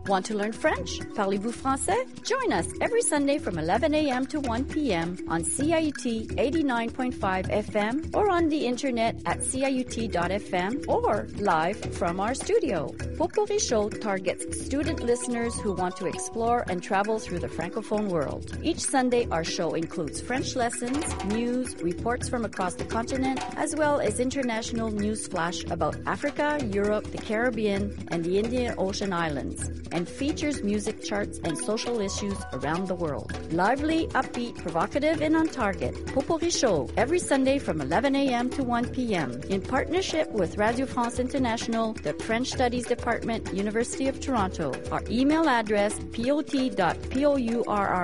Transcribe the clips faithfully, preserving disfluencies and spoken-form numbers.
Want to learn French? Parlez-vous français? Join us every Sunday from eleven a.m. to one p.m. on C I U T eighty-nine point five F M or on the internet at C I U T dot F M or live from our studio. Potpourri Show targets student listeners who want to explore and travel through the Francophone world. Each Sunday, our show includes French lessons, news, reports from across the continent, as well as international news flash about Africa, Europe, the Caribbean, and the Indian Ocean Islands, and features music charts and social issues around the world. Lively, upbeat, provocative, and on target. Potpourri Show, every Sunday from eleven a.m. to one p.m. in partnership with Radio France International, the French Studies Department, University of Toronto. Our email address, pot dot pourri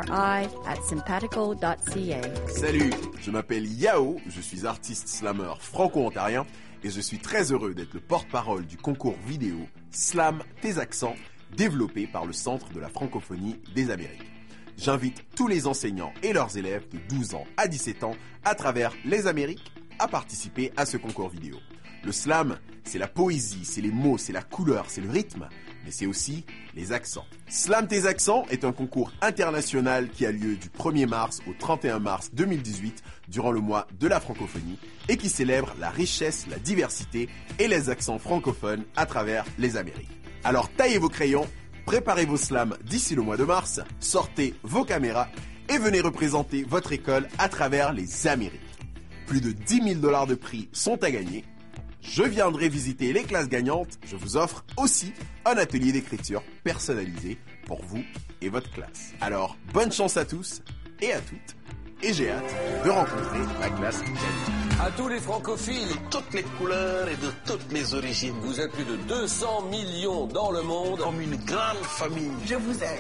at sympatico dot c a. Salut, je m'appelle Yao, je suis artiste slammer franco-ontarien et je suis très heureux d'être le porte-parole du concours vidéo Slam tes accents, développé par le Centre de la francophonie des Amériques. J'invite tous les enseignants et leurs élèves de douze ans à dix-sept ans à travers les Amériques à participer à ce concours vidéo. Le slam, c'est la poésie, c'est les mots, c'est la couleur, c'est le rythme, mais c'est aussi les accents. Slam tes accents est un concours international qui a lieu du premier mars au trente et un mars deux mille dix-huit durant le mois de la francophonie et qui célèbre la richesse, la diversité et les accents francophones à travers les Amériques. Alors taillez vos crayons, préparez vos slams d'ici le mois de mars, sortez vos caméras et venez représenter votre école à travers les Amériques. Plus de dix mille dollars de prix sont à gagner. Je viendrai visiter les classes gagnantes. Je vous offre aussi un atelier d'écriture personnalisé pour vous et votre classe. Alors, bonne chance à tous et à toutes. Et j'ai hâte de rencontrer ma classe gagnante. À tous les francophiles, de toutes les couleurs et de toutes les origines. Vous êtes plus de deux cents millions dans le monde. Comme une grande famille. Je vous aime.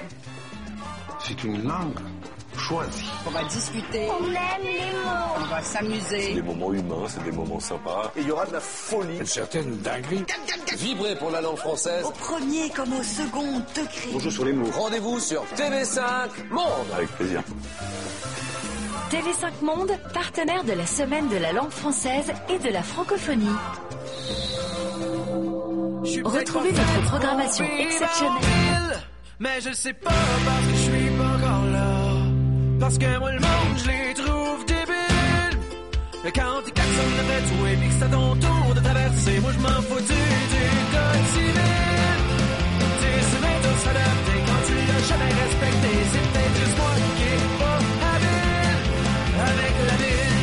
C'est une langue choisie. On va discuter. On aime les mots. On va s'amuser. C'est des moments humains, c'est des moments sympas. Et il y aura de la folie. Une certaine dinguerie. Vibrez pour la langue française. Au premier comme au second degré. On joue sur les mots. Rendez-vous sur T V cinq Monde. Avec plaisir. T V cinq Monde, partenaire de la Semaine de la langue française et de la francophonie. Retrouvez notre programmation exceptionnelle. Mais je sais pas parce que je suis pas encore là. Parce que moi le monde je les trouve débiles. Mais quand t'es klaxonnes après tout et puis que c'est à ton tour de traverser, moi je m'en fous du, du code civil. T'es soumis tous s'adapter quand tu l'as jamais respecté. C'est peut-être juste moi qui est pas habile avec la ville.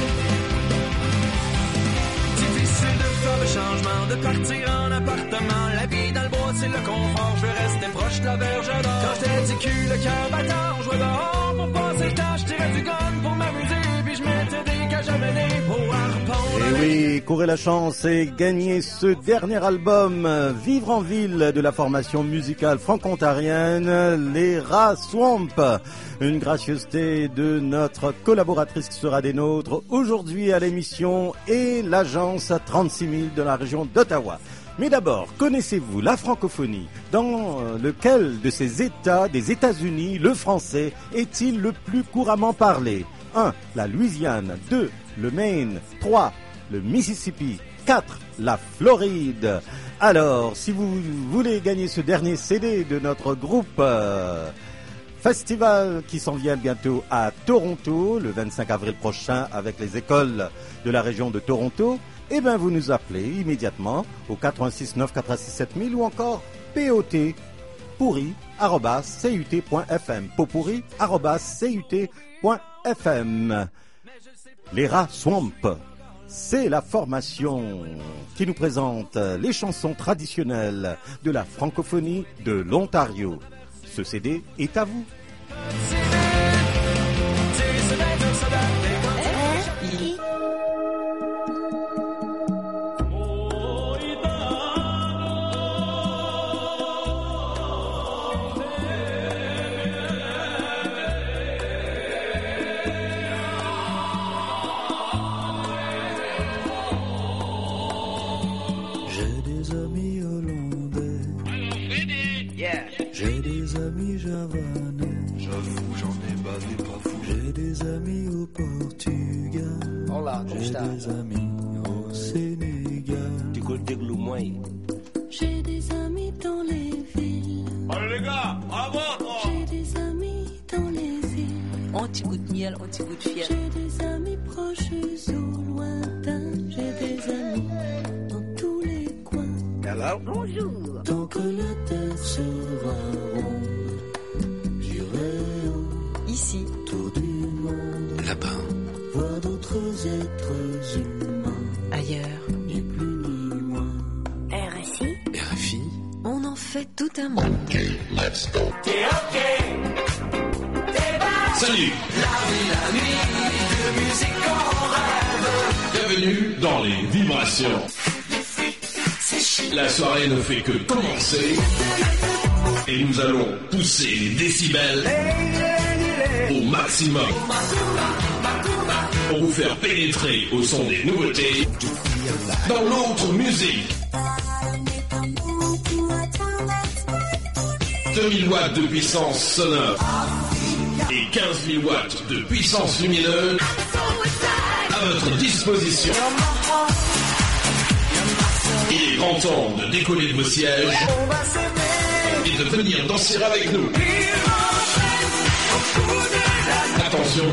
Difficile de faire le changement, de partir en appartement. La vie dans le bois c'est le confort, je veux rester proche de la verge d'or. Quand j'étais du cul, le cœur battant, je jouais dehors pour passer le temps, je tirais du gun pour m'amuser, puis je mettais des cages à mener pour harpon. Et oui, courez la chance et gagnez ce dernier album, Vivre en ville, de la formation musicale franco-ontarienne, les Rats Swamp. Une gracieuseté de notre collaboratrice qui sera des nôtres aujourd'hui à l'émission et l'agence trente-six mille de la région d'Ottawa. Mais d'abord, connaissez-vous la francophonie? Dans lequel de ces États des États-Unis le français est-il le plus couramment parlé? un. La Louisiane. deux. Le Maine. trois. Le Mississippi. quatre. La Floride. Alors, si vous voulez gagner ce dernier C D de notre groupe euh, festival qui s'en vient bientôt à Toronto, le vingt-cinq avril prochain avec les écoles de la région de Toronto, eh bien, vous nous appelez immédiatement au quatre-vingt-six neuf quatre-vingt-six sept mille ou encore pot pourri arobase c u t point f m potpourri arobase c u t point f m. Les Rats Swamp, c'est la formation qui nous présente les chansons traditionnelles de la francophonie de l'Ontario. Ce C D est à vous. J'ai des amis javanais. J'avoue, j'en ai bavé pas fou. J'ai des amis au Portugal. Olá, como J'ai está? des amis au Sénégal. Du côté de Loumoy. J'ai des amis dans les villes. Allez les gars, petit goût de miel, un petit goût de fiel. J'ai des amis proches ou lointains, j'ai des amis dans tous les coins. Hello. Bonjour. Tant que la terre sera ronde, j'irai Ici, autour du monde, Là-bas. voir d'autres êtres humains, ailleurs. ni plus ni moins. R S I. R F I. On en fait tout un monde. Salut. Bienvenue dans les vibrations. La soirée ne fait que commencer et nous allons pousser les décibels au maximum pour vous faire pénétrer au son des nouveautés dans l'autre musique. deux mille watts de puissance sonore et quinze mille watts de puissance lumineuse à votre disposition. Il est grand temps de décoller de vos sièges et de venir danser avec nous. Attention,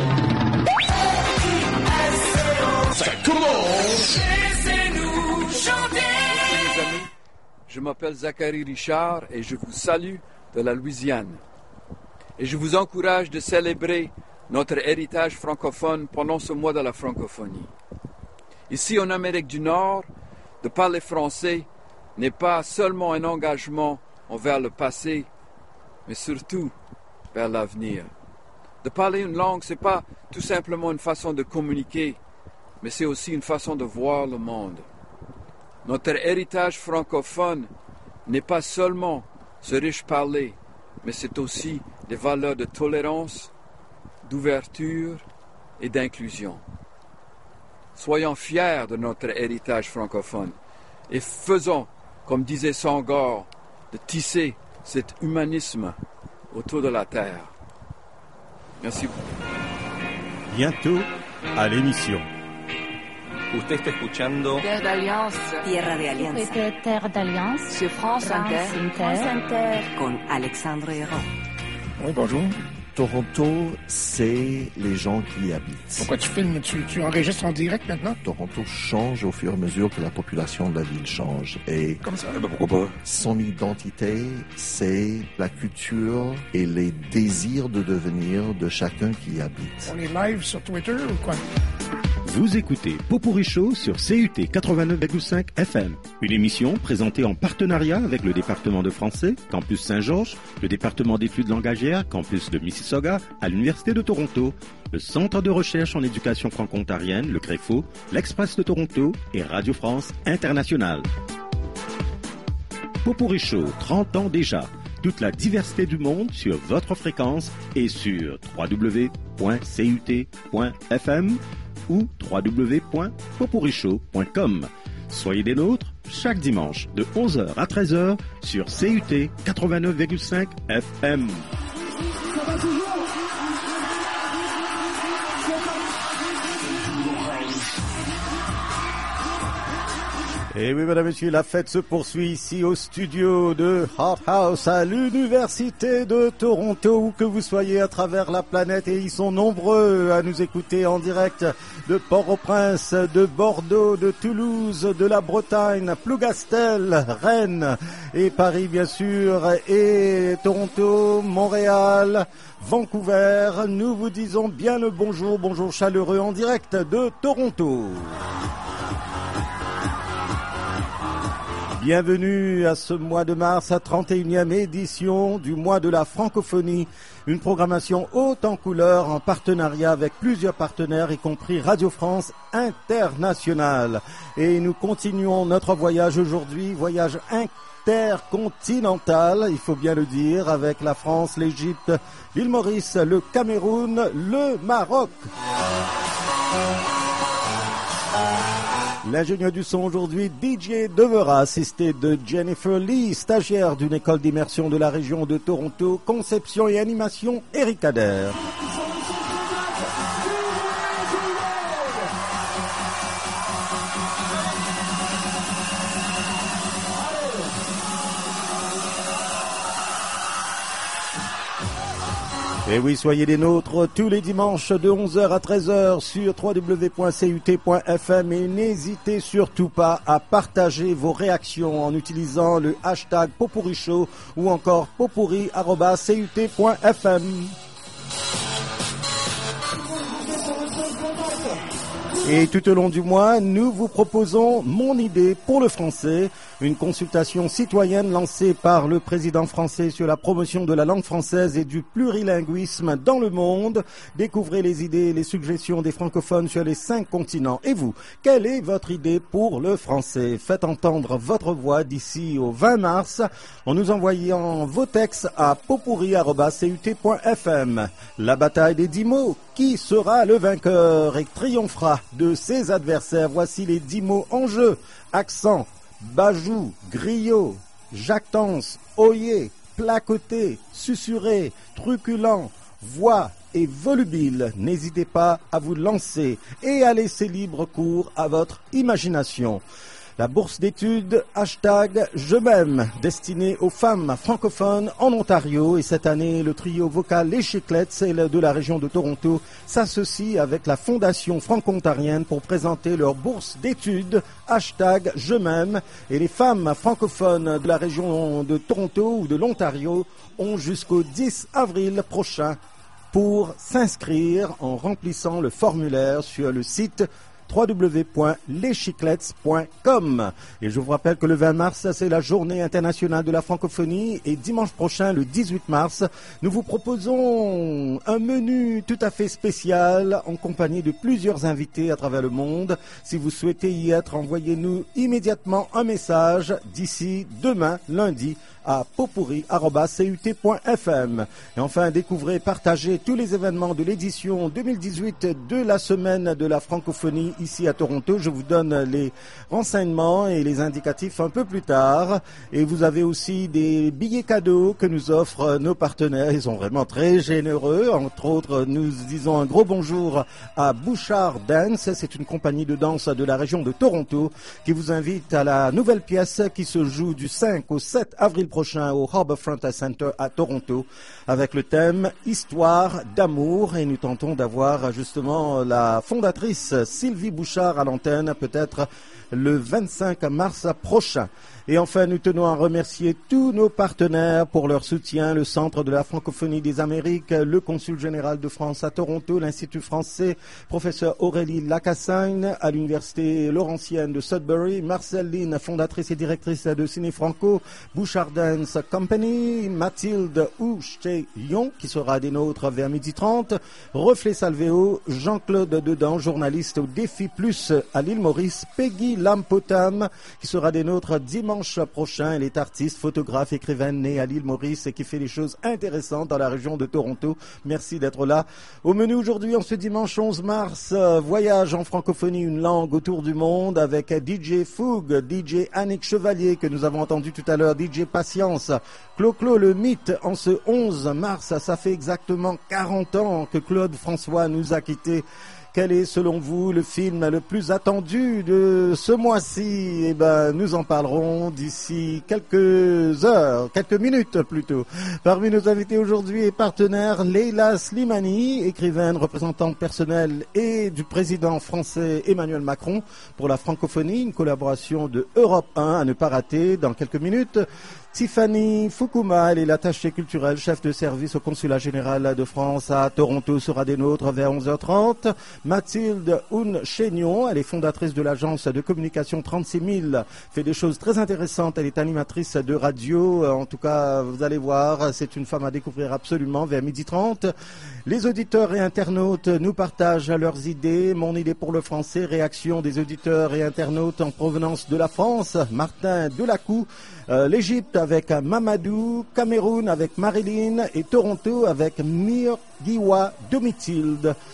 ça commence. Laissez-nous chanter. Mes amis, je m'appelle Zachary Richard et je vous salue de la Louisiane. Et je vous encourage de célébrer notre héritage francophone pendant ce mois de la francophonie. Ici en Amérique du Nord, de parler français n'est pas seulement un engagement envers le passé, mais surtout vers l'avenir. De parler une langue, ce n'est pas tout simplement une façon de communiquer, mais c'est aussi une façon de voir le monde. Notre héritage francophone n'est pas seulement ce riche parler, mais c'est aussi des valeurs de tolérance, d'ouverture et d'inclusion. Soyons fiers de notre héritage francophone et faisons, comme disait Senghor, de tisser cet humanisme autour de la terre. Merci beaucoup. Bientôt à l'émission. Usted está escuchando Terre d'Alliance. Tierra de Alianza. Terre d'Alliance. Sur France Inter. France Inter. Con Alexandre Hérault. Oui, bonjour. Toronto, c'est les gens qui y habitent. Pourquoi tu filmes? Tu, tu enregistres en direct maintenant? Toronto change au fur et à mesure que la population de la ville change. Et Comme ça? Eh ben pourquoi pas? son identité, c'est la culture et les désirs de devenir de chacun qui y habite. On est live sur Twitter ou quoi? Vous écoutez Popurrí Show sur C U T quatre-vingt-neuf virgule cinq F M. Une émission présentée en partenariat avec le département de français, Campus Saint-Georges, le département d'études langagières, Campus de Mississauga, à l'Université de Toronto, le Centre de recherche en éducation franco-ontarienne, le CREFO, l'Express de Toronto et Radio France Internationale. Popurrí Show, trente ans déjà. Toute la diversité du monde sur votre fréquence et sur w w w point c u t point f m ou w w w point popurrishow point com. Soyez des nôtres chaque dimanche de onze heures à treize heures sur C U T quatre-vingt-neuf virgule cinq F M. Et oui, mesdames et messieurs, la fête se poursuit ici au studio de Hot House à l'Université de Toronto, où que vous soyez à travers la planète, et ils sont nombreux à nous écouter en direct de Port-au-Prince, de Bordeaux, de Toulouse, de la Bretagne, Plougastel, Rennes et Paris bien sûr, et Toronto, Montréal, Vancouver. Nous vous disons bien le bonjour, bonjour chaleureux en direct de Toronto. Bienvenue à ce mois de mars, à trente et unième édition du mois de la francophonie. Une programmation haute en couleur en partenariat avec plusieurs partenaires, y compris Radio France Internationale. Et nous continuons notre voyage aujourd'hui, voyage intercontinental, il faut bien le dire, avec la France, l'Égypte, l'île Maurice, le Cameroun, le Maroc. L'ingénieur du son aujourd'hui, D J Devera, assisté de Jennifer Lee, stagiaire d'une école d'immersion de la région de Toronto, conception et animation, Eric Adair. Et oui, soyez des nôtres tous les dimanches de onze heures à treize heures sur w w w point c u t point f m et n'hésitez surtout pas à partager vos réactions en utilisant le hashtag Popurri Show ou encore popurri arobase c u t point f m. Et tout au long du mois, nous vous proposons Mon idée pour le français, une consultation citoyenne lancée par le président français sur la promotion de la langue française et du plurilinguisme dans le monde. Découvrez les idées et les suggestions des francophones sur les cinq continents. Et vous, quelle est votre idée pour le français? Faites entendre votre voix d'ici au vingt mars en nous envoyant vos textes à popurri arobase c u t point f m. La bataille des dix mots. Qui sera le vainqueur et triomphera de ses adversaires? Voici les dix mots en jeu. Accent, bajou, griot, jactance, oyé, placoté, susurré, truculent, voix et volubile. N'hésitez pas à vous lancer et à laisser libre cours à votre imagination. La bourse d'études hashtag Je m'aime, destinée aux femmes francophones en Ontario. Et cette année, le trio vocal Les Chiclettes, celle de la région de Toronto, s'associe avec la Fondation franco-ontarienne pour présenter leur bourse d'études hashtag Je m'aime. Et les femmes francophones de la région de Toronto ou de l'Ontario ont jusqu'au dix avril prochain pour s'inscrire en remplissant le formulaire sur le site w w w point les chiclettes point com. Et je vous rappelle que le vingt mars, c'est la journée internationale de la francophonie et dimanche prochain, le dix-huit mars, nous vous proposons un menu tout à fait spécial en compagnie de plusieurs invités à travers le monde. Si vous souhaitez y être, envoyez-nous immédiatement un message d'ici demain, lundi, à popurri arobase c u t point f m. Et enfin, découvrez et partagez tous les événements de l'édition deux mille dix-huit de la semaine de la francophonie ici à Toronto. Je vous donne les renseignements et les indicatifs un peu plus tard. Et vous avez aussi des billets cadeaux que nous offrent nos partenaires. Ils sont vraiment très généreux. Entre autres, nous disons un gros bonjour à Bouchard Dance. C'est une compagnie de danse de la région de Toronto qui vous invite à la nouvelle pièce qui se joue du cinq au sept avril prochain au Harbourfront Center à Toronto avec le thème Histoire d'amour. Et nous tentons d'avoir justement la fondatrice Sylvie Bouchard à l'antenne peut-être le vingt-cinq mars prochain. Et enfin, nous tenons à remercier tous nos partenaires pour leur soutien, le Centre de la francophonie des Amériques, le Consul général de France à Toronto, l'Institut français, professeur Aurélie Lacassagne à l'Université Laurentienne de Sudbury, Marcel Lynn, fondatrice et directrice de Ciné Franco, Bouchard Dance Company, Mathilde Ouché-Yon, qui sera des nôtres vers midi trente, Reflet Salvéo, Jean-Claude Dedan, journaliste au Défi Plus à l'île Maurice, Peggy Lampotam, qui sera des nôtres dimanche prochain. Elle est artiste, photographe, écrivaine née à l'île Maurice et qui fait des choses intéressantes dans la région de Toronto. Merci d'être là. Au menu aujourd'hui, en ce dimanche onze mars, euh, voyage en francophonie, une langue autour du monde avec D J Fougue, D J Annick Chevalier que nous avons entendu tout à l'heure, D J Patience, Clo-Clo le mythe en ce onze mars. Ça fait exactement quarante ans que Claude François nous a quittés. Quel est, selon vous, le film le plus attendu de ce mois-ci? Eh ben, nous en parlerons d'ici quelques heures, quelques minutes plutôt. Parmi nos invités aujourd'hui et partenaires, Leila Slimani, écrivaine, représentante personnelle et du président français Emmanuel Macron pour la francophonie, une collaboration de Europe un à ne pas rater dans quelques minutes. Tiffany Fukuma, elle est l'attachée culturelle, chef de service au consulat général de France à Toronto, sera des nôtres vers onze heures trente. Mathilde Houn-Chénion, elle est fondatrice de l'agence de communication trente-six mille, fait des choses très intéressantes, elle est animatrice de radio, en tout cas vous allez voir, c'est une femme à découvrir absolument vers midi trente. Les auditeurs et internautes nous partagent leurs idées, mon idée pour le français, réaction des auditeurs et internautes en provenance de la France, Martin Delacou, euh, l'Égypte avec Mamadou, Cameroun avec Marilyn et Toronto avec Mirgiwa Domitilde.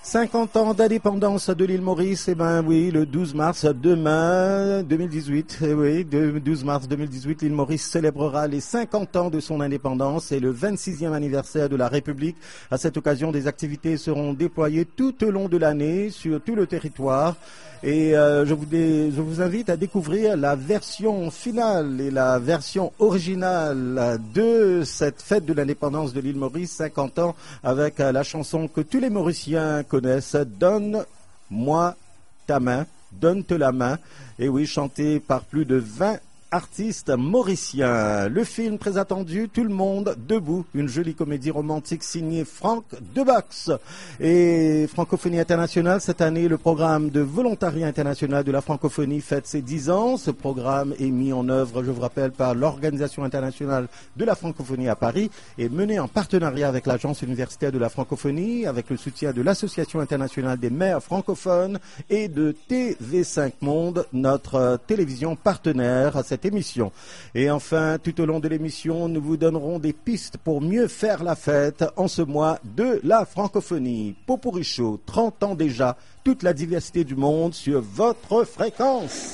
cinquante ans d'indépendance de l'île Maurice, eh ben oui, le douze mars demain deux mille dix-huit, eh oui, le douze mars deux mille dix-huit, l'île Maurice célébrera les cinquante ans de son indépendance et le vingt-sixième anniversaire de la République. À cette occasion, des activités seront déployées tout au long de l'année sur tout le territoire. Et euh, je, vous dé, je vous invite à découvrir la version finale et la version originale de cette fête de l'indépendance de l'île Maurice, cinquante ans, avec euh, la chanson que tous les Mauriciens connaissent, « Donne-moi ta main ». Donne-te la main. Et oui, chanté par plus de vingt artistes mauriciens. Le film très attendu, Tout le monde debout, une jolie comédie romantique signée Franck Debox. Et Francophonie Internationale, cette année, le programme de volontariat international de la francophonie fête ses dix ans. Ce programme est mis en œuvre, je vous rappelle, par l'Organisation internationale de la francophonie à Paris et mené en partenariat avec l'Agence universitaire de la francophonie, avec le soutien de l'Association internationale des maires francophones et de T V cinq Monde, notre euh, télévision partenaire à cette émission. Et enfin, tout au long de l'émission, nous vous donnerons des pistes pour mieux faire la fête en ce mois de la francophonie. Popurrí Show, trente ans déjà, toute la diversité du monde sur votre fréquence.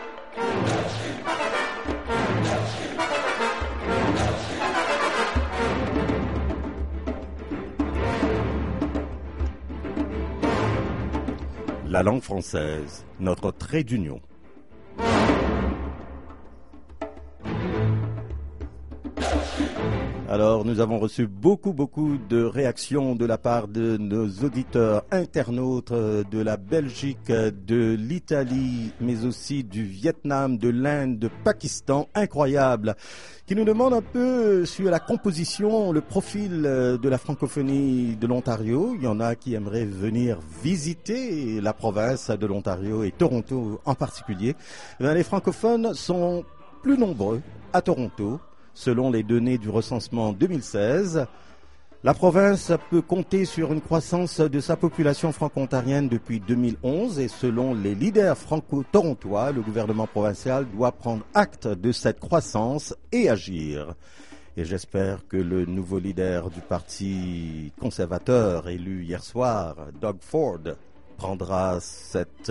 La langue française, notre trait d'union. Alors, nous avons reçu beaucoup, beaucoup de réactions de la part de nos auditeurs internautes de la Belgique, de l'Italie, mais aussi du Vietnam, de l'Inde, de Pakistan, incroyable, qui nous demandent un peu sur la composition, le profil de la francophonie de l'Ontario. Il y en a qui aimeraient venir visiter la province de l'Ontario et Toronto en particulier. Les francophones sont plus nombreux à Toronto. Selon les données du recensement deux mille seize, la province peut compter sur une croissance de sa population franco-ontarienne depuis deux mille onze et selon les leaders franco-torontois, le gouvernement provincial doit prendre acte de cette croissance et agir. Et j'espère que le nouveau leader du Parti conservateur élu hier soir, Doug Ford, prendra cette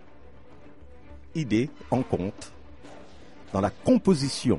idée en compte dans la composition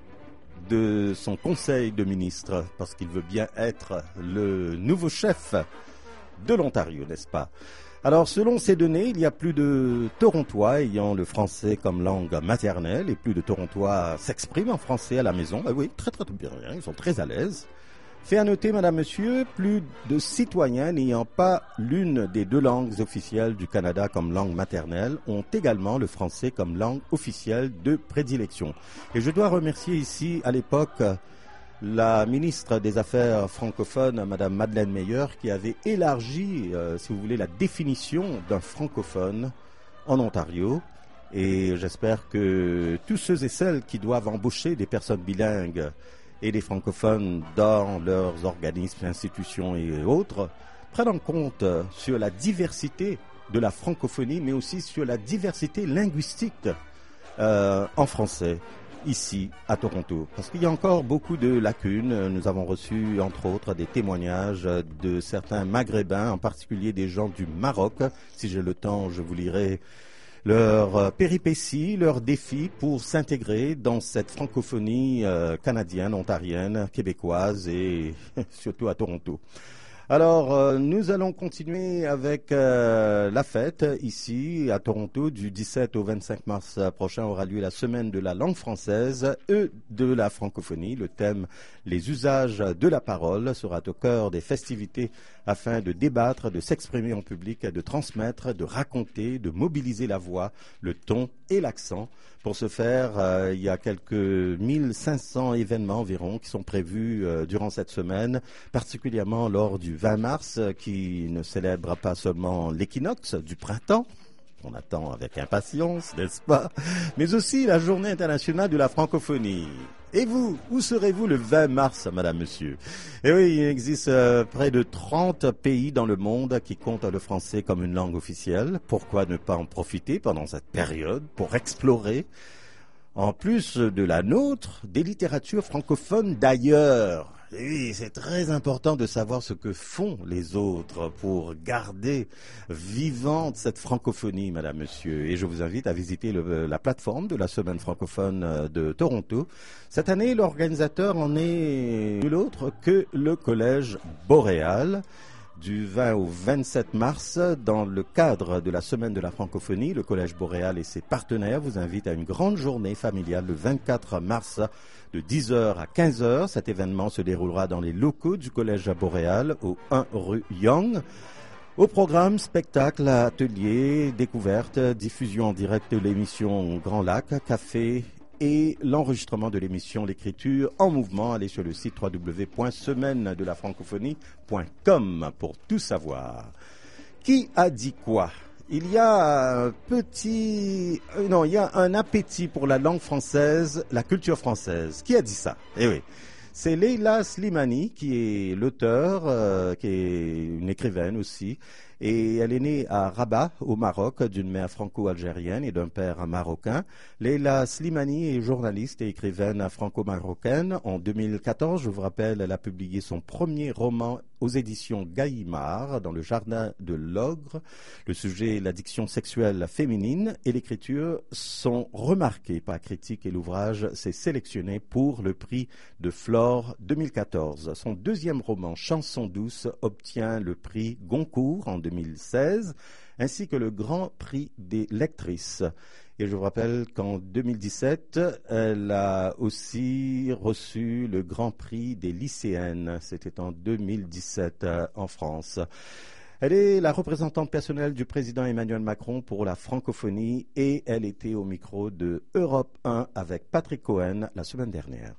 de son conseil de ministres, parce qu'il veut bien être le nouveau chef de l'Ontario, n'est-ce pas? Alors, selon ces données, il y a plus de Torontois ayant le français comme langue maternelle, et plus de Torontois s'expriment en français à la maison. Ah oui, très très bien, ils sont très à l'aise. Fait à noter, madame, monsieur, plus de citoyens n'ayant pas l'une des deux langues officielles du Canada comme langue maternelle ont également le français comme langue officielle de prédilection. Et je dois remercier ici, à l'époque, la ministre des Affaires francophones, madame Madeleine Meyer, qui avait élargi, euh, si vous voulez, la définition d'un francophone en Ontario. Et j'espère que tous ceux et celles qui doivent embaucher des personnes bilingues et des francophones dans leurs organismes, institutions et autres, prennent en compte sur la diversité de la francophonie, mais aussi sur la diversité linguistique euh, en français, ici à Toronto. Parce qu'il y a encore beaucoup de lacunes. Nous avons reçu, entre autres, des témoignages de certains Maghrébins, en particulier des gens du Maroc. Si j'ai le temps, je vous lirai leurs péripéties, leurs défis pour s'intégrer dans cette francophonie euh, canadienne, ontarienne, québécoise et surtout à Toronto. Alors, euh, nous allons continuer avec euh, la fête ici à Toronto. Du dix-sept au vingt-cinq mars prochain aura lieu la semaine de la langue française et de la francophonie. Le thème « Les usages de la parole » sera au cœur des festivités afin de débattre, de s'exprimer en public, de transmettre, de raconter, de mobiliser la voix, le ton et l'accent. Pour ce faire, euh, il y a quelques mille cinq cents événements environ qui sont prévus euh, durant cette semaine, particulièrement lors du vingt mars, euh, qui ne célèbre pas seulement l'équinoxe du printemps, on attend avec impatience, n'est-ce pas, mais aussi la journée internationale de la francophonie. Et vous, où serez-vous le vingt mars, madame, monsieur? Et oui, il existe euh, près de trente pays dans le monde qui comptent le français comme une langue officielle. Pourquoi ne pas en profiter pendant cette période pour explorer, en plus de la nôtre, des littératures francophones d'ailleurs? Oui, c'est très important de savoir ce que font les autres pour garder vivante cette francophonie, madame, monsieur. Et je vous invite à visiter le, la plateforme de la Semaine francophone de Toronto. Cette année, l'organisateur en est nul autre que le Collège Boréal. Du vingt au vingt-sept mars, dans le cadre de la Semaine de la francophonie, le Collège Boréal et ses partenaires vous invitent à une grande journée familiale le vingt-quatre mars de dix heures à quinze heures. Cet événement se déroulera dans les locaux du Collège Boréal au un rue Young. Au programme, spectacle, ateliers, découvertes, diffusion en direct de l'émission Grand Lac, café et l'enregistrement de l'émission L'écriture en mouvement. Allez sur le site w w w point semaine de la francophonie point com pour tout savoir. Qui a dit quoi? Il y a un petit... Non, il y a un appétit pour la langue française, la culture française. Qui a dit ça? Eh oui. C'est Leila Slimani qui est l'auteur, euh, qui est une écrivaine aussi. Et elle est née à Rabat, au Maroc, d'une mère franco-algérienne et d'un père marocain. Leila Slimani est journaliste et écrivaine franco-marocaine. En deux mille quatorze, je vous rappelle, elle a publié son premier roman aux éditions Gallimard, dans le jardin de l'ogre. Le sujet, l'addiction sexuelle féminine et l'écriture sont remarqués par la critique et l'ouvrage s'est sélectionné pour le prix de Flore deux mille quatorze. Son deuxième roman, Chanson douce, obtient le prix Goncourt en deux mille seize, ainsi que le Grand Prix des lectrices. Et je vous rappelle qu'en deux mille dix-sept, elle a aussi reçu le Grand Prix des lycéennes. C'était en deux mille dix-sept euh, en France. Elle est la représentante personnelle du président Emmanuel Macron pour la francophonie et elle était au micro de Europe un avec Patrick Cohen la semaine dernière.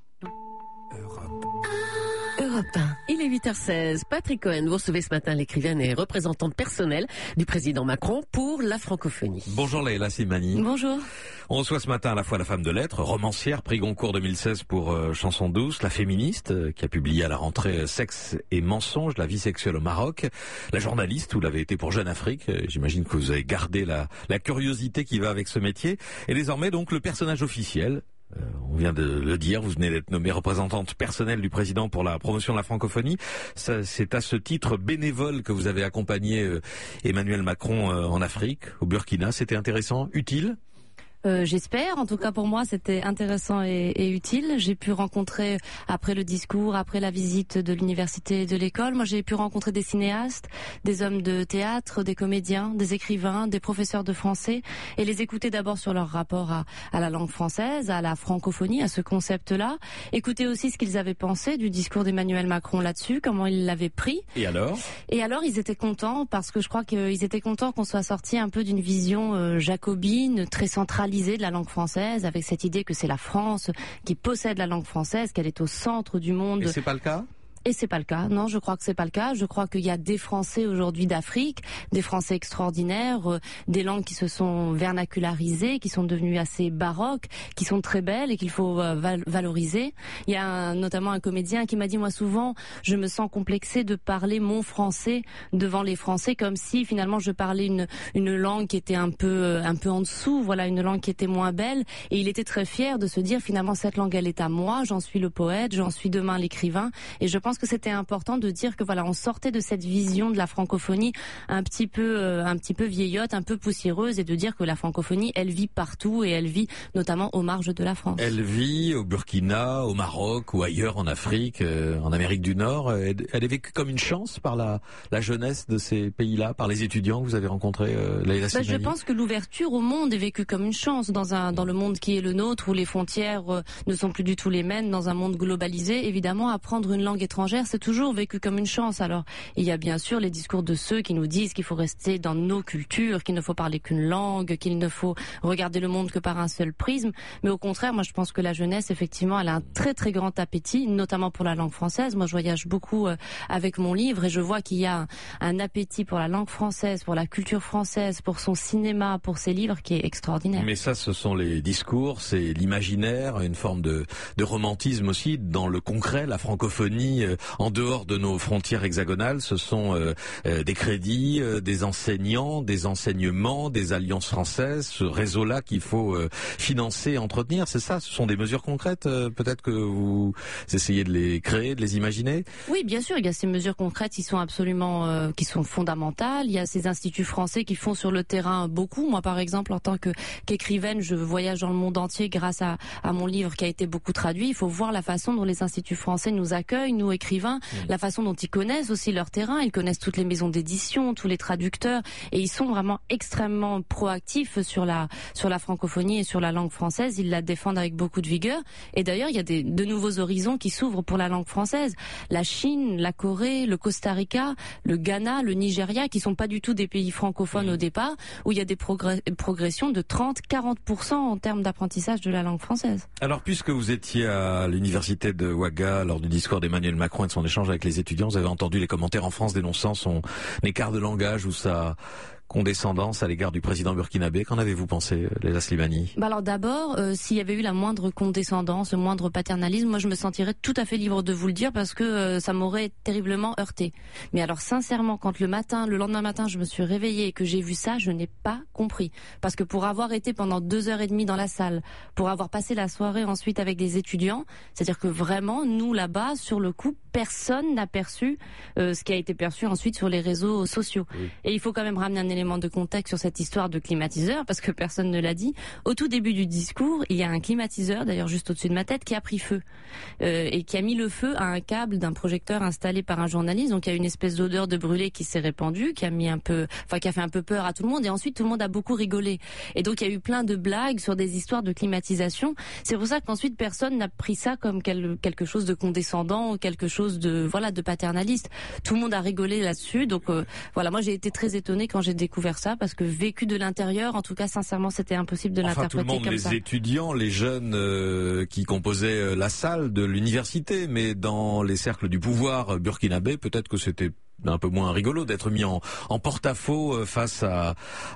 Europe. Europe un. Il est huit heures seize. Patrick Cohen, vous recevez ce matin l'écrivaine et représentante personnelle du président Macron pour la francophonie. Bonjour Leila Slimani. Bonjour. On reçoit ce matin à la fois la femme de lettres, romancière, prix Goncourt deux mille seize pour euh, Chanson douce, la féministe euh, qui a publié à la rentrée euh, Sexe et mensonges, la vie sexuelle au Maroc, la journaliste, vous l'avez été pour Jeune Afrique, euh, j'imagine que vous avez gardé la, la curiosité qui va avec ce métier, et désormais donc le personnage officiel. Euh, on vient de le dire, vous venez d'être nommée représentante personnelle du président pour la promotion de la francophonie. Ça, c'est à ce titre bénévole que vous avez accompagné euh, Emmanuel Macron euh, en Afrique, au Burkina. C'était intéressant, utile ? Euh, j'espère. En tout cas, pour moi, c'était intéressant et, et utile. J'ai pu rencontrer, après le discours, après la visite de l'université et de l'école, moi, j'ai pu rencontrer des cinéastes, des hommes de théâtre, des comédiens, des écrivains, des professeurs de français, et les écouter d'abord sur leur rapport à, à la langue française, à la francophonie, à ce concept-là. Écouter aussi ce qu'ils avaient pensé du discours d'Emmanuel Macron là-dessus, comment ils l'avaient pris. Et alors ? Et alors, ils étaient contents, parce que je crois qu'ils étaient contents qu'on soit sorti un peu d'une vision euh, jacobine, très centralisée de la langue française, avec cette idée que c'est la France qui possède la langue française, qu'elle est au centre du monde. Et c'est pas le cas ? Et c'est pas le cas. Non, je crois que c'est pas le cas. Je crois qu'il y a des Français aujourd'hui d'Afrique, des Français extraordinaires, euh, des langues qui se sont vernacularisées, qui sont devenues assez baroques, qui sont très belles et qu'il faut euh, val- valoriser. Il y a un, notamment un comédien qui m'a dit, moi souvent, je me sens complexé de parler mon français devant les Français, comme si finalement je parlais une une langue qui était un peu euh, un peu en dessous, voilà, une langue qui était moins belle. Et il était très fier de se dire, finalement, cette langue, elle est à moi. J'en suis le poète, j'en suis demain l'écrivain. Et je pense Je pense que c'était important de dire que voilà, on sortait de cette vision de la francophonie un petit peu, euh, un petit peu vieillotte, un peu poussiéreuse, et de dire que la francophonie, elle vit partout et elle vit notamment aux marges de la France. Elle vit au Burkina, au Maroc ou ailleurs en Afrique, euh, en Amérique du Nord. Elle, elle est vécue comme une chance par la, la jeunesse de ces pays-là, par les étudiants que vous avez rencontrés, euh, Leila Slimani. Ben, je pense que l'ouverture au monde est vécue comme une chance dans un dans le monde qui est le nôtre, où les frontières euh, ne sont plus du tout les mêmes, dans un monde globalisé. Évidemment, apprendre une langue étrangère, c'est toujours vécu comme une chance. Alors, il y a bien sûr les discours de ceux qui nous disent qu'il faut rester dans nos cultures, qu'il ne faut parler qu'une langue, qu'il ne faut regarder le monde que par un seul prisme. Mais au contraire, moi, je pense que la jeunesse, effectivement, elle a un très très grand appétit, notamment pour la langue française. Moi, je voyage beaucoup euh, avec mon livre et je vois qu'il y a un, un appétit pour la langue française, pour la culture française, pour son cinéma, pour ses livres, qui est extraordinaire. Mais ça, ce sont les discours, c'est l'imaginaire, une forme de, de romantisme aussi dans le concret, la francophonie euh, en dehors de nos frontières hexagonales, ce sont euh, euh, des crédits, euh, des enseignants, des enseignements, des alliances françaises, ce réseau-là qu'il faut euh, financer, entretenir, c'est ça? Ce sont des mesures concrètes, euh, peut-être que vous essayez de les créer, de les imaginer? Oui, bien sûr, il y a ces mesures concrètes qui sont absolument, euh, qui sont fondamentales. Il y a ces instituts français qui font sur le terrain beaucoup. Moi, par exemple, en tant que qu'écrivaine, je voyage dans le monde entier grâce à, à mon livre qui a été beaucoup traduit. Il faut voir la façon dont les instituts français nous accueillent, nous écrivains, mmh. la façon dont ils connaissent aussi leur terrain. Ils connaissent toutes les maisons d'édition, tous les traducteurs, et ils sont vraiment extrêmement proactifs sur la sur la francophonie et sur la langue française. Ils la défendent avec beaucoup de vigueur. Et d'ailleurs, il y a des, de nouveaux horizons qui s'ouvrent pour la langue française. La Chine, la Corée, le Costa Rica, le Ghana, le Nigeria, qui sont pas du tout des pays francophones mmh. au départ, où il y a des progrès, progressions de trente à quarante pour cent en termes d'apprentissage de la langue française. Alors, puisque vous étiez à l'université de Ouaga lors du discours d'Emmanuel Macron et de son échange avec les étudiants, vous avez entendu les commentaires en France dénonçant son écart de langage ou sa condescendance à l'égard du président burkinabé. Qu'en avez-vous pensé, Leila Slimani? Bah alors d'abord, euh, s'il y avait eu la moindre condescendance, le moindre paternalisme, moi je me sentirais tout à fait libre de vous le dire parce que euh, ça m'aurait terriblement heurté. Mais alors sincèrement, quand le matin, le lendemain matin, je me suis réveillée et que j'ai vu ça, je n'ai pas compris. Parce que pour avoir été pendant deux heures et demie dans la salle, pour avoir passé la soirée ensuite avec des étudiants, c'est-à-dire que vraiment, nous là-bas, sur le coup, personne n'a perçu euh, ce qui a été perçu ensuite sur les réseaux sociaux. Oui. Et il faut quand même ramener un élément de contexte sur cette histoire de climatiseur, parce que personne ne l'a dit. Au tout début du discours, il y a un climatiseur, d'ailleurs juste au-dessus de ma tête, qui a pris feu euh, et qui a mis le feu à un câble d'un projecteur installé par un journaliste. Donc il y a une espèce d'odeur de brûlé qui s'est répandue, qui a mis un peu, enfin qui a fait un peu peur à tout le monde. Et ensuite tout le monde a beaucoup rigolé. Et donc il y a eu plein de blagues sur des histoires de climatisation. C'est pour ça qu'ensuite personne n'a pris ça comme quel, quelque chose de condescendant, quelque chose de voilà de paternaliste. Tout le monde a rigolé là-dessus. Donc euh, voilà, moi j'ai été très étonnée quand j'ai découvert ça, parce que vécu de l'intérieur, en tout cas sincèrement c'était impossible de enfin, l'interpréter tout le monde, comme les ça. Les étudiants, les jeunes euh, qui composaient euh, la salle de l'université, mais dans les cercles du pouvoir burkinabé, peut-être que c'était un peu moins rigolo d'être mis en, en porte-à-faux face à,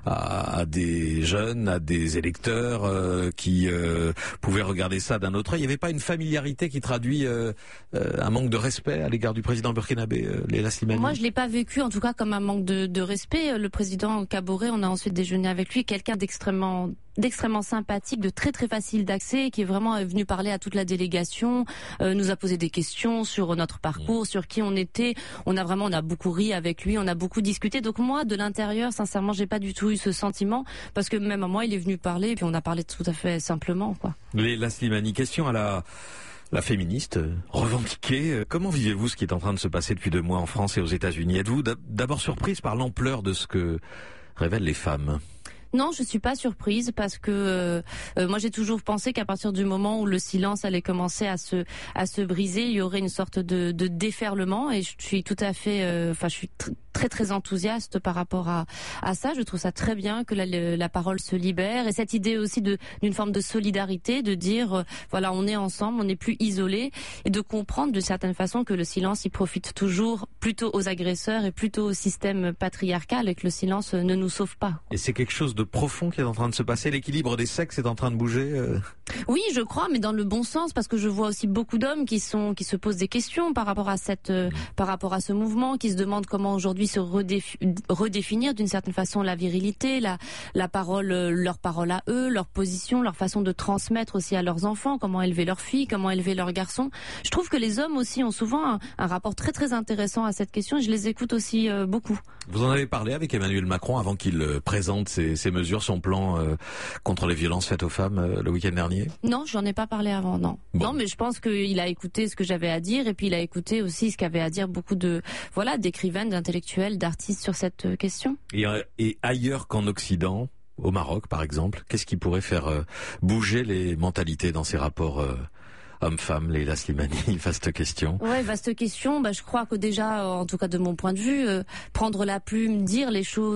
à, à des jeunes, à des électeurs euh, qui euh, pouvaient regarder ça d'un autre œil. Il n'y avait pas une familiarité qui traduit euh, euh, un manque de respect à l'égard du président burkinabé, euh, Leila Slimani? Moi, je l'ai pas vécu, en tout cas, comme un manque de, de respect. Le président Kaboré, on a ensuite déjeuné avec lui, quelqu'un d'extrêmement d'extrêmement sympathique, de très très facile d'accès, qui est vraiment venu parler à toute la délégation, euh, nous a posé des questions sur notre parcours, mmh. sur qui on était. On a vraiment, on a beaucoup ri avec lui, on a beaucoup discuté. Donc moi, de l'intérieur, sincèrement, j'ai pas du tout eu ce sentiment, parce que même à moi, il est venu parler, et puis on a parlé tout à fait simplement, quoi. Leila Slimani, question à la La féministe, euh, revendiquée, comment vivez-vous ce qui est en train de se passer depuis deux mois en France et aux États-Unis? Êtes-vous d'abord surprise par l'ampleur de ce que révèlent les femmes? Non, je suis pas surprise parce que euh, euh, moi j'ai toujours pensé qu'à partir du moment où le silence allait commencer à se à se briser, il y aurait une sorte de, de déferlement, et je suis tout à fait, enfin euh, je suis tr très très enthousiaste par rapport à à ça. Je trouve ça très bien que la, la parole se libère, et cette idée aussi de d'une forme de solidarité, de dire euh, voilà, on est ensemble, on n'est plus isolés, et de comprendre de certaine façon que le silence il profite toujours plutôt aux agresseurs et plutôt au système patriarcal, et que le silence ne nous sauve pas. Et c'est quelque chose de profond qui est en train de se passer. L'équilibre des sexes est en train de bouger. Euh... Oui, je crois, mais dans le bon sens, parce que je vois aussi beaucoup d'hommes qui sont qui se posent des questions par rapport à cette euh, par rapport à ce mouvement, qui se demandent comment aujourd'hui se redéfi redéfinir d'une certaine façon la virilité, la la parole, leur parole à eux, leur position, leur façon de transmettre aussi à leurs enfants, comment élever leurs filles, comment élever leurs garçons. Je trouve que les hommes aussi ont souvent un, un rapport très très intéressant à cette question, et je les écoute aussi euh, beaucoup. Vous en avez parlé avec Emmanuel Macron avant qu'il euh, présente ses, ses mesures, son plan euh, contre les violences faites aux femmes euh, le week-end dernier? Non, j'en ai pas parlé avant, non. Bon. Non, mais je pense qu'il a écouté ce que j'avais à dire, et puis il a écouté aussi ce qu'avaient à dire beaucoup de voilà d'écrivaines, d'intellectuels, d'artistes sur cette question. Et, et ailleurs qu'en Occident, au Maroc par exemple, qu'est-ce qui pourrait faire euh, bouger les mentalités dans ces rapports euh, homme-femme, Leila Slimani? Vaste question. Ouais, vaste question. Bah, je crois que déjà, en tout cas de mon point de vue, euh, prendre la plume, dire les choses et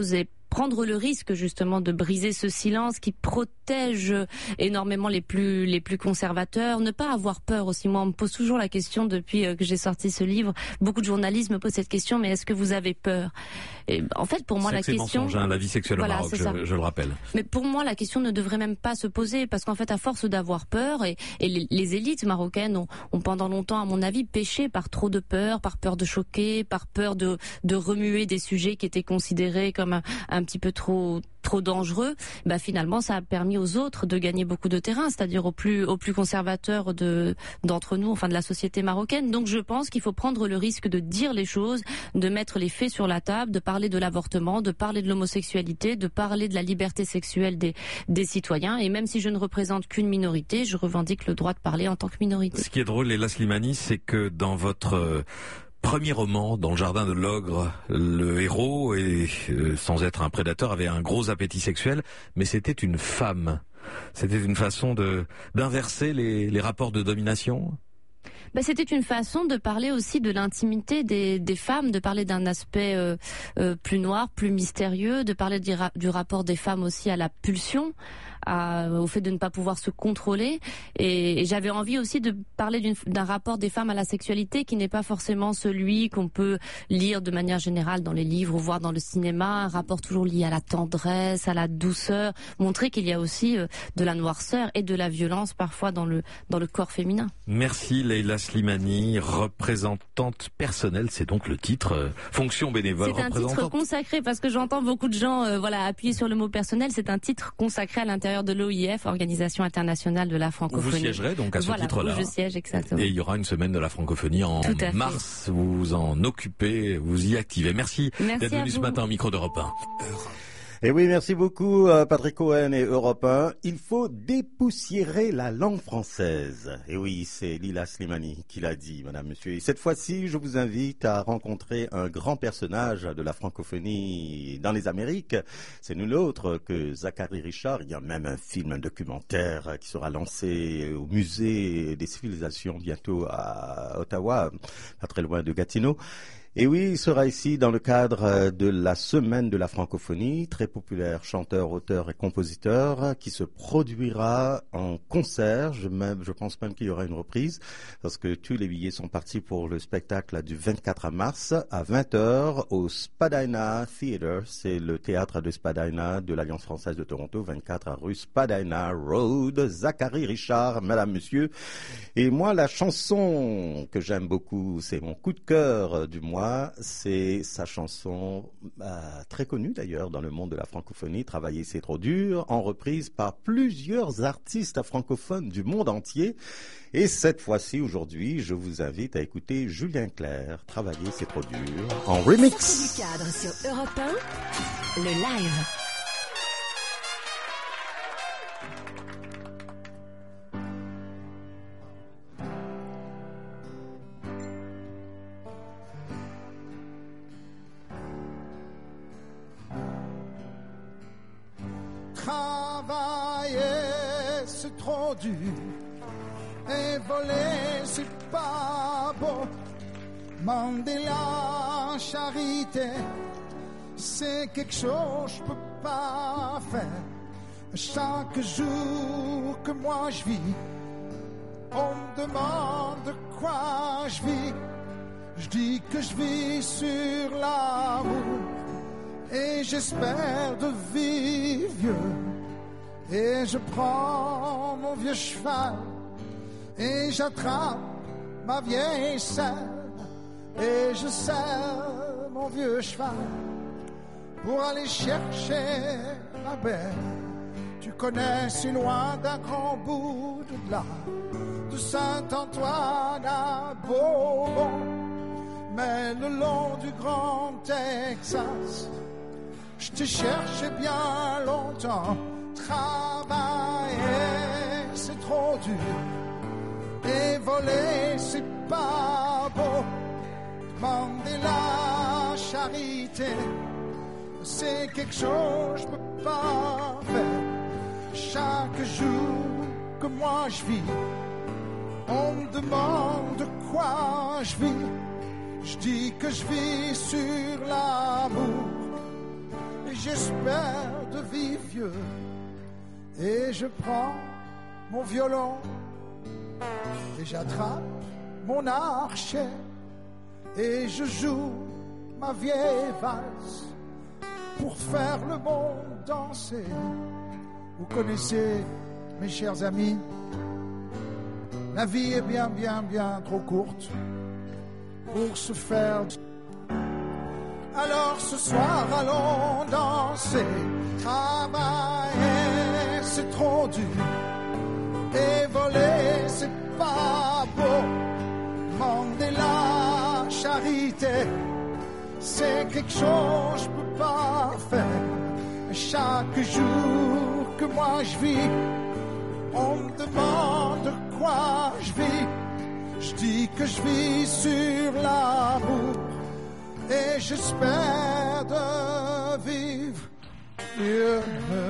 prendre le risque justement de briser ce silence qui protège énormément les plus les plus conservateurs, ne pas avoir peur aussi. Moi, on me pose toujours la question depuis que j'ai sorti ce livre. Beaucoup de journalistes me posent cette question, mais est-ce que vous avez peur? Et en fait, pour moi, c'est la c'est question, mensonge, hein, la vie sexuelle voilà, au Maroc, je, je le rappelle. Mais pour moi, la question ne devrait même pas se poser, parce qu'en fait, à force d'avoir peur, et, et les, les élites marocaines ont, ont pendant longtemps, à mon avis, péché par trop de peur, par peur de choquer, par peur de, de remuer des sujets qui étaient considérés comme un, un petit peu trop trop dangereux. Bah finalement, ça a permis aux autres de gagner beaucoup de terrain, c'est-à-dire aux plus aux plus conservateurs de d'entre nous, enfin de la société marocaine. Donc je pense qu'il faut prendre le risque de dire les choses, de mettre les faits sur la table, de parler de l'avortement, de parler de l'homosexualité, de parler de la liberté sexuelle des des citoyens. Et même si je ne représente qu'une minorité, je revendique le droit de parler en tant que minorité. Ce qui est drôle, Leila Slimani, c'est que dans votre euh, premier roman, dans le jardin de l'ogre, le héros, et euh, sans être un prédateur, avait un gros appétit sexuel, mais c'était une femme. C'était une façon de d'inverser les, les rapports de domination. Ben, c'était une façon de parler aussi de l'intimité des, des femmes, de parler d'un aspect euh, euh, plus noir, plus mystérieux, de parler du, ra- du rapport des femmes aussi à la pulsion, à, au fait de ne pas pouvoir se contrôler. Et, et j'avais envie aussi de parler d'une, d'un rapport des femmes à la sexualité qui n'est pas forcément celui qu'on peut lire de manière générale dans les livres ou voir dans le cinéma, un rapport toujours lié à la tendresse, à la douceur, montrer qu'il y a aussi euh, de la noirceur et de la violence parfois dans le, dans le corps féminin. Merci Leila Slimani, représentante personnelle, c'est donc le titre, euh, fonction bénévole. C'est un titre consacré, parce que j'entends beaucoup de gens euh, voilà, appuyer sur le mot personnel, c'est un titre consacré à l'intérieur de l'O I F, Organisation internationale de la francophonie. Vous siégerez donc à ce voilà, titre-là. Où je siège, exactement. Et il y aura une semaine de la francophonie en mars, vous vous en occupez, vous y activez. Merci, Merci d'être venu ce matin au micro d'Europe un. Et oui, merci beaucoup Patrick Cohen et Europe un. Il faut dépoussiérer la langue française. Et oui, c'est Leila Slimani qui l'a dit, madame, monsieur. Et cette fois-ci, je vous invite à rencontrer un grand personnage de la francophonie dans les Amériques. C'est nul autre que Zachary Richard. Il y a même un film, un documentaire qui sera lancé au musée des civilisations bientôt à Ottawa, pas très loin de Gatineau. Et oui, il sera ici dans le cadre de la Semaine de la francophonie, très populaire chanteur, auteur et compositeur, qui se produira en concert. Je, même, je pense même qu'il y aura une reprise, parce que tous les billets sont partis pour le spectacle du vingt-quatre mars à vingt heures au Spadina Theatre. C'est le théâtre de Spadina de l'Alliance française de Toronto, vingt-quatre rue Spadina Road. Zachary Richard, madame, monsieur. Et moi, la chanson que j'aime beaucoup, c'est mon coup de cœur du mois. C'est sa chanson euh, très connue d'ailleurs dans le monde de la francophonie, Travailler c'est trop dur, en reprise par plusieurs artistes francophones du monde entier. Et cette fois-ci, aujourd'hui, je vous invite à écouter Julien Clerc, Travailler c'est trop dur, en remix. Du cadre sur Europe un, le live. Travailler, c'est trop dur. Et voler, c'est pas beau. Mander la charité, c'est quelque chose que je peux pas faire. Chaque jour que moi je vis, on me demande de quoi je vis. Je dis que je vis sur l'amour. Et j'espère de vivre vieux. Et je prends mon vieux cheval et j'attrape ma vieille selle et je serre mon vieux cheval pour aller chercher la belle. Tu connais si loin d'un grand bout de là, de Saint-Antoine à Beaumont, mais le long du grand Texas, je te cherchais bien longtemps. Travailler, c'est trop dur. Et voler, c'est pas beau. Demander la charité, c'est quelque chose que je peux pas faire. Chaque jour que moi je vis, on me demande de quoi je vis. Je dis que je vis sur l'amour. mais j'espère de vivre vieux. Et je prends mon violon et j'attrape mon archet et je joue ma vieille valse pour faire le monde danser. Vous connaissez, mes chers amis, la vie est bien, bien, bien trop courte pour se faire. Alors ce soir, allons danser. Travailler, c'est trop dur. Et voler, c'est pas beau. Demander la charité, c'est quelque chose que je peux pas faire. Chaque jour que moi je vis, on me demande quoi je vis. Je dis que je vis sur l'amour et j'espère de vivre mieux.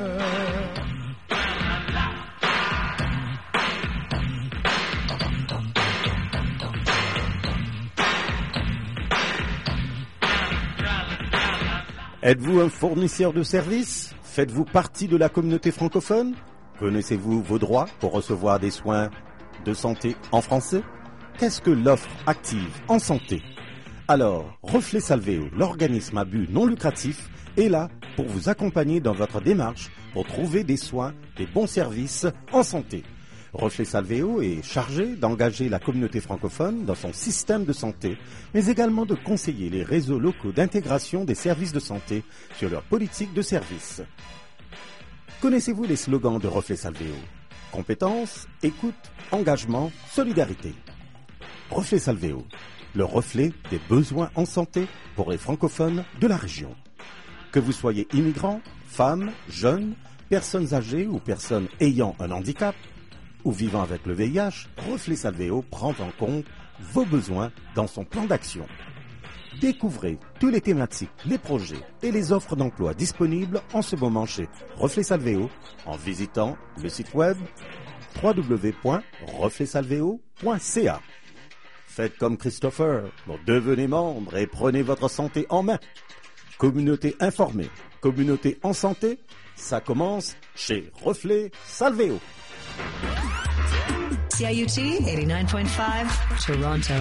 Êtes-vous un fournisseur de services? Faites-vous partie de la communauté francophone? Connaissez-vous vos droits pour recevoir des soins de santé en français? Qu'est-ce que l'offre active en santé? Alors, Reflet Salvéo, l'organisme à but non lucratif, est là pour vous accompagner dans votre démarche pour trouver des soins, des bons services en santé. Reflet Salvéo est chargé d'engager la communauté francophone dans son système de santé, mais également de conseiller les réseaux locaux d'intégration des services de santé sur leur politique de service. Connaissez-vous les slogans de Reflet Salvéo? Compétence, écoute, engagement, solidarité. Reflet Salvéo, le reflet des besoins en santé pour les francophones de la région. Que vous soyez immigrants, femmes, jeunes, personnes âgées ou personnes ayant un handicap, ou vivant avec le V I H, Reflet Salvéo prend en compte vos besoins dans son plan d'action. Découvrez tous les thématiques, les projets et les offres d'emploi disponibles en ce moment chez Reflet Salvéo en visitant le site web w w w point reflet salvéo point c a. Faites comme Christopher, devenez membre et prenez votre santé en main. Communauté informée, communauté en santé, ça commence chez Reflet Salvéo. C I U T eighty-nine point five, Toronto.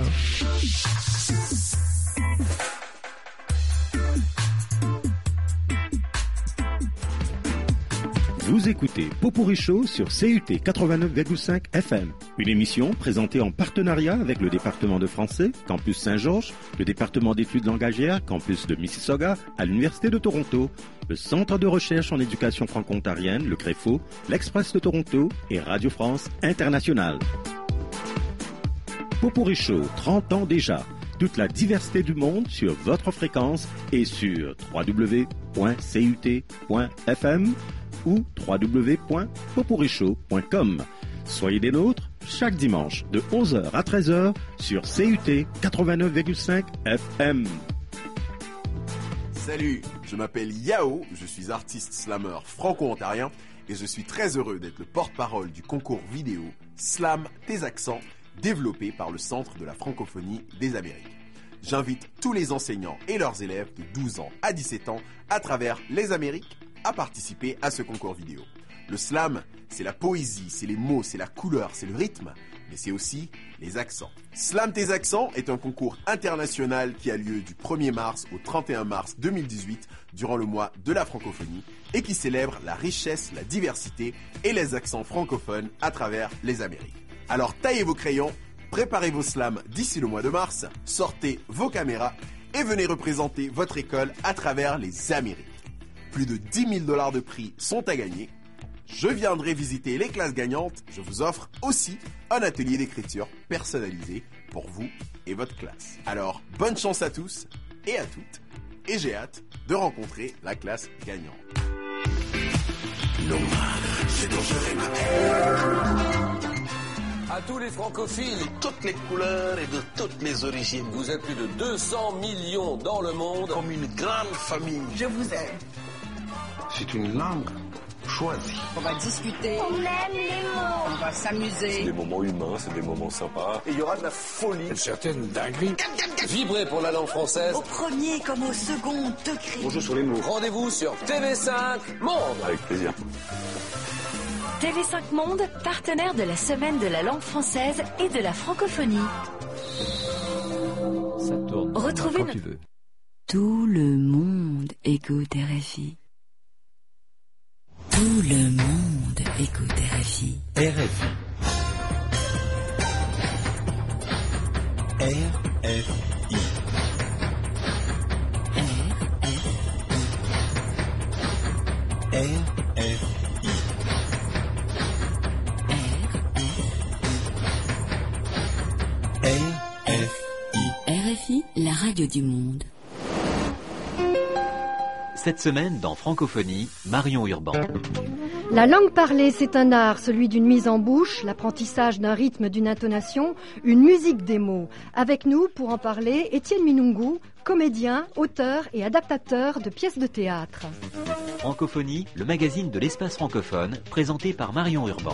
Vous écoutez Pot-Pourri Show sur C U T quatre-vingt-neuf virgule cinq F M, une émission présentée en partenariat avec le département de français, Campus Saint-Georges, le département d'études langagières, Campus de Mississauga, à l'Université de Toronto, le Centre de recherche en éducation franco-ontarienne, le CREFO, l'Express de Toronto et Radio France Internationale. Pot-Pourri Show, trente ans déjà. Toute la diversité du monde sur votre fréquence et sur w w w point c u t point f m ou w w w point potpourrishow point com. Soyez des nôtres chaque dimanche de onze heures à treize heures sur C U T quatre-vingt-neuf virgule cinq F M. Salut, je m'appelle Yao, je suis artiste slammer franco-ontarien et je suis très heureux d'être le porte-parole du concours vidéo Slam tes accents développé par le Centre de la francophonie des Amériques. J'invite tous les enseignants et leurs élèves de douze ans à dix-sept ans à travers les Amériques à participer à ce concours vidéo. Le slam, c'est la poésie, c'est les mots, c'est la couleur, c'est le rythme, mais c'est aussi les accents. Slam tes accents est un concours international qui a lieu du premier mars au trente et un mars deux mille dix-huit durant le mois de la francophonie et qui célèbre la richesse, la diversité et les accents francophones à travers les Amériques. Alors taillez vos crayons, préparez vos slams d'ici le mois de mars, sortez vos caméras et venez représenter votre école à travers les Amériques. Plus de dix mille dollars de prix sont à gagner. Je viendrai visiter les classes gagnantes. Je vous offre aussi un atelier d'écriture personnalisé pour vous et votre classe. Alors, bonne chance à tous et à toutes. Et j'ai hâte de rencontrer la classe gagnante. C'est dangereux, ma mère. À tous les francophiles, de toutes les couleurs et de toutes les origines. Vous êtes plus de deux cents millions dans le monde. Comme une grande famille. Je vous aime. C'est une langue choisi. On va discuter. On aime les mots. On va s'amuser. C'est des moments humains, c'est des moments sympas. Et il y aura de la folie. Une certaine dinguerie. Vibrer pour la langue française. Au premier comme au second degré. On joue sur les mots. Rendez-vous sur T V cinq Monde. Avec plaisir. T V cinq Monde, partenaire de la Semaine de la langue française et de la francophonie. Ça tourne. Retrouvez quand notre... tu veux. Tout le monde écoute R F I. Tout le monde écoute R F I. R F I. R F I. R F I. R F I. R F I, la radio du monde. Cette semaine, dans Francophonie, Marion Urban. La langue parlée, c'est un art, celui d'une mise en bouche, l'apprentissage d'un rythme, d'une intonation, une musique des mots. Avec nous, pour en parler, Étienne Minungu, comédien, auteur et adaptateur de pièces de théâtre. Francophonie, le magazine de l'espace francophone, présenté par Marion Urban.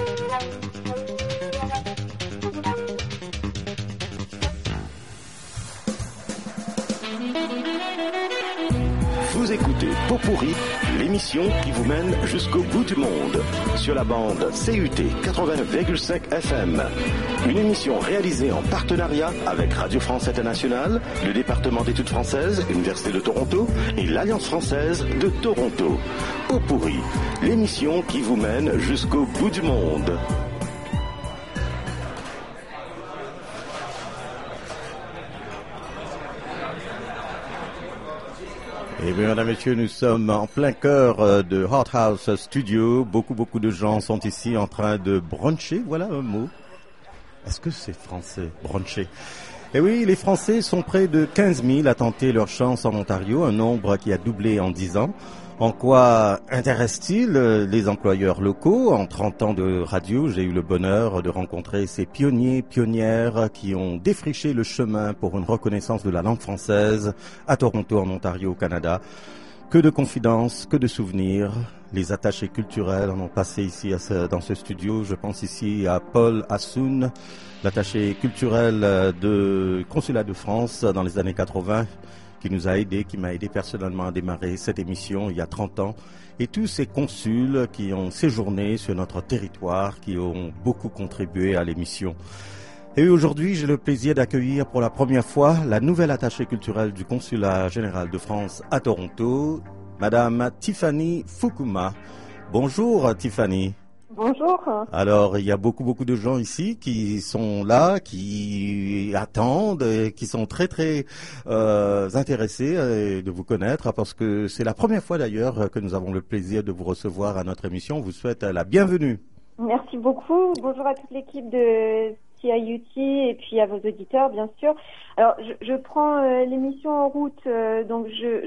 Vous écoutez Pot-pourri, l'émission qui vous mène jusqu'au bout du monde, sur la bande C U T quatre-vingt-neuf virgule cinq F M. Une émission réalisée en partenariat avec Radio France Internationale, le département d'études françaises, l'Université de Toronto et l'Alliance française de Toronto. Pot-pourri, l'émission qui vous mène jusqu'au bout du monde. Eh bien, mesdames, messieurs, nous sommes en plein cœur de Hot House Studio. Beaucoup, beaucoup de gens sont ici en train de bruncher. Voilà un mot. Est-ce que c'est français, bruncher? Eh oui, les Français sont près de quinze mille à tenter leur chance en Ontario, un nombre qui a doublé en dix ans. En quoi intéresse-t-il les employeurs locaux? En trente ans de radio, j'ai eu le bonheur de rencontrer ces pionniers, pionnières qui ont défriché le chemin pour une reconnaissance de la langue française à Toronto, en Ontario, au Canada. Que de confidences, que de souvenirs. Les attachés culturels en ont passé ici à ce, dans ce studio. Je pense ici à Paul Assoun, l'attaché culturel de Consulat de France dans les années quatre-vingts, qui nous a aidés, qui m'a aidé personnellement à démarrer cette émission il y a trente ans. Et tous ces consuls qui ont séjourné sur notre territoire, qui ont beaucoup contribué à l'émission. Et aujourd'hui, j'ai le plaisir d'accueillir pour la première fois la nouvelle attachée culturelle du Consulat général de France à Toronto, Madame Tiffany Fukuma. Bonjour Tiffany. Bonjour. Alors, il y a beaucoup, beaucoup de gens ici qui sont là, qui attendent, et qui sont très, très euh, intéressés euh, de vous connaître, parce que c'est la première fois d'ailleurs que nous avons le plaisir de vous recevoir à notre émission. On vous souhaite la bienvenue. Merci beaucoup. Bonjour à toute l'équipe de C I U T et puis à vos auditeurs, bien sûr. Alors, je, je prends euh, l'émission en route, euh, donc je,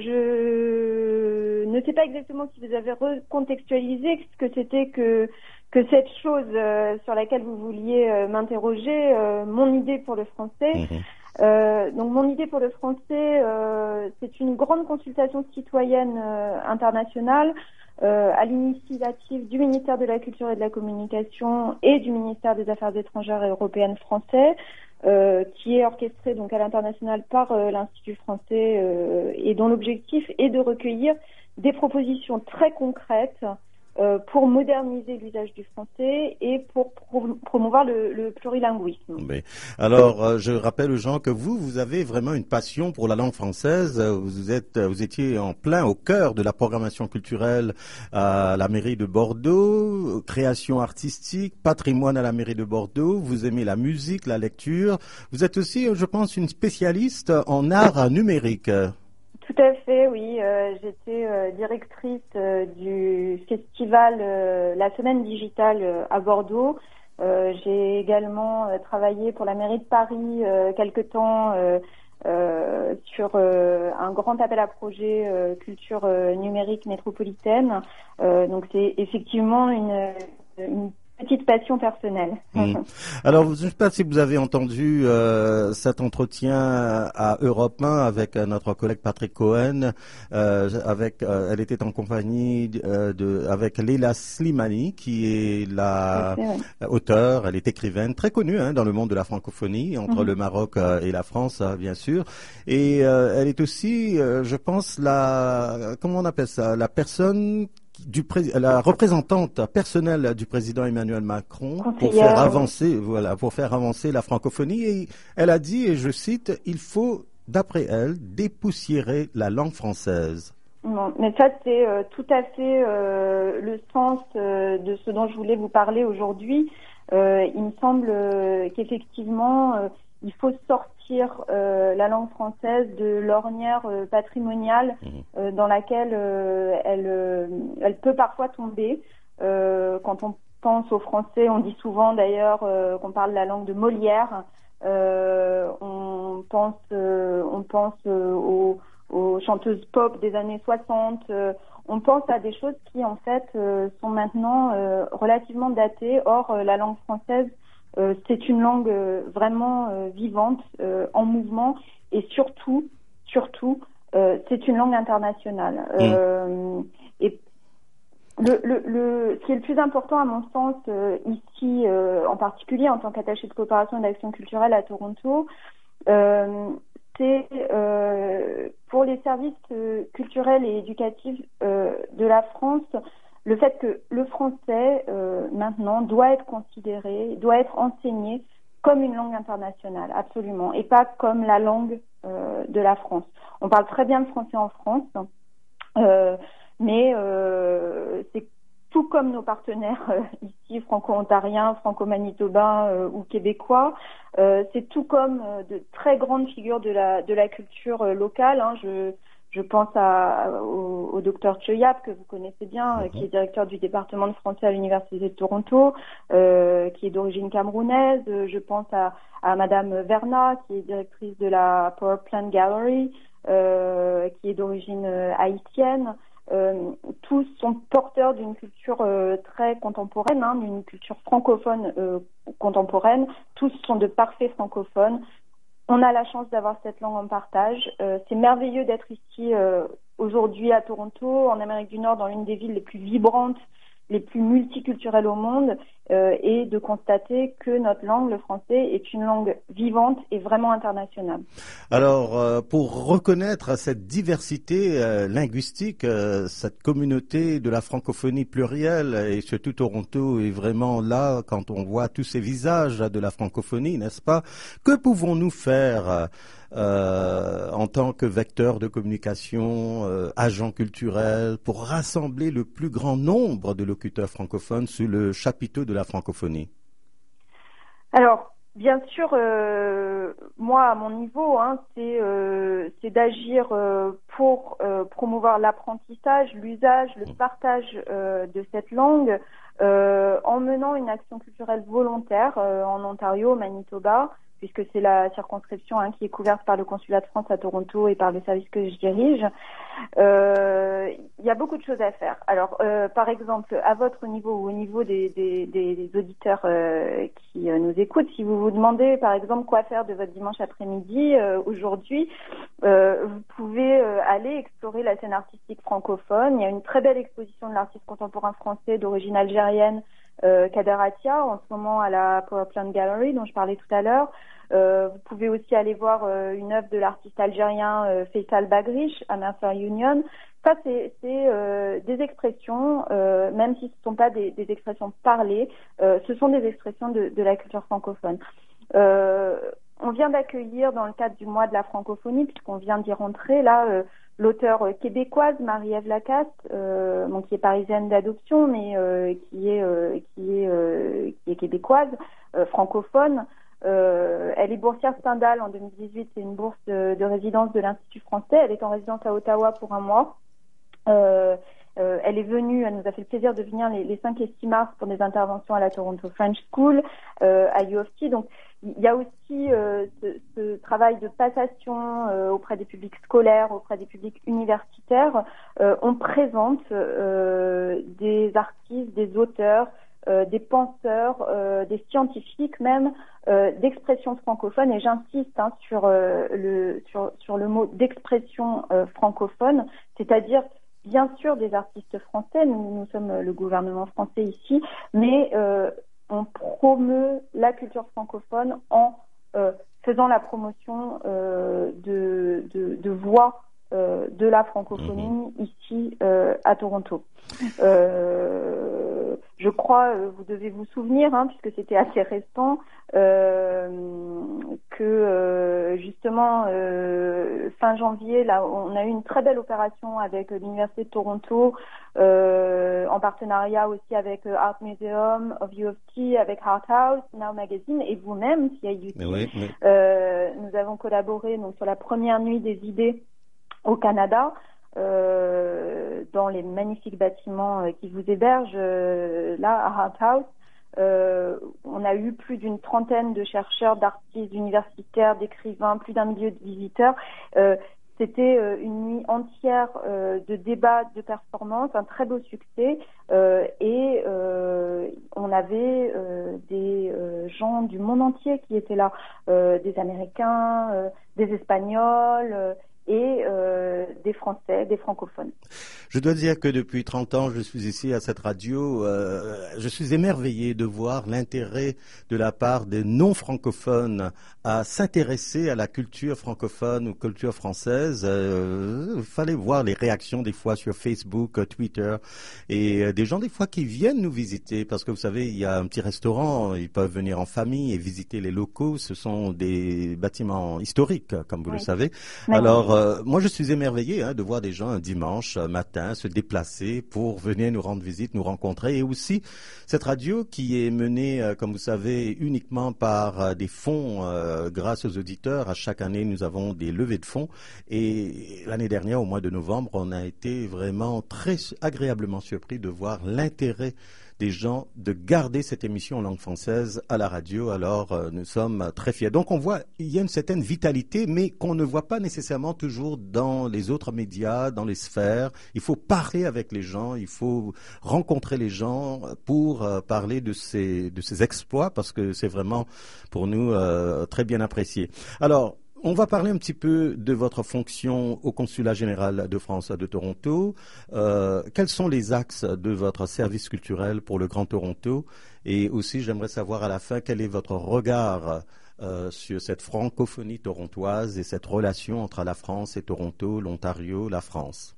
je ne sais pas exactement si vous avez recontextualisé ce que c'était que que cette chose euh, sur laquelle vous vouliez euh, m'interroger, euh, mon idée pour le français. Mmh. Euh, donc, mon idée pour le français, euh, c'est une grande consultation citoyenne euh, internationale euh, à l'initiative du ministère de la Culture et de la Communication et du ministère des Affaires étrangères et européennes français, euh, qui est orchestrée donc à l'international par euh, l'Institut français euh, et dont l'objectif est de recueillir des propositions très concrètes Euh, pour moderniser l'usage du français et pour pro- promouvoir le, le plurilinguisme. Mais, alors, euh, je rappelle aux gens que vous, vous avez vraiment une passion pour la langue française. Vous êtes, vous étiez en plein au cœur de la programmation culturelle à la mairie de Bordeaux, création artistique, patrimoine à la mairie de Bordeaux. Vous aimez la musique, la lecture. Vous êtes aussi, je pense, une spécialiste en art numérique. Tout à fait, oui. Euh, j'étais euh, directrice euh, du festival euh, La Semaine Digitale euh, à Bordeaux. Euh, j'ai également euh, travaillé pour la mairie de Paris euh, quelque temps euh, euh, sur euh, un grand appel à projet euh, culture euh, numérique métropolitaine. Euh, donc c'est effectivement une, une petite passion personnelle. Mmh. Alors, je ne sais pas si vous avez entendu euh, cet entretien à Europe un avec euh, notre collègue Patrick Cohen. Euh, avec, euh, elle était en compagnie euh, de, avec Leila Slimani, qui est la ouais. auteure, elle est écrivaine très connue hein, dans le monde de la francophonie, entre mmh. le Maroc euh, et la France, euh, bien sûr. Et euh, elle est aussi, euh, je pense, la, comment on appelle ça, la personne du pré... la représentante personnelle du président Emmanuel Macron pour faire avancer, voilà, pour faire avancer la francophonie. Et elle a dit, et je cite, il faut, d'après elle, dépoussiérer la langue française. Non, mais ça c'est euh, tout à fait euh, le sens euh, de ce dont je voulais vous parler aujourd'hui. Euh, il me semble euh, qu'effectivement euh, il faut sortir euh, la langue française de l'ornière euh, patrimoniale euh, dans laquelle euh, elle, euh, elle peut parfois tomber. Euh, quand on pense au français, on dit souvent d'ailleurs euh, qu'on parle la langue de Molière. Euh, on pense, euh, on pense euh, aux, aux chanteuses pop des années soixante. Euh, on pense à des choses qui en fait euh, sont maintenant euh, relativement datées. Or, euh, la langue française, Euh, c'est une langue euh, vraiment euh, vivante, euh, en mouvement, et surtout, surtout, euh, c'est une langue internationale. Euh, et le, le, le, ce qui est le plus important à mon sens euh, ici, euh, en particulier en tant qu'attaché de coopération et d'action culturelle à Toronto, euh, c'est euh, pour les services euh, culturels et éducatifs euh, de la France, le fait que le français, euh, maintenant, doit être considéré, doit être enseigné comme une langue internationale, absolument, et pas comme la langue euh, de la France. On parle très bien le français en France, euh, mais euh, c'est tout comme nos partenaires euh, ici, franco-ontariens, franco-manitobains euh, ou québécois, euh, c'est tout comme euh, de très grandes figures de la, de la culture euh, locale. Hein, je... Je pense à, au, au docteur Choyap, que vous connaissez bien, euh, qui est directeur du département de français à l'Université de Toronto, euh, qui est d'origine camerounaise. Je pense à, à Madame Verna, qui est directrice de la Power Plant Gallery, euh, qui est d'origine euh, haïtienne. Euh, tous sont porteurs d'une culture euh, très contemporaine, hein, d'une culture francophone euh, contemporaine. Tous sont de parfaits francophones. On a la chance d'avoir cette langue en partage. Euh, c'est merveilleux d'être ici euh, aujourd'hui à Toronto, en Amérique du Nord, dans l'une des villes les plus vibrantes, les plus multiculturelles au monde, euh, et de constater que notre langue, le français, est une langue vivante et vraiment internationale. Alors, euh, pour reconnaître cette diversité euh, linguistique, euh, cette communauté de la francophonie plurielle, et surtout Toronto est vraiment là quand on voit tous ces visages de la francophonie, n'est-ce pas? Que pouvons-nous faire Euh, en tant que vecteur de communication, euh, agent culturel, pour rassembler le plus grand nombre de locuteurs francophones sous le chapiteau de la francophonie? Alors, bien sûr, euh, moi, à mon niveau, hein, c'est euh, c'est d'agir euh, pour euh, promouvoir l'apprentissage, l'usage, le partage euh, de cette langue, euh, en menant une action culturelle volontaire euh, en Ontario, au Manitoba, puisque c'est la circonscription hein, qui est couverte par le consulat de France à Toronto et par le service que je dirige. Euh, il y a beaucoup de choses à faire. Alors, euh, par exemple, à votre niveau ou au niveau des, des, des, des auditeurs euh, qui euh, nous écoutent, si vous vous demandez, par exemple, quoi faire de votre dimanche après-midi, euh, aujourd'hui, euh, vous pouvez euh, aller explorer la scène artistique francophone. Il y a une très belle exposition de l'artiste contemporain français d'origine algérienne, Euh, Kader Atia, en ce moment à la Power Plant Gallery dont je parlais tout à l'heure. Euh, vous pouvez aussi aller voir euh, une œuvre de l'artiste algérien euh, Faisal Bagrish à Mercer Union. Ça, c'est euh, des expressions, euh, même si ce ne sont pas des, des expressions parlées, euh, ce sont des expressions de, de la culture francophone. Euh, on vient d'accueillir dans le cadre du mois de la francophonie, puisqu'on vient d'y rentrer, là, euh, l'auteure québécoise Marie-Ève Lacaste, euh, bon, qui est parisienne d'adoption, mais euh, qui est euh, qui est euh, qui est québécoise, euh, francophone. Euh, elle est boursière Stendhal en deux mille dix-huit, c'est une bourse de, de résidence de l'Institut français. Elle est en résidence à Ottawa pour un mois. Euh, euh, elle est venue, elle nous a fait le plaisir de venir les, les cinq et six mars pour des interventions à la Toronto French School, euh, à U of T. Donc, il y a aussi euh, ce, ce travail de passation euh, auprès des publics scolaires, auprès des publics universitaires. Euh, on présente euh, des artistes, des auteurs euh, des penseurs, euh, des scientifiques même, euh, d'expression francophone. Et j'insiste hein, sur, euh, le, sur, sur le mot d'expression euh, francophone, c'est-à-dire bien sûr des artistes français, nous, nous sommes le gouvernement français ici, mais euh, on promeut la culture francophone en euh, faisant la promotion euh, de, de, de voix euh, de la francophonie mmh. ici euh, à Toronto. Euh, je crois, euh, vous devez vous souvenir, hein, puisque c'était assez récent, euh, que euh, justement euh, fin janvier, là, on a eu une très belle opération avec l'Université de Toronto, euh, en partenariat aussi avec Art Museum of U of T, avec Art House, Now Magazine, et vous-même, C I U T. Oui, oui. Euh, nous avons collaboré donc sur la première nuit des idées au Canada. Euh, dans les magnifiques bâtiments euh, qui vous hébergent euh, là à Art House. Euh, on a eu plus d'une trentaine de chercheurs, d'artistes, d'universitaires, d'écrivains, plus d'un millier de visiteurs. Euh, C'était euh, une nuit entière euh, de débats, de performances, un très beau succès. Euh, et euh, on avait euh, des euh, gens du monde entier qui étaient là, euh, des Américains, euh, des Espagnols. Euh, et euh, des Français, des francophones. Je dois dire que depuis trente ans, je suis ici à cette radio. Euh, je suis émerveillé de voir l'intérêt de la part des non-francophones à s'intéresser à la culture francophone ou culture française. Euh, il fallait voir les réactions des fois sur Facebook, Twitter, et euh, des gens des fois qui viennent nous visiter parce que vous savez, il y a un petit restaurant, ils peuvent venir en famille et visiter les locaux. Ce sont des bâtiments historiques, comme vous oui. le savez. Mais Alors, Euh, moi, je suis émerveillé hein, de voir des gens un dimanche matin se déplacer pour venir nous rendre visite, nous rencontrer. Et aussi, cette radio qui est menée, euh, comme vous savez, uniquement par euh, des fonds euh, grâce aux auditeurs. À chaque année, nous avons des levées de fonds. Et l'année dernière, au mois de novembre, on a été vraiment très agréablement surpris de voir l'intérêt des gens de garder cette émission en langue française à la radio. Alors, euh, nous sommes très fiers. Donc, on voit, il y a une certaine vitalité, mais qu'on ne voit pas nécessairement toujours dans les autres médias, dans les sphères. Il faut parler avec les gens, il faut rencontrer les gens pour euh, parler de ces, de ces exploits, parce que c'est vraiment, pour nous, euh, très bien apprécié. Alors, on va parler un petit peu de votre fonction au Consulat général de France de Toronto. Euh, quels sont les axes de votre service culturel pour le Grand Toronto? Et aussi, j'aimerais savoir à la fin quel est votre regard euh, sur cette francophonie torontoise et cette relation entre la France et Toronto, l'Ontario, la France.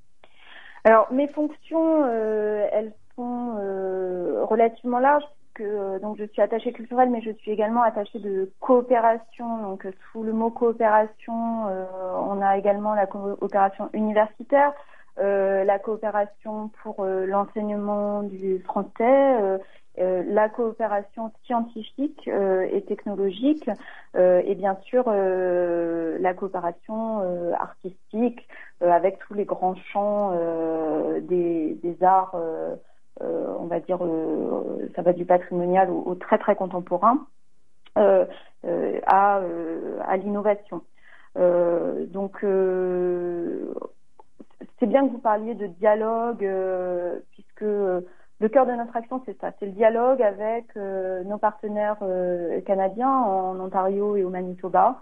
Alors, mes fonctions, euh, elles sont euh, relativement larges. Que, donc je suis attachée culturelle, mais je suis également attachée de coopération. Donc sous le mot coopération, euh, on a également la coopération universitaire, euh, la coopération pour euh, l'enseignement du français, euh, euh, la coopération scientifique euh, et technologique, euh, et bien sûr euh, la coopération euh, artistique euh, avec tous les grands champs euh, des, des arts. Euh, Euh, on va dire, euh, ça va du patrimonial au, au très très contemporain, euh, euh, à, euh, à l'innovation. Euh, donc, euh, c'est bien que vous parliez de dialogue, euh, puisque le cœur de notre action, c'est ça, c'est le dialogue avec euh, nos partenaires euh, canadiens en Ontario et au Manitoba.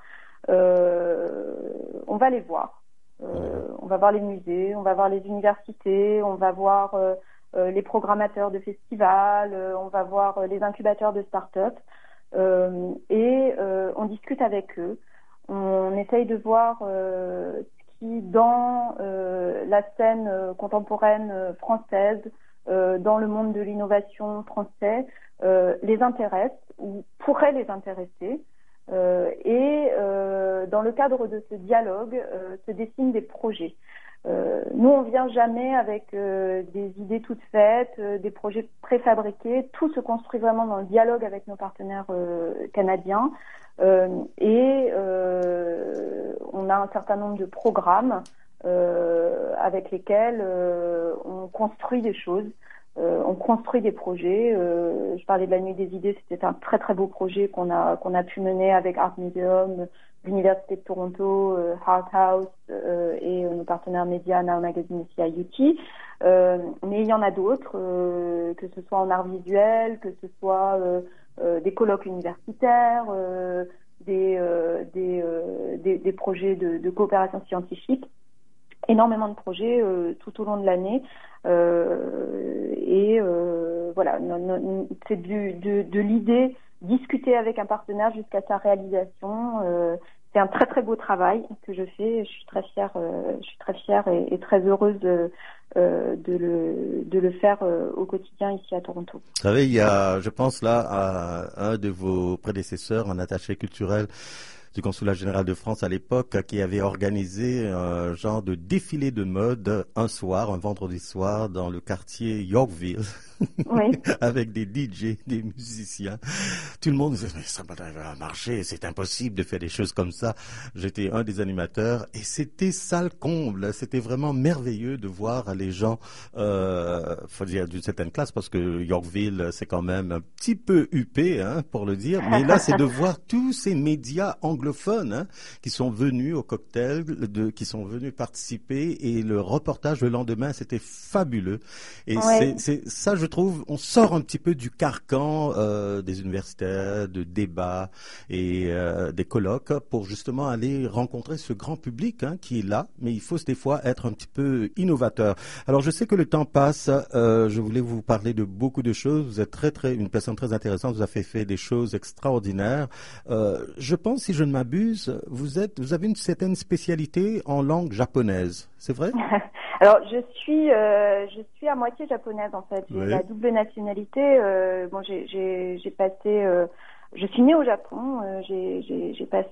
Euh, on va les voir. Euh, on va voir les musées, on va voir les universités, on va voir euh, Euh, les programmateurs de festivals, euh, on va voir euh, les incubateurs de start-up euh, et euh, on discute avec eux. On essaye de voir euh, ce qui, dans euh, la scène euh, contemporaine euh, française, euh, dans le monde de l'innovation français, euh, les intéresse ou pourrait les intéresser. Euh, et euh, dans le cadre de ce dialogue, euh, se dessinent des projets. Euh, nous, on vient jamais avec euh, des idées toutes faites, euh, des projets préfabriqués. Tout se construit vraiment dans le dialogue avec nos partenaires euh, canadiens. Euh, et euh, on a un certain nombre de programmes euh, avec lesquels euh, on construit des choses. euh, on construit des projets. Euh, je parlais de la Nuit des idées, c'était un très très beau projet qu'on a qu'on a pu mener avec Art Museum, l'Université de Toronto, euh, Heart House euh, et euh, nos partenaires médias Now Magazine et C I U T. Euh, mais il y en a d'autres, euh, que ce soit en art visuel, que ce soit euh, euh, des colloques universitaires, euh, des, euh, des, euh, des des projets de, de coopération scientifique. Énormément de projets euh, tout au long de l'année euh, et euh, voilà, non, non, c'est du, de, de l'idée discuter avec un partenaire jusqu'à sa réalisation. Euh, c'est un très très beau travail que je fais. Je suis très fière, euh, je suis très fière et, et très heureuse de, euh, de le de le faire euh, au quotidien ici à Toronto. Vous savez, il y a, je pense là à un de vos prédécesseurs, un attaché culturel du consulat général de France à l'époque, qui avait organisé un genre de défilé de mode un soir, un vendredi soir, dans le quartier Yorkville, oui. avec des D J, des musiciens. Tout le monde disait, mais ça va marcher, c'est impossible de faire des choses comme ça. J'étais un des animateurs et c'était salle comble. C'était vraiment merveilleux de voir les gens, euh, faut dire d'une certaine classe, parce que Yorkville, c'est quand même un petit peu huppé, hein, pour le dire. Mais là, c'est de voir tous ces médias anglophones Hein, qui sont venus au cocktail, de, qui sont venus participer et le reportage le lendemain, c'était fabuleux. Et ouais. c'est, c'est ça, je trouve, on sort un petit peu du carcan euh, des universitaires, de débats et euh, des colloques pour justement aller rencontrer ce grand public hein, qui est là, mais il faut des fois être un petit peu innovateur. Alors, je sais que le temps passe. Euh, je voulais vous parler de beaucoup de choses. Vous êtes très, très, une personne très intéressante. Vous avez fait des choses extraordinaires. Euh, je pense, si je ne m'abuse, vous êtes, vous avez une certaine spécialité en langue japonaise, c'est vrai? Alors je suis, euh, je suis à moitié japonaise en fait. J'ai oui. la double nationalité. Euh, bon, j'ai, j'ai, j'ai passé, euh, je suis née au Japon. Euh, j'ai, j'ai, j'ai passé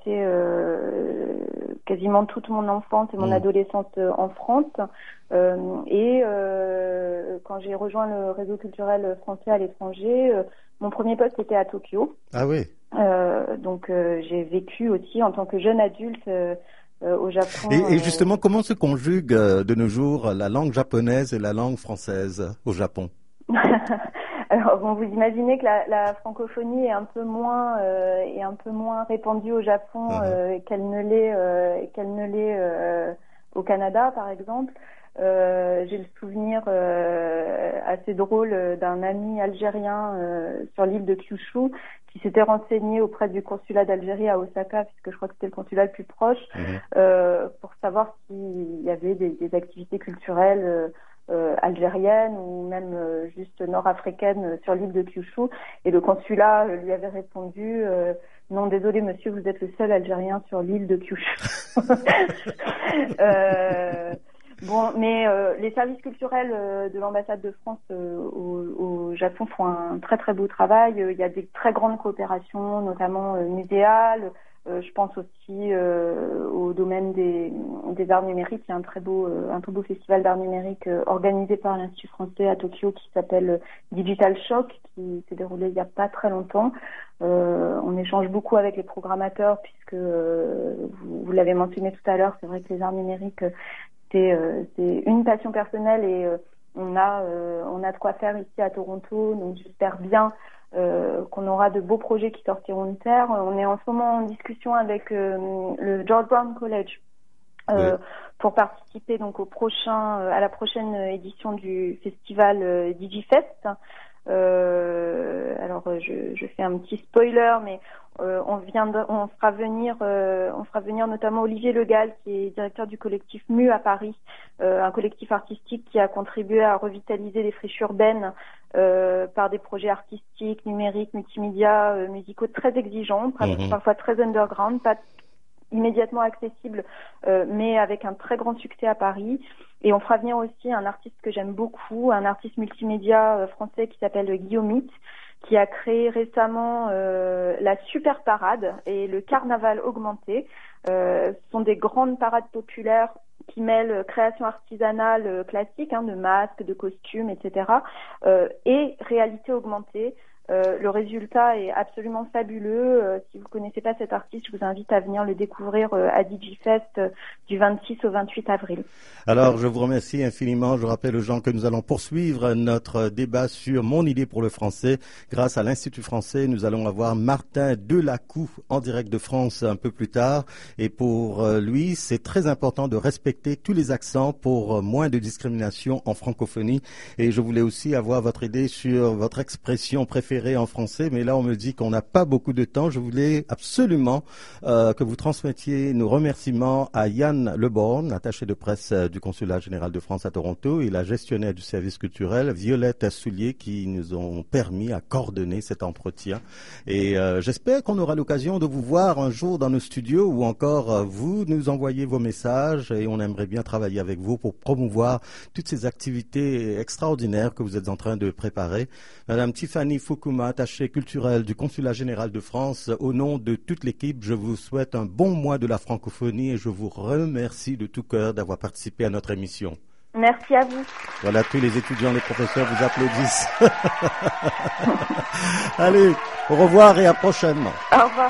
euh, quasiment toute mon enfance et mon mmh. adolescence en France. Euh, et euh, quand j'ai rejoint le réseau culturel français à l'étranger, euh, mon premier poste était à Tokyo. Ah oui. Euh, donc euh, j'ai vécu aussi en tant que jeune adulte euh, euh, au Japon. Et, et justement, euh... comment se conjugue euh, de nos jours la langue japonaise et la langue française au Japon? Alors bon, vous imaginez que la, la francophonie est un peu moins euh, est un peu moins répandue au Japon uh-huh. euh, qu'elle ne l'est euh, qu'elle ne l'est euh, au Canada, par exemple. Euh, j'ai le souvenir euh, assez drôle d'un ami algérien euh, sur l'île de Kyushu qui s'était renseigné auprès du consulat d'Algérie à Osaka, puisque je crois que c'était le consulat le plus proche, mmh. euh, pour savoir s'il y avait des, des activités culturelles euh, euh, algériennes ou même euh, juste nord-africaines sur l'île de Kyushu. Et le consulat euh, lui avait répondu euh, « Non, désolé monsieur, vous êtes le seul Algérien sur l'île de Kyushu. » euh, Bon, mais euh, les services culturels euh, de l'ambassade de France euh, au, au Japon font un très très beau travail. Il y a des très grandes coopérations, notamment euh, muséales. Euh, je pense aussi euh, au domaine des, des arts numériques. Il y a un très beau euh, un très beau festival d'art numérique euh, organisé par l'Institut français à Tokyo qui s'appelle Digital Shock, qui s'est déroulé il y a pas très longtemps. Euh, on échange beaucoup avec les programmateurs puisque euh, vous, vous l'avez mentionné tout à l'heure. C'est vrai que les arts numériques C'est, euh, c'est une passion personnelle et euh, on a euh, on a de quoi faire ici à Toronto, donc j'espère bien euh, qu'on aura de beaux projets qui sortiront de terre. On est en ce moment en discussion avec euh, le George Brown College euh, oui. pour participer donc au prochain à la prochaine édition du festival euh, DigiFest. Euh, alors je, je fais un petit spoiler, mais euh, on vient de, on fera venir euh, on fera venir notamment Olivier Legal, qui est directeur du collectif Mu à Paris, euh, un collectif artistique qui a contribué à revitaliser les friches urbaines euh, par des projets artistiques, numériques, multimédia, euh, musicaux très exigeants, mmh. parfois très underground, pas immédiatement accessible, euh, mais avec un très grand succès à Paris. Et on fera venir aussi un artiste que j'aime beaucoup, un artiste multimédia euh, français qui s'appelle Guillaume Mitz, qui a créé récemment euh, la Super Parade et le Carnaval augmenté. Euh, ce sont des grandes parades populaires qui mêlent création artisanale euh, classique, hein, de masques, de costumes, et cetera, euh, et réalité augmentée. Euh, le résultat est absolument fabuleux. Euh, si vous connaissez pas cet artiste, je vous invite à venir le découvrir euh, à DigiFest euh, du vingt-six au vingt-huit avril. Alors, je vous remercie infiniment. Je rappelle aux gens que nous allons poursuivre notre débat sur mon idée pour le français. Grâce à l'Institut français, nous allons avoir Martin Delacou en direct de France un peu plus tard. Et pour lui, c'est très important de respecter tous les accents pour moins de discrimination en francophonie. Et je voulais aussi avoir votre idée sur votre expression préférée en français, mais là on me dit qu'on n'a pas beaucoup de temps. Je voulais absolument euh, que vous transmettiez nos remerciements à Yann Leborn, attaché de presse du Consulat général de France à Toronto, et la gestionnaire du service culturel, Violette Soulier, qui nous ont permis à coordonner cet entretien. Et euh, j'espère qu'on aura l'occasion de vous voir un jour dans nos studios, ou encore euh, vous nous envoyez vos messages, et on aimerait bien travailler avec vous pour promouvoir toutes ces activités extraordinaires que vous êtes en train de préparer. Madame Tiffany Fukuma, attachée culturelle du Consulat général de France, au nom de toute l'équipe, je vous souhaite un bon mois de la francophonie et je vous remercie de tout cœur d'avoir participé à notre émission. Merci à vous. Voilà, tous les étudiants, les professeurs vous applaudissent. Allez, au revoir et à prochainement. Au revoir.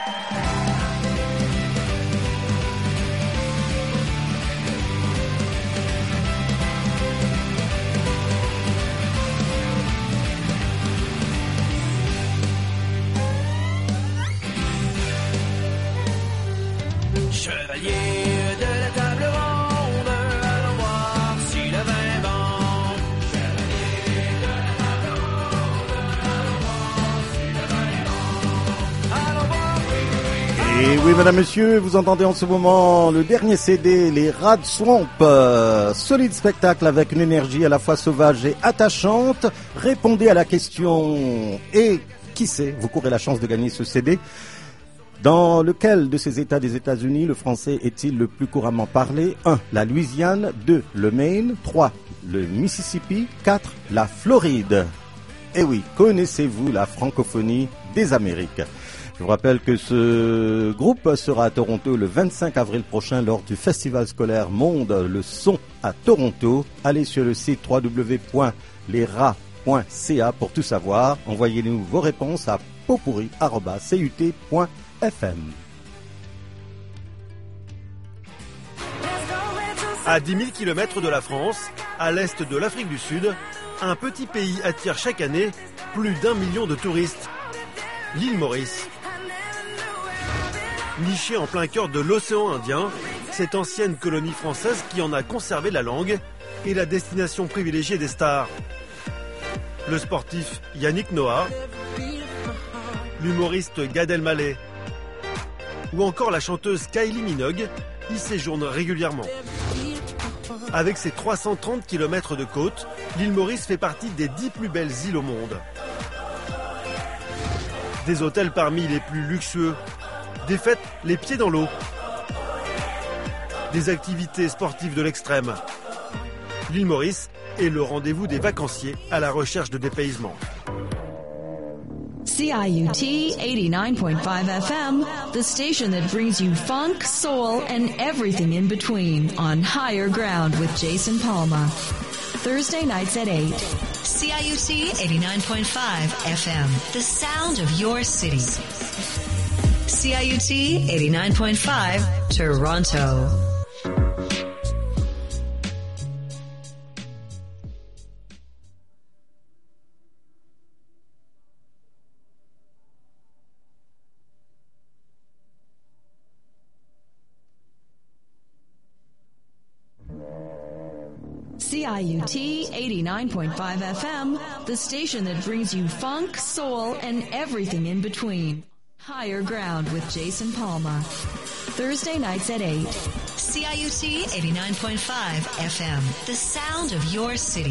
Chevalier de la table ronde, allons voir si le vin est bon. Chevalier de la table ronde, allons voir si le vin est bon. Allons voir, oui, oui. Et oui, mesdames, messieurs, vous entendez en ce moment le dernier C D, les Rats Swamp. Euh, solide spectacle avec une énergie à la fois sauvage et attachante. Répondez à la question et qui sait, vous courez la chance de gagner ce C D. Dans lequel de ces États des États-Unis le français est-il le plus couramment parlé? un. La Louisiane. deux. Le Maine. trois. Le Mississippi. quatre. La Floride. Eh oui, connaissez-vous la francophonie des Amériques? Je vous rappelle que ce groupe sera à Toronto le vingt-cinq avril prochain lors du Festival scolaire Monde le son à Toronto. Allez sur le site w w w point les rats point c a pour tout savoir. Envoyez-nous vos réponses à potpourri arobase c u t point f m. À dix mille kilomètres de la France, à l'est de l'Afrique du Sud, un petit pays attire chaque année plus d'un million de touristes. L'île Maurice. Nichée en plein cœur de l'océan Indien, cette ancienne colonie française qui en a conservé la langue est la destination privilégiée des stars. Le sportif Yannick Noah, l'humoriste Gad Elmaleh ou encore la chanteuse Kylie Minogue y séjournent régulièrement. Avec ses trois cent trente kilomètres de côte, l'île Maurice fait partie des dix plus belles îles au monde. Des hôtels parmi les plus luxueux, des fêtes les pieds dans l'eau, des activités sportives de l'extrême. L'île Maurice est le rendez-vous des vacanciers à la recherche de dépaysement. C I U T eighty-nine point five F M, the station that brings you funk, soul, and everything in between on Higher Ground with Jason Palma. Thursday nights at eight. C I U T eighty-nine point five F M, the sound of your city. C I U T eighty-nine point five, Toronto. C I U T eighty-nine point five F M, the station that brings you funk, soul, and everything in between. Higher Ground with Jason Palma. Thursday nights at eight. C I U T eighty-nine point five F M, the sound of your city.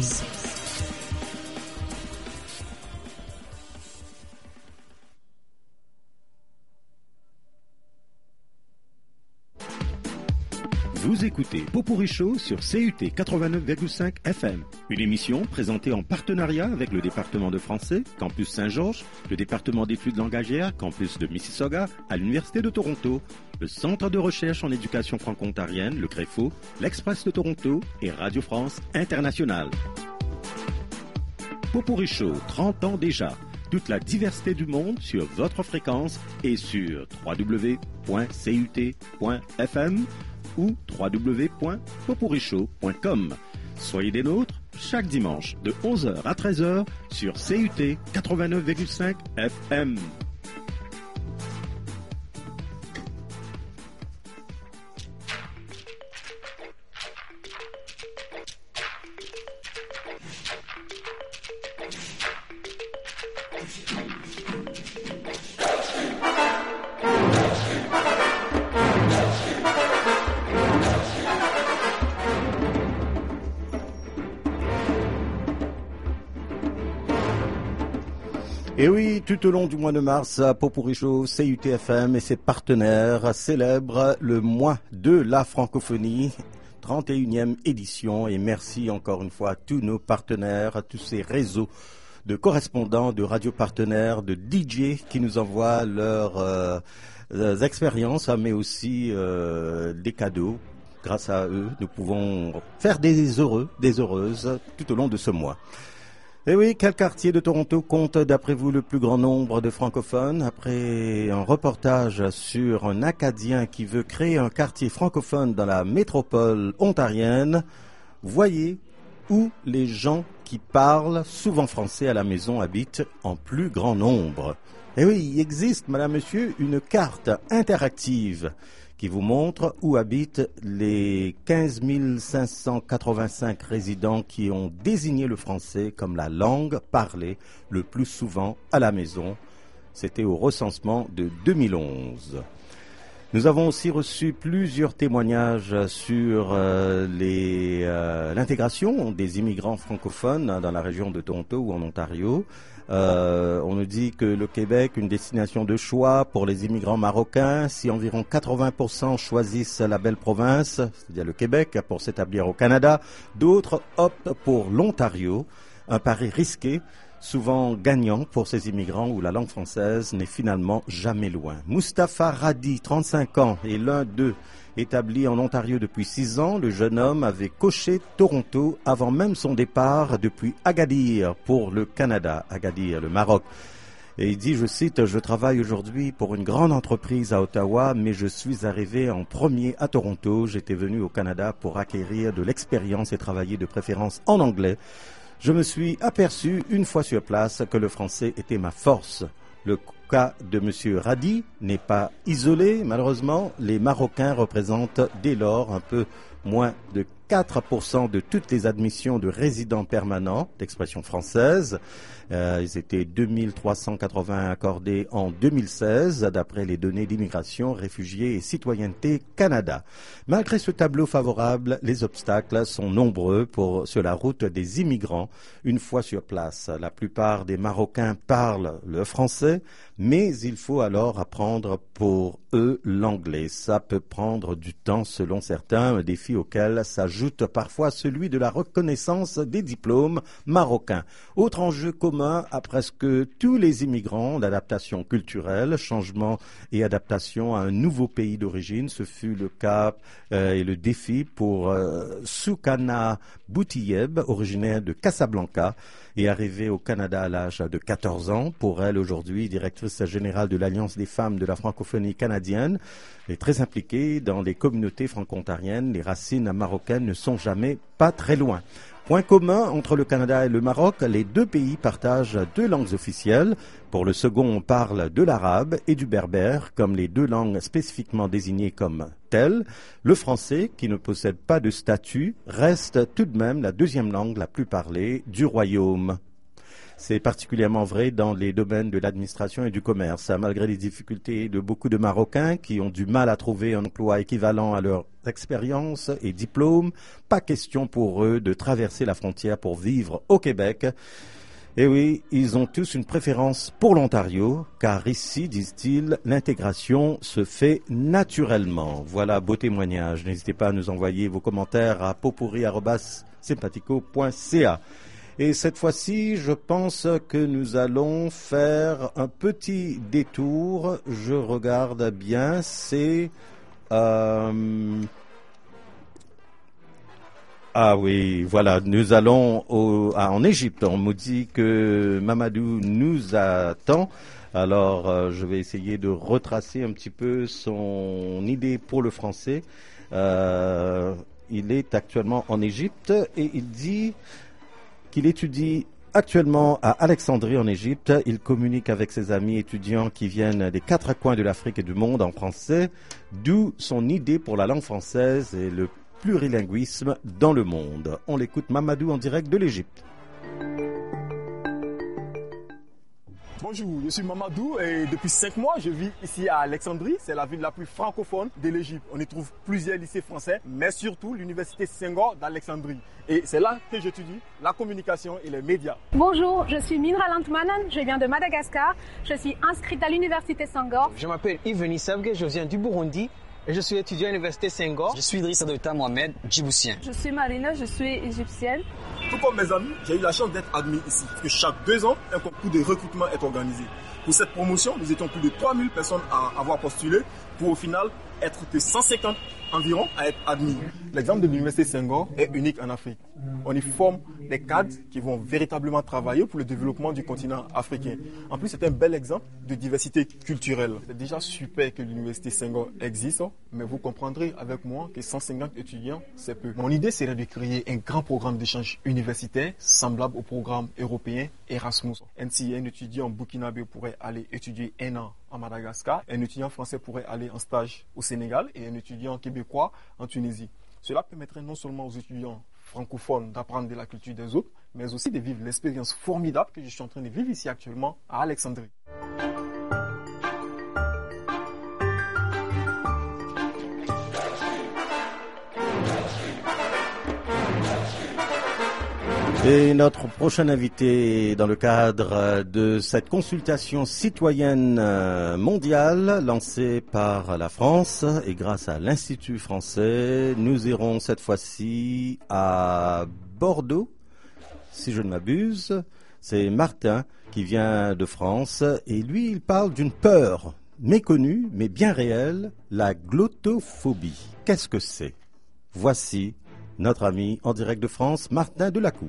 Vous écoutez Potpourri Show sur C U T quatre-vingt-neuf virgule cinq F M, une émission présentée en partenariat avec le département de français, Campus Saint-Georges, le département d'études langagières, Campus de Mississauga, à l'Université de Toronto, le Centre de recherche en éducation franco-ontarienne, le CREFO, l'Express de Toronto et Radio France Internationale. Potpourri Show, trente ans déjà. toute la diversité du monde sur votre fréquence et sur w w w point c u t point f m ou w w w point popurichow point com. Soyez des nôtres chaque dimanche de onze heures à treize heures sur C U T quatre-vingt-neuf virgule cinq F M. Et oui, tout au long du mois de mars, Popurichow, C U T F M et ses partenaires célèbrent le mois de la francophonie, trente et unième édition. Et merci encore une fois à tous nos partenaires, à tous ces réseaux de correspondants, de radiopartenaires, de D J qui nous envoient leurs euh, euh, expériences, mais aussi euh, des cadeaux. Grâce à eux, nous pouvons faire des heureux, des heureuses tout au long de ce mois. Et oui, quel quartier de Toronto compte d'après vous le plus grand nombre de francophones? Après un reportage sur un Acadien qui veut créer un quartier francophone dans la métropole ontarienne, voyez où les gens qui parlent souvent français à la maison habitent en plus grand nombre. Et oui, il existe, madame, monsieur, une carte interactive qui vous montre où habitent les quinze mille cinq cent quatre-vingt-cinq résidents qui ont désigné le français comme la langue parlée le plus souvent à la maison. C'était au recensement de deux mille onze. Nous avons aussi reçu plusieurs témoignages sur euh, les, euh, l'intégration des immigrants francophones dans la région de Toronto ou en Ontario. Euh, on nous dit que le Québec, une destination de choix pour les immigrants marocains. Si environ quatre-vingts pour cent choisissent la belle province, c'est-à-dire le Québec, pour s'établir au Canada, d'autres optent pour l'Ontario, un pari risqué, souvent gagnant pour ces immigrants où la langue française n'est finalement jamais loin. Mustapha Radi, trente-cinq ans, est l'un d'eux. Établi en Ontario depuis six ans, le jeune homme avait coché Toronto avant même son départ depuis Agadir pour le Canada, Agadir, le Maroc. Et il dit, je cite, « Je travaille aujourd'hui pour une grande entreprise à Ottawa, mais je suis arrivé en premier à Toronto. J'étais venu au Canada pour acquérir de l'expérience et travailler de préférence en anglais. Je me suis aperçu une fois sur place que le français était ma force. » Le cas de M. Radi n'est pas isolé. Malheureusement, les Marocains représentent dès lors un peu moins de quatre pour cent de toutes les admissions de résidents permanents d'expression française. Euh, ils étaient deux mille trois cent quatre-vingts accordés en deux mille seize, d'après les données d'immigration, réfugiés et citoyenneté Canada. Malgré ce tableau favorable, les obstacles sont nombreux pour, sur la route des immigrants une fois sur place. La plupart des Marocains parlent le français, mais il faut alors apprendre pour eux l'anglais. Ça peut prendre du temps selon certains, un défi auquel s'ajoute parfois celui de la reconnaissance des diplômes marocains. Autre enjeu commun à presque tous les immigrants, l'adaptation culturelle, changement et adaptation à un nouveau pays d'origine. Ce fut le cas euh, et le défi pour euh, Soukana Boutiyeb, originaire de Casablanca et arrivée au Canada à l'âge de quatorze ans. Pour elle, aujourd'hui, directrice générale de l'Alliance des femmes de la francophonie canadienne, elle est très impliquée dans les communautés franco-ontariennes. Les racines marocaines ne sont jamais pas très loin. Point commun entre le Canada et le Maroc, les deux pays partagent deux langues officielles. Pour le second, on parle de l'arabe et du berbère, comme les deux langues spécifiquement désignées comme telles. Le français, qui ne possède pas de statut, reste tout de même la deuxième langue la plus parlée du royaume. C'est particulièrement vrai dans les domaines de l'administration et du commerce. Malgré les difficultés de beaucoup de Marocains qui ont du mal à trouver un emploi équivalent à leur expérience et diplôme, pas question pour eux de traverser la frontière pour vivre au Québec. Et oui, ils ont tous une préférence pour l'Ontario, car ici, disent-ils, l'intégration se fait naturellement. Voilà, beau témoignage. N'hésitez pas à nous envoyer vos commentaires à popuri arobase sympatico point c a. Et cette fois-ci, je pense que nous allons faire un petit détour. Je regarde bien, c'est... Euh, Ah oui, voilà, nous allons au, ah, en Égypte. On me dit que Mamadou nous attend. Alors, euh, je vais essayer de retracer un petit peu son idée pour le français. Euh, il est actuellement en Égypte et il dit qu'il étudie actuellement à Alexandrie en Égypte. Il communique avec ses amis étudiants qui viennent des quatre coins de l'Afrique et du monde en français, d'où son idée pour la langue française et le plurilinguisme dans le monde. On l'écoute Mamadou en direct de l'Égypte. Bonjour, je suis Mamadou et depuis cinq mois, je vis ici à Alexandrie. C'est la ville la plus francophone de l'Égypte. On y trouve plusieurs lycées français, mais surtout l'université Senghor d'Alexandrie. Et c'est là que j'étudie la communication et les médias. Bonjour, je suis Minra Lantmanan, je viens de Madagascar. Je suis inscrite à l'université Senghor. Je m'appelle Yves Sabgue, je viens du Burundi. Et je suis étudiant à l'université Senghor. Je suis Idriss Adoita Mohamed, djiboutien. Je suis Marina, je suis égyptienne. Tout comme mes amis, j'ai eu la chance d'être admis ici. Parce que chaque deux ans, un concours de recrutement est organisé. Pour cette promotion, nous étions plus de trois mille personnes à avoir postulé pour au final être que cent cinquante environ à être admis. L'exemple de l'université Senghor est unique en Afrique. On y forme des cadres qui vont véritablement travailler pour le développement du continent africain. En plus, c'est un bel exemple de diversité culturelle. C'est déjà super que l'université Senghor existe, mais vous comprendrez avec moi que cent cinquante étudiants, c'est peu. Mon idée serait de créer un grand programme d'échange universitaire semblable au programme européen Erasmus. Ainsi, un étudiant burkinabé pourrait aller étudier un an à Madagascar, un étudiant français pourrait aller en stage au Sénégal et un étudiant québécois en Tunisie. Cela permettrait non seulement aux étudiants francophones d'apprendre de la culture des autres, mais aussi de vivre l'expérience formidable que je suis en train de vivre ici actuellement à Alexandrie. Et notre prochain invité dans le cadre de cette consultation citoyenne mondiale lancée par la France et grâce à l'Institut français, nous irons cette fois-ci à Bordeaux, si je ne m'abuse. C'est Martin qui vient de France et lui, il parle d'une peur méconnue mais bien réelle, la glottophobie. Qu'est-ce que c'est? Voici notre ami en direct de France, Martin Delacou.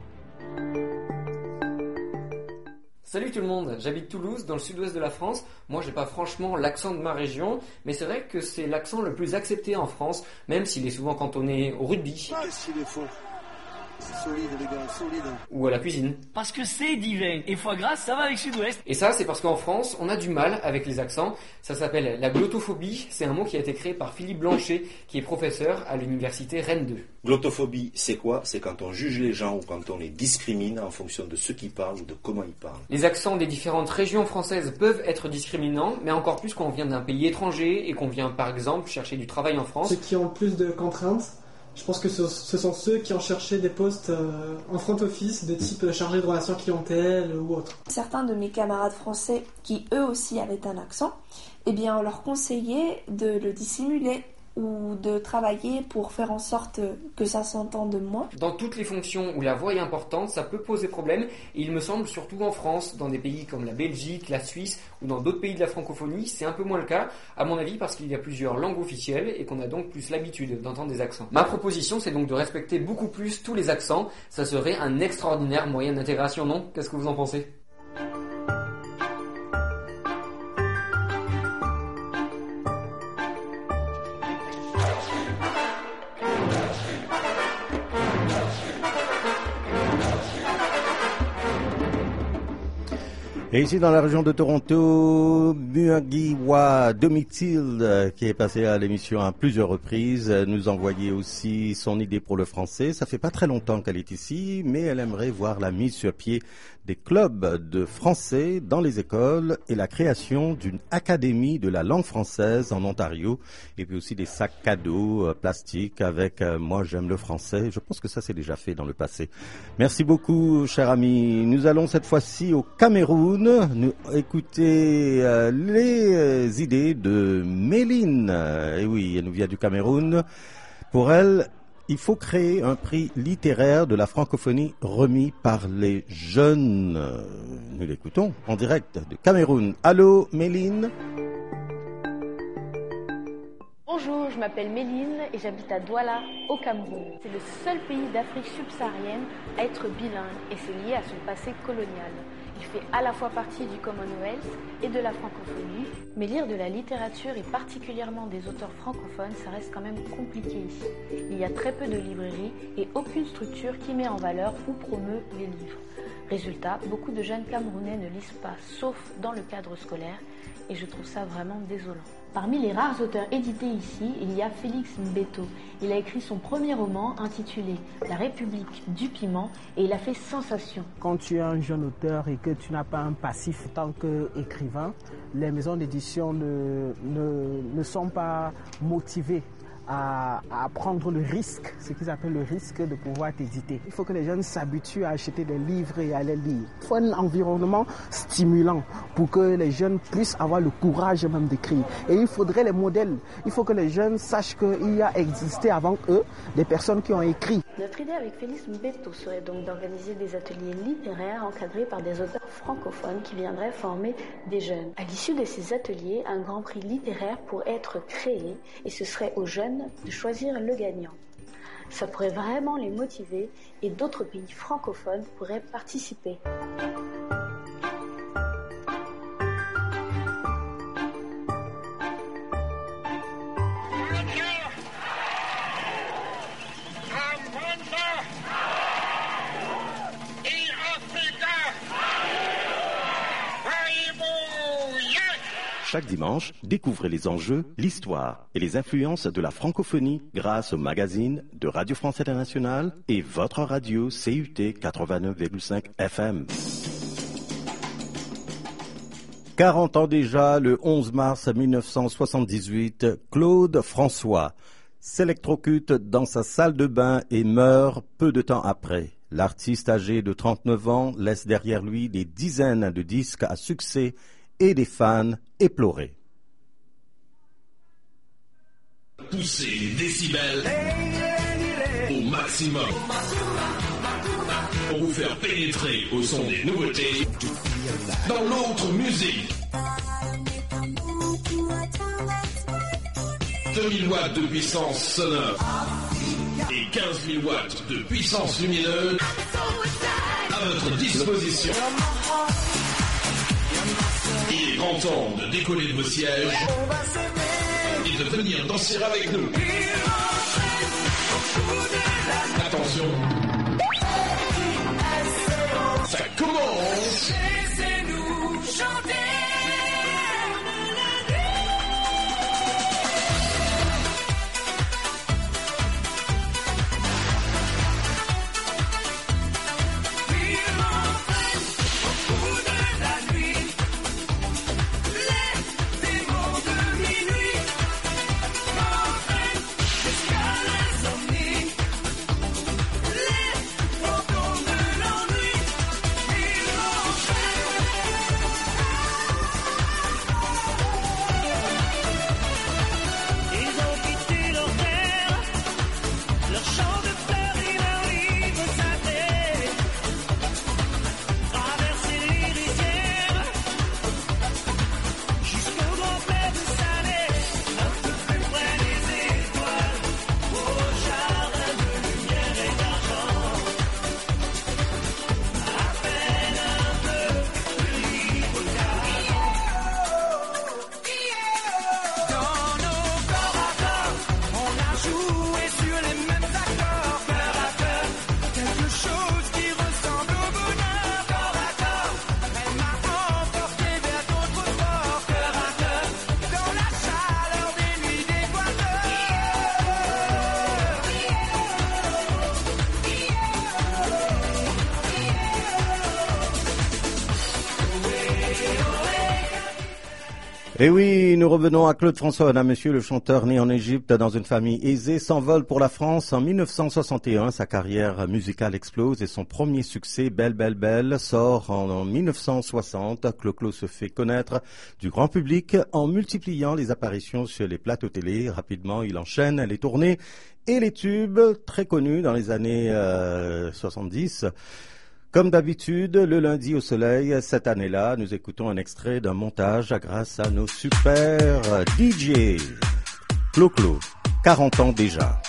Salut tout le monde, j'habite Toulouse, dans le sud-ouest de la France. Moi, j'ai pas franchement l'accent de ma région, mais c'est vrai que c'est l'accent le plus accepté en France, même s'il est souvent cantonné au rugby. Qu'est-ce qu'il est faux? C'est solide les gars, solide. Ou à la cuisine. Parce que c'est divin, et foie gras, ça va avec sud-ouest. Et ça, c'est parce qu'en France, on a du mal avec les accents. Ça s'appelle la glottophobie, c'est un mot qui a été créé par Philippe Blanchet, qui est professeur à l'université Rennes deux. Glottophobie, c'est quoi? C'est quand on juge les gens ou quand on les discrimine en fonction de ce qu'ils parlent ou de comment ils parlent. Les accents des différentes régions françaises peuvent être discriminants, mais encore plus quand on vient d'un pays étranger et qu'on vient par exemple chercher du travail en France. Ceux qui ont plus de contraintes, je pense que ce, ce sont ceux qui ont cherché des postes euh, en front office de type chargé de relations clientèle ou autre. Certains de mes camarades français qui eux aussi avaient un accent, eh bien on leur conseillait de le dissimuler ou de travailler pour faire en sorte que ça s'entende moins. Dans toutes les fonctions où la voix est importante, ça peut poser problème, et il me semble surtout en France, dans des pays comme la Belgique, la Suisse ou dans d'autres pays de la francophonie, c'est un peu moins le cas, à mon avis parce qu'il y a plusieurs langues officielles et qu'on a donc plus l'habitude d'entendre des accents. Ma proposition, c'est donc de respecter beaucoup plus tous les accents, ça serait un extraordinaire moyen d'intégration, non? Qu'est-ce que vous en pensez? Et ici dans la région de Toronto, Muagiwa Domitil, qui est passé à l'émission à plusieurs reprises, nous envoyait aussi son idée pour le français. Ça fait pas très longtemps qu'elle est ici, mais elle aimerait voir la mise sur pied des clubs de français dans les écoles et la création d'une académie de la langue française en Ontario, et puis aussi des sacs cadeaux euh, plastiques avec euh, moi j'aime le français. Je pense que ça c'est déjà fait dans le passé. Merci beaucoup cher ami. Nous allons cette fois-ci au Cameroun nous écouter euh, les euh, idées de Méline. Et oui, elle nous vient du Cameroun. Pour elle, il faut créer un prix littéraire de la francophonie remis par les jeunes. Nous l'écoutons en direct de Cameroun. Allô, Méline? Bonjour, je m'appelle Méline et j'habite à Douala, au Cameroun. C'est le seul pays d'Afrique subsaharienne à être bilingue et c'est lié à son passé colonial. Il fait à la fois partie du Commonwealth et de la francophonie, mais lire de la littérature et particulièrement des auteurs francophones, ça reste quand même compliqué ici. Il y a très peu de librairies et aucune structure qui met en valeur ou promeut les livres. Résultat, beaucoup de jeunes Camerounais ne lisent pas, sauf dans le cadre scolaire, et je trouve ça vraiment désolant. Parmi les rares auteurs édités ici, il y a Félix Mbeto. Il a écrit son premier roman intitulé La République du piment et il a fait sensation. Quand tu es un jeune auteur et que tu n'as pas un passif en tant qu'écrivain, les maisons d'édition ne, ne, ne sont pas motivées à, à prendre le risque, ce qu'ils appellent le risque de pouvoir t'éditer. Il faut que les jeunes s'habituent à acheter des livres et à les lire. Il faut un environnement stimulant pour que les jeunes puissent avoir le courage même d'écrire. Et il faudrait les modèles. Il faut que les jeunes sachent qu'il y a existé avant eux des personnes qui ont écrit. Notre idée avec Félix Mbeto serait donc d'organiser des ateliers littéraires encadrés par des auteurs francophones qui viendraient former des jeunes. À l'issue de ces ateliers, un grand prix littéraire pourrait être créé et ce serait aux jeunes de choisir le gagnant. Ça pourrait vraiment les motiver et d'autres pays francophones pourraient participer. Chaque dimanche, découvrez les enjeux, l'histoire et les influences de la francophonie grâce au magazine de Radio France Internationale et votre radio C U T quatre-vingt-neuf virgule cinq F M. quarante ans déjà, le onze mars mille neuf cent soixante-dix-huit, Claude François s'électrocute dans sa salle de bain et meurt peu de temps après. L'artiste âgé de trente-neuf ans laisse derrière lui des dizaines de disques à succès et des fans éplorés. Poussez les décibels au maximum pour vous faire pénétrer au son des nouveautés dans l'autre musique. deux mille watts de puissance sonore et quinze mille watts de puissance lumineuse à votre disposition. Il est grand temps de décoller de vos sièges et de venir danser avec nous. Attention, ça commence. Laissez-nous chanter. Et oui, nous revenons à Claude François, un monsieur, le chanteur né en Égypte dans une famille aisée, s'envole pour la France en mille neuf cent soixante et un. Sa carrière musicale explose et son premier succès, Belle, Belle, Belle, sort en mille neuf cent soixante. Clo-Clo se fait connaître du grand public en multipliant les apparitions sur les plateaux télé. Rapidement, il enchaîne les tournées et les tubes très connus dans les années euh, soixante-dix. Comme d'habitude, le lundi au soleil, cette année-là, nous écoutons un extrait d'un montage grâce à nos super D Js. Clo-Clo, quarante ans déjà.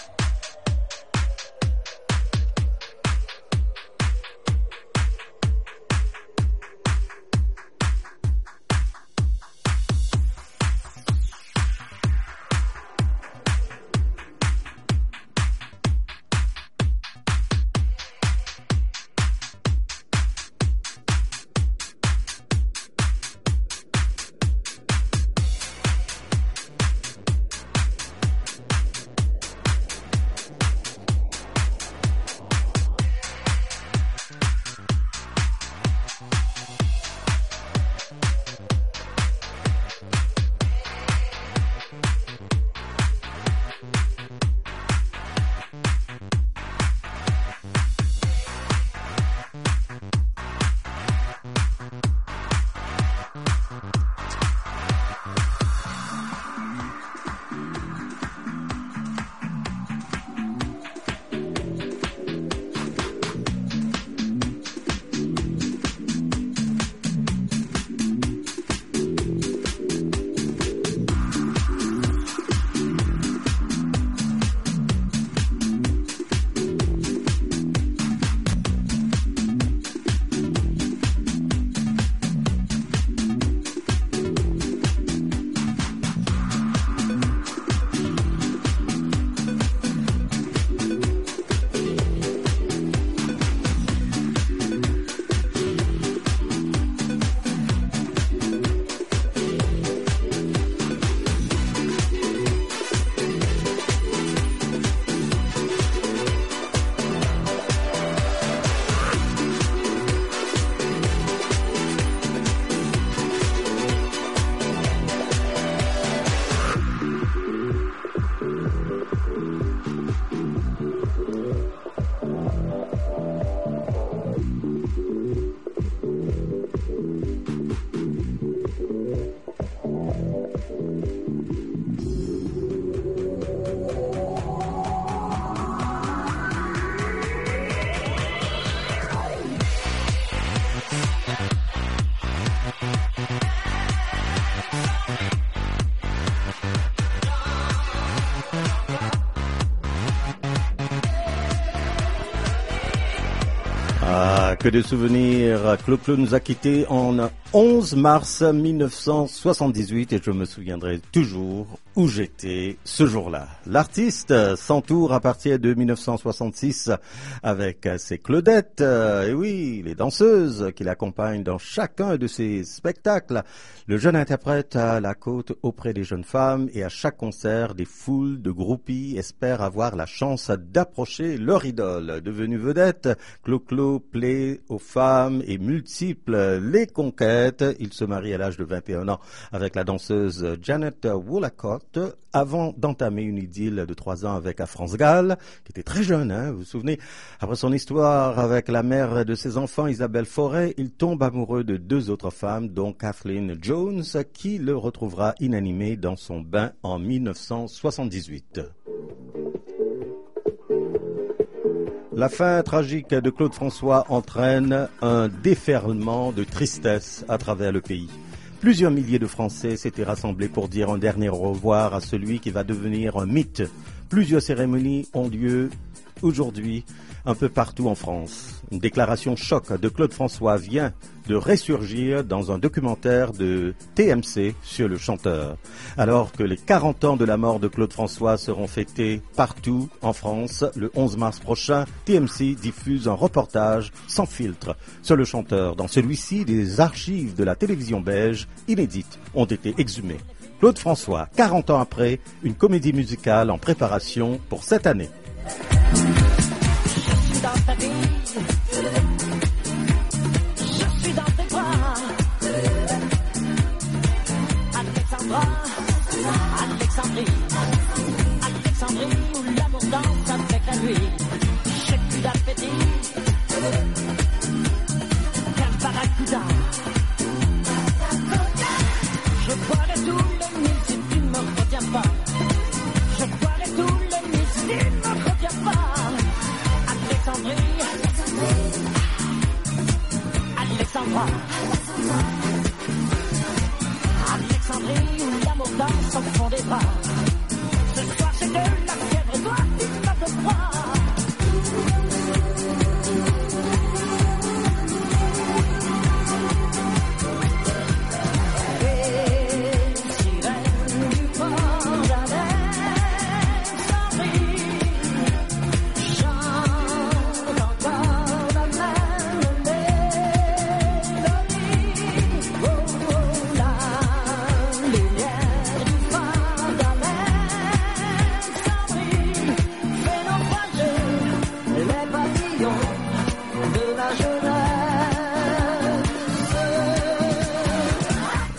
Ah, que de souvenirs. Clo-Clo nous a quittés en onze mars mille neuf cent soixante-dix-huit et je me souviendrai toujours où j'étais ce jour-là. L'artiste s'entoure à partir de mille neuf cent soixante-six avec ses Claudettes, et oui, les danseuses qui l'accompagnent dans chacun de ses spectacles. Le jeune interprète a la côte auprès des jeunes femmes et à chaque concert, des foules de groupies espèrent avoir la chance d'approcher leur idole. Devenu vedette, Clo-Clo plaît aux femmes et multiple les conquêtes. Il se marie à l'âge de vingt et un ans avec la danseuse Janet Woolacott avant d'entamer une idylle de trois ans avec France Gall, qui était très jeune, hein, vous vous souvenez. Après son histoire avec la mère de ses enfants, Isabelle Forêt, il tombe amoureux de deux autres femmes, dont Kathleen Jones, qui le retrouvera inanimé dans son bain en mille neuf cent soixante-dix-huit. La fin tragique de Claude François entraîne un déferlement de tristesse à travers le pays. Plusieurs milliers de Français s'étaient rassemblés pour dire un dernier au revoir à celui qui va devenir un mythe. Plusieurs cérémonies ont lieu aujourd'hui un peu partout en France. Une déclaration choc de Claude François vient de ressurgir dans un documentaire de T M C sur le chanteur. Alors que les quarante ans de la mort de Claude François seront fêtés partout en France, le onze mars prochain, T M C diffuse un reportage sans filtre sur le chanteur. Dans celui-ci, des archives de la télévision belge inédites ont été exhumées. Claude François, quarante ans après, une comédie musicale en préparation pour cette année. Dans ta vie, je suis dans tes bras. Alexandra, Alexandrie, Alexandrie où l'amour danse avec la nuit. J'ai plus d'appétit qu'un barracuda. Je boirai tout le Nil si tu ne me retiens pas. Je boirai tout le Nil si tu ne me retiens pas. Alexandrie, Alexandra, Alexandrie où l'amour danse au fond des bras. Ce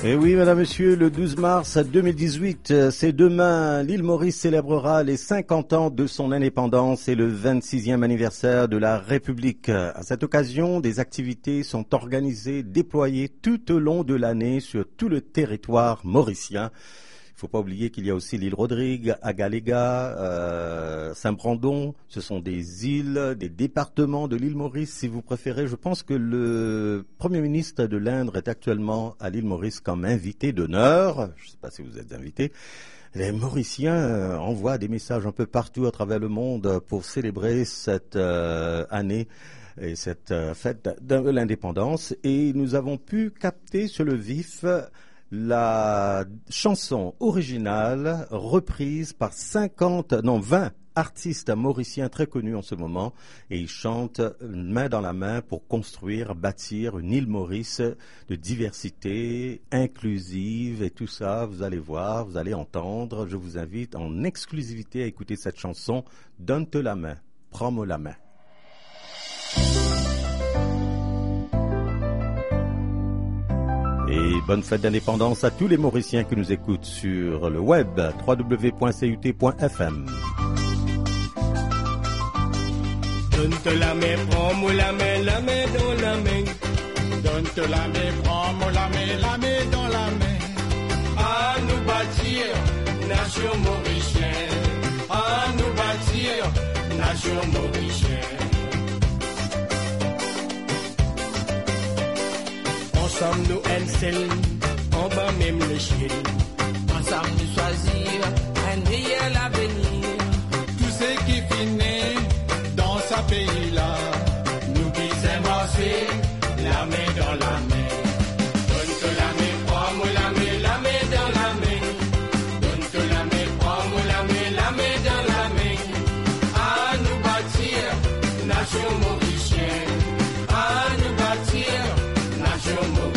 Et oui, madame, monsieur, le douze mars deux mille dix-huit, c'est demain, l'île Maurice célébrera les cinquante ans de son indépendance et le vingt-sixième anniversaire de la République. À cette occasion, des activités sont organisées, déployées tout au long de l'année sur tout le territoire mauricien. Il ne faut pas oublier qu'il y a aussi l'île Rodrigue, Agaléga, euh, Saint-Brandon. Ce sont des îles, des départements de l'île Maurice, si vous préférez. Je pense que le Premier ministre de l'Indre est actuellement à l'île Maurice comme invité d'honneur. Je ne sais pas si vous êtes invité. Les Mauriciens euh, envoient des messages un peu partout à travers le monde pour célébrer cette euh, année et cette euh, fête de l'indépendance. Et nous avons pu capter sur le vif la chanson originale reprise par cinquante, non vingt artistes mauriciens très connus en ce moment, et ils chantent main dans la main pour construire, bâtir une île Maurice de diversité inclusive et tout ça. Vous allez voir, vous allez entendre. Je vous invite en exclusivité à écouter cette chanson. Donne-te la main, prends-moi la main. Et bonne fête d'indépendance à tous les Mauriciens qui nous écoutent sur le web w w w point c u t point f m. Donne-te la main, prends-moi la main, la main dans la main. Donne-te la main, prends-moi la main, la main dans la main. À nous bâtir, nation mauricienne. À nous bâtir, nation mauricienne. Ensemble nous un seul, en bas même l'échelle. Ensemble nous choisir un meilleur avenir. Tout ce qui finit dans ce pays-là, nous qui s'émancient, la main dans la main. Donne-te la main, prends-moi la main, la main dans la main. Donne-te la main, prends-moi la main, la main dans la main. À nous bâtir, nation mauricienne. À nous bâtir, nation mauricienne.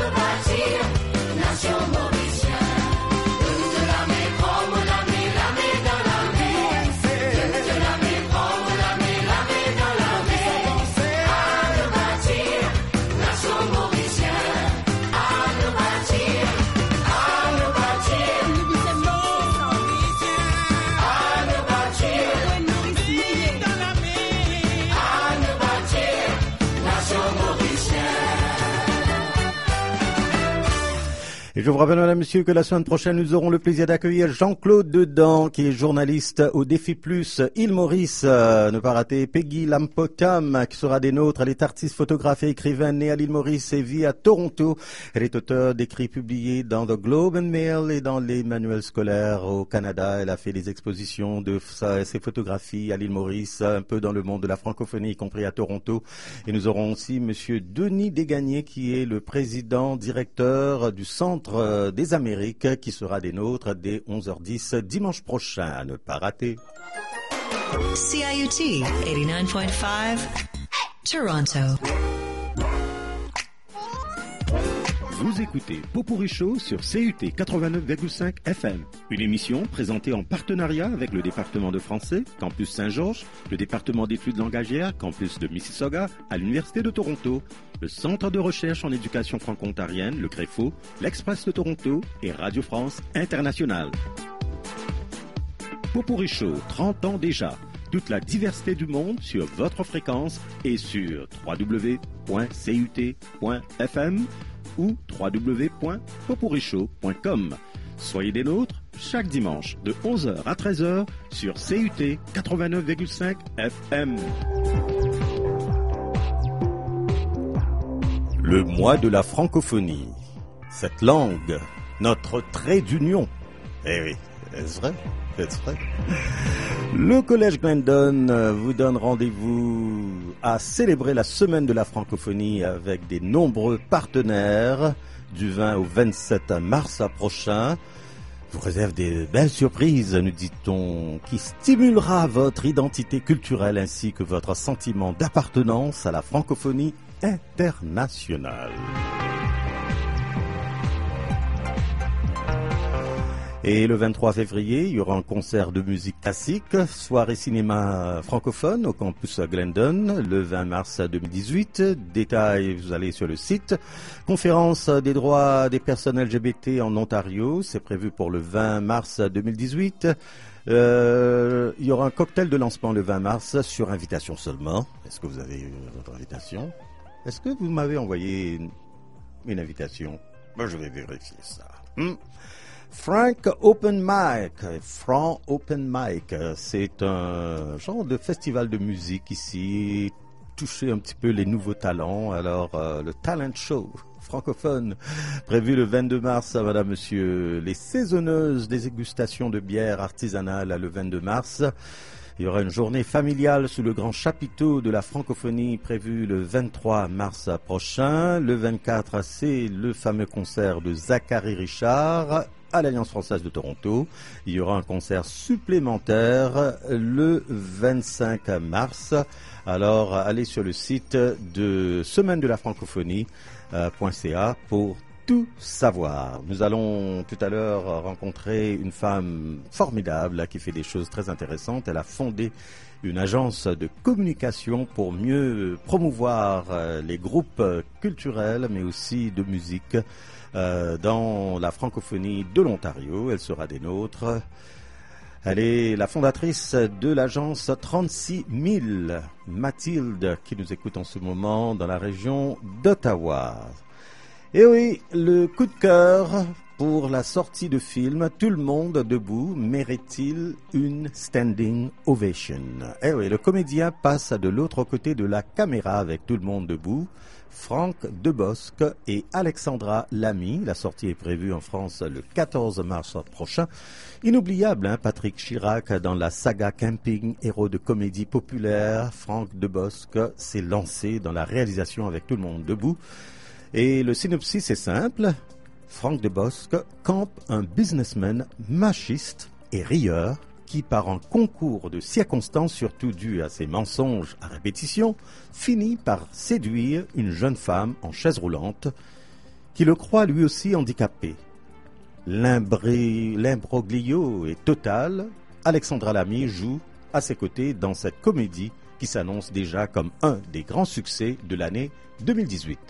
Nation mauricienne. Donne-te la main, prends-moi la main, la main Et je vous rappelle, mesdames et messieurs, que la semaine prochaine, nous aurons le plaisir d'accueillir Jean-Claude Dedan, qui est journaliste au Défi Plus Île Maurice. Euh, ne pas rater Peggy Lampotam, qui sera des nôtres. Elle est artiste, photographe et écrivaine, née à l'île Maurice et vit à Toronto. Elle est auteure d'écrits publiés dans The Globe and Mail et dans les manuels scolaires au Canada. Elle a fait des expositions de sa, ses photographies à l'île Maurice, un peu dans le monde de la francophonie, y compris à Toronto. Et nous aurons aussi monsieur Denis Desgagnés, qui est le président directeur du Centre des Amériques, qui sera des nôtres dès onze heures dix dimanche prochain. À ne pas rater. C I U T eighty-nine point five, Toronto. Vous écoutez Popurrí Show sur C U T quatre-vingt-neuf virgule cinq F M, une émission présentée en partenariat avec le département de français, Campus Saint-Georges, le département d'études langagières, Campus de Mississauga, à l'Université de Toronto, le Centre de recherche en éducation franco-ontarienne, le CREFO, l'Express de Toronto et Radio France Internationale. Popurrí Show, trente ans déjà. Toute la diversité du monde sur votre fréquence et sur w w w point c u t point f m ou w w w point popurrishow point com. Soyez des nôtres chaque dimanche de onze heures à treize heures sur C U T quatre-vingt-neuf virgule cinq F M. Le mois de la francophonie. Cette langue, notre trait d'union. Eh oui, est-ce vrai? Est-ce vrai? Le Collège Glendon vous donne rendez-vous à célébrer la semaine de la francophonie avec des nombreux partenaires du vingt au vingt-sept mars prochain. Vous réserve des belles surprises, nous dit-on, qui stimulera votre identité culturelle ainsi que votre sentiment d'appartenance à la francophonie internationale. Et le vingt-trois février, il y aura un concert de musique classique, soirée cinéma francophone au campus Glendon, le vingt mars deux mille dix-huit. Détails, vous allez sur le site. Conférence des droits des personnes L G B T en Ontario, c'est prévu pour le vingt mars deux mille dix-huit. Euh, il y aura un cocktail de lancement le vingt mars sur invitation seulement. Est-ce que vous avez eu votre invitation? Est-ce que vous m'avez envoyé une, une invitation? Ben, je vais vérifier ça. Hmm. Frank Open Mic, Frank Open Mic, c'est un genre de festival de musique ici, toucher un petit peu les nouveaux talents. Alors euh, le talent show francophone prévu le vingt-deux mars, madame, monsieur, les saisonneuses des dégustations de bière artisanale le vingt-deux mars. Il y aura une journée familiale sous le grand chapiteau de la francophonie prévue le vingt-trois mars prochain. Le vingt-quatre, c'est le fameux concert de Zachary Richard à l'Alliance française de Toronto. Il y aura un concert supplémentaire le vingt-cinq mars. Alors, allez sur le site de semaine de la francophonie point c a pour tout savoir. Nous allons tout à l'heure rencontrer une femme formidable qui fait des choses très intéressantes. Elle a fondé une agence de communication pour mieux promouvoir les groupes culturels, mais aussi de musique euh, dans la francophonie de l'Ontario. Elle sera des nôtres. Elle est la fondatrice de l'agence trente-six mille, Mathilde, qui nous écoute en ce moment dans la région d'Ottawa. Et oui, le coup de cœur pour la sortie de film Tout le monde debout mérite-t-il une standing ovation? Eh oui, le comédien passe de l'autre côté de la caméra avec Tout le monde debout. Franck Debosc et Alexandra Lamy. La sortie est prévue en France le quatorze mars prochain. Inoubliable, hein, Patrick Chirac dans la saga Camping, héros de comédie populaire. Franck Debosc s'est lancé dans la réalisation avec Tout le monde debout. Et le synopsis est simple. Franck Debosc campe un businessman machiste et rieur qui, par un concours de circonstances surtout dû à ses mensonges à répétition, finit par séduire une jeune femme en chaise roulante qui le croit lui aussi handicapé. L'imbré- L'imbroglio est total. Alexandra Lamy joue à ses côtés dans cette comédie qui s'annonce déjà comme un des grands succès de l'année deux mille dix-huit.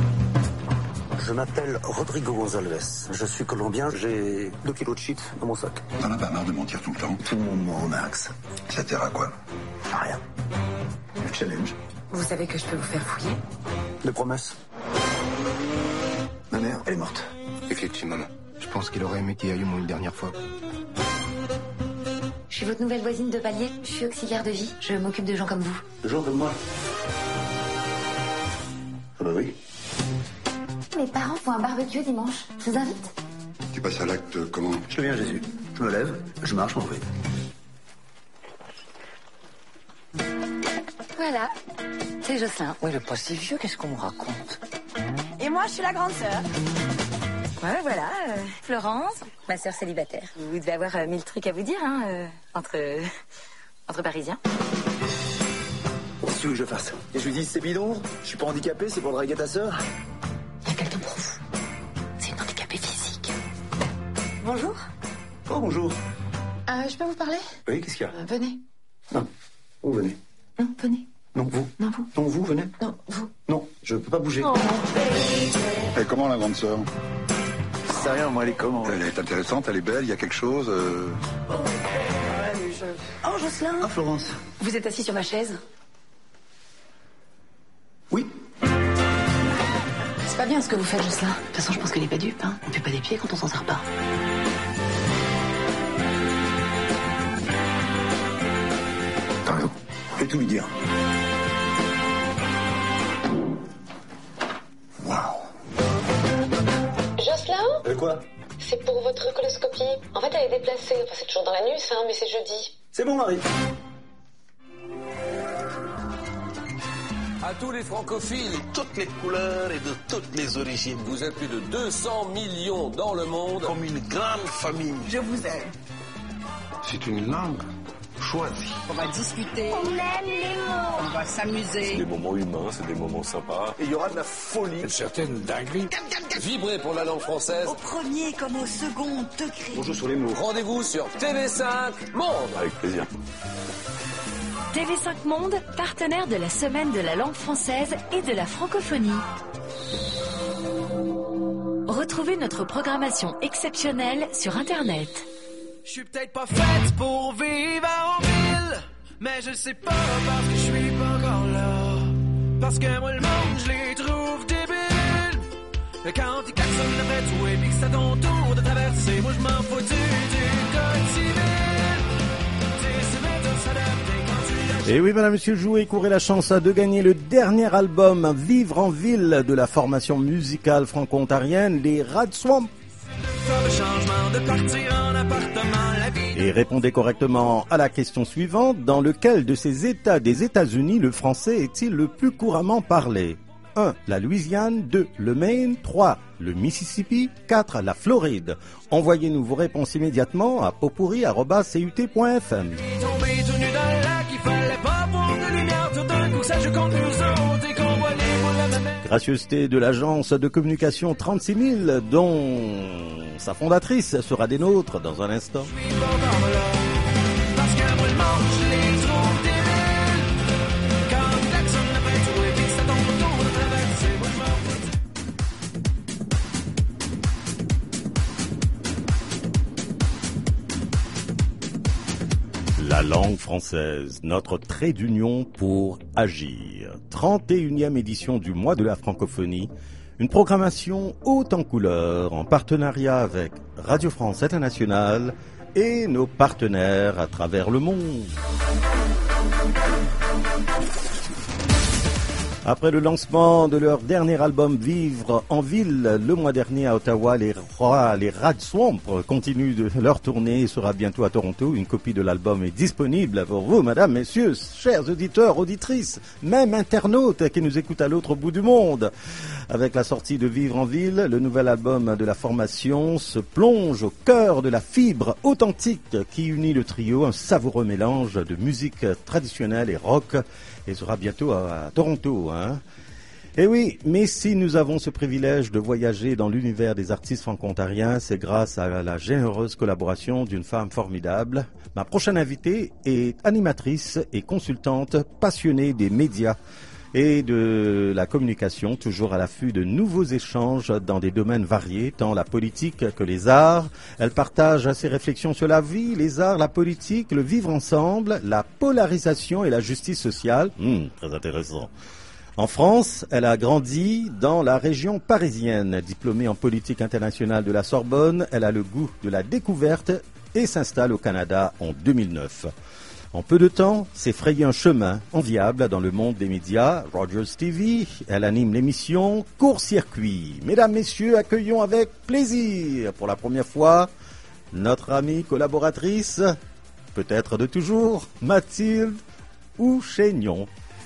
Je m'appelle Rodrigo Gonzalez. Je suis colombien. J'ai deux kilos de shit dans mon sac. T'en as pas marre de mentir tout le temps? Tout le monde ment au max. Ça sert à quoi? À rien. Le challenge? Vous savez que je peux vous faire fouiller? Des promesses. Ma mère, elle est morte. Et que tu maman? Je pense qu'il aurait aimé qu'il y aille au moins une dernière fois. Je suis votre nouvelle voisine de palier. Je suis auxiliaire de vie. Je m'occupe de gens comme vous. De gens comme moi? Ah bah oui. Mes parents font un barbecue dimanche. Je vous invite. Tu passes à l'acte comment? Je deviens Jésus. Je me lève, je marche, m'en vais. Voilà. C'est Jocelyn. Oui, il est pas si vieux, qu'est-ce qu'on me raconte? Et moi, je suis la grande sœur. Ouais, voilà. euh, Florence, ma sœur célibataire. Vous devez avoir euh, mille trucs à vous dire, hein, euh, entre... euh, entre Parisiens. Qu'est-ce que tu veux que je fasse? Et je lui dis, c'est bidon, je suis pas handicapé, c'est pour draguer ta sœur? Il y a quelqu'un pour vous. C'est une handicapée physique. Bonjour. Oh, bonjour. Euh, je peux vous parler? Oui, qu'est-ce qu'il y a? Euh, Venez. Non, vous venez. Non, venez. Non, vous. Non, vous. Non, vous, venez. Non, vous. Non, je peux pas bouger. Oh, Et comment la grande sœur? Je sais rien, moi, elle est comment? Elle est intéressante, elle est belle, il y a quelque chose. Euh... Oh, Jocelyn. Ah, Florence. Vous êtes assis sur ma chaise? Oui. C'est pas bien ce que vous faites, Jocelyn. De toute façon, je pense qu'elle est pas dupe, hein. On fait pas des pieds quand on s'en sort pas. T'as raison. Je vais tout lui dire. Waouh. Jocelyn? Euh, quoi? C'est pour votre coloscopie. En fait, elle est déplacée. Enfin, c'est toujours dans l'anus, hein, mais c'est jeudi. C'est bon, Marie. À tous les francophiles, toutes les couleurs et de toutes les origines. Vous êtes plus de deux cents millions dans le monde, comme une grande famille. Je vous aime. C'est une langue choisie. On va discuter. On aime les mots. On va s'amuser. C'est des moments humains, c'est des moments sympas. Et il y aura de la folie. Une certaine dinguerie. Vibrez pour la langue française. Au premier comme au second degré. On joue sur les mots. Rendez-vous sur T V cinq Monde. Avec plaisir. T V cinq Monde, partenaire de la Semaine de la langue française et de la francophonie. Retrouvez notre programmation exceptionnelle sur Internet. Je suis peut-être pas faite pour vivre en ville, mais je sais pas parce que je suis pas encore là. Parce que moi le monde je les trouve débiles. Quand ils klaxonnent après tout et puis que c'est à ton tour de traverser, moi je m'en fous du, du code civil. C'est ces méthodes s'adapter quand tu... Et oui, madame, monsieur Jouet courait la chance de gagner le dernier album Vivre en ville de la formation musicale franco-ontarienne, les Rad Swamp. Et répondez correctement à la question suivante. Dans lequel de ces États des États-Unis le français est-il le plus couramment parlé? un. La Louisiane. deux. Le Maine. trois. Le Mississippi. quatre. La Floride. Envoyez-nous vos réponses immédiatement à potpourri arobase c u t point f m. Gracieuseté de l'agence de communication trente-six mille, dont sa fondatrice sera des nôtres dans un instant. La langue française, notre trait d'union pour agir. trente et unième édition du mois de la francophonie. Une programmation haute en couleurs en partenariat avec Radio France Internationale et nos partenaires à travers le monde. Après le lancement de leur dernier album Vivre en ville le mois dernier à Ottawa, les Rois, les Rad Swamp continuent de leur tournée et sera bientôt à Toronto. Une copie de l'album est disponible pour vous, madame, messieurs, chers auditeurs, auditrices, même internautes qui nous écoutent à l'autre bout du monde. Avec la sortie de Vivre en ville, le nouvel album de la formation se plonge au cœur de la fibre authentique qui unit le trio, un savoureux mélange de musique traditionnelle et rock. Et sera bientôt à, à Toronto, hein. Et oui, mais si nous avons ce privilège de voyager dans l'univers des artistes franco-ontariens, c'est grâce à la généreuse collaboration d'une femme formidable. Ma prochaine invitée est animatrice et consultante passionnée des médias et de la communication, toujours à l'affût de nouveaux échanges dans des domaines variés, tant la politique que les arts. Elle partage ses réflexions sur la vie, les arts, la politique, le vivre ensemble, la polarisation et la justice sociale. Mmh, très intéressant. En France, elle a grandi dans la région parisienne. Diplômée en politique internationale de la Sorbonne, elle a le goût de la découverte et s'installe au Canada en deux mille neuf. En peu de temps, s'est frayé un chemin enviable dans le monde des médias. Rogers T V, elle anime l'émission Court-Circuit. Mesdames, Messieurs, accueillons avec plaisir pour la première fois notre amie collaboratrice, peut-être de toujours, Mathilde Houchénion.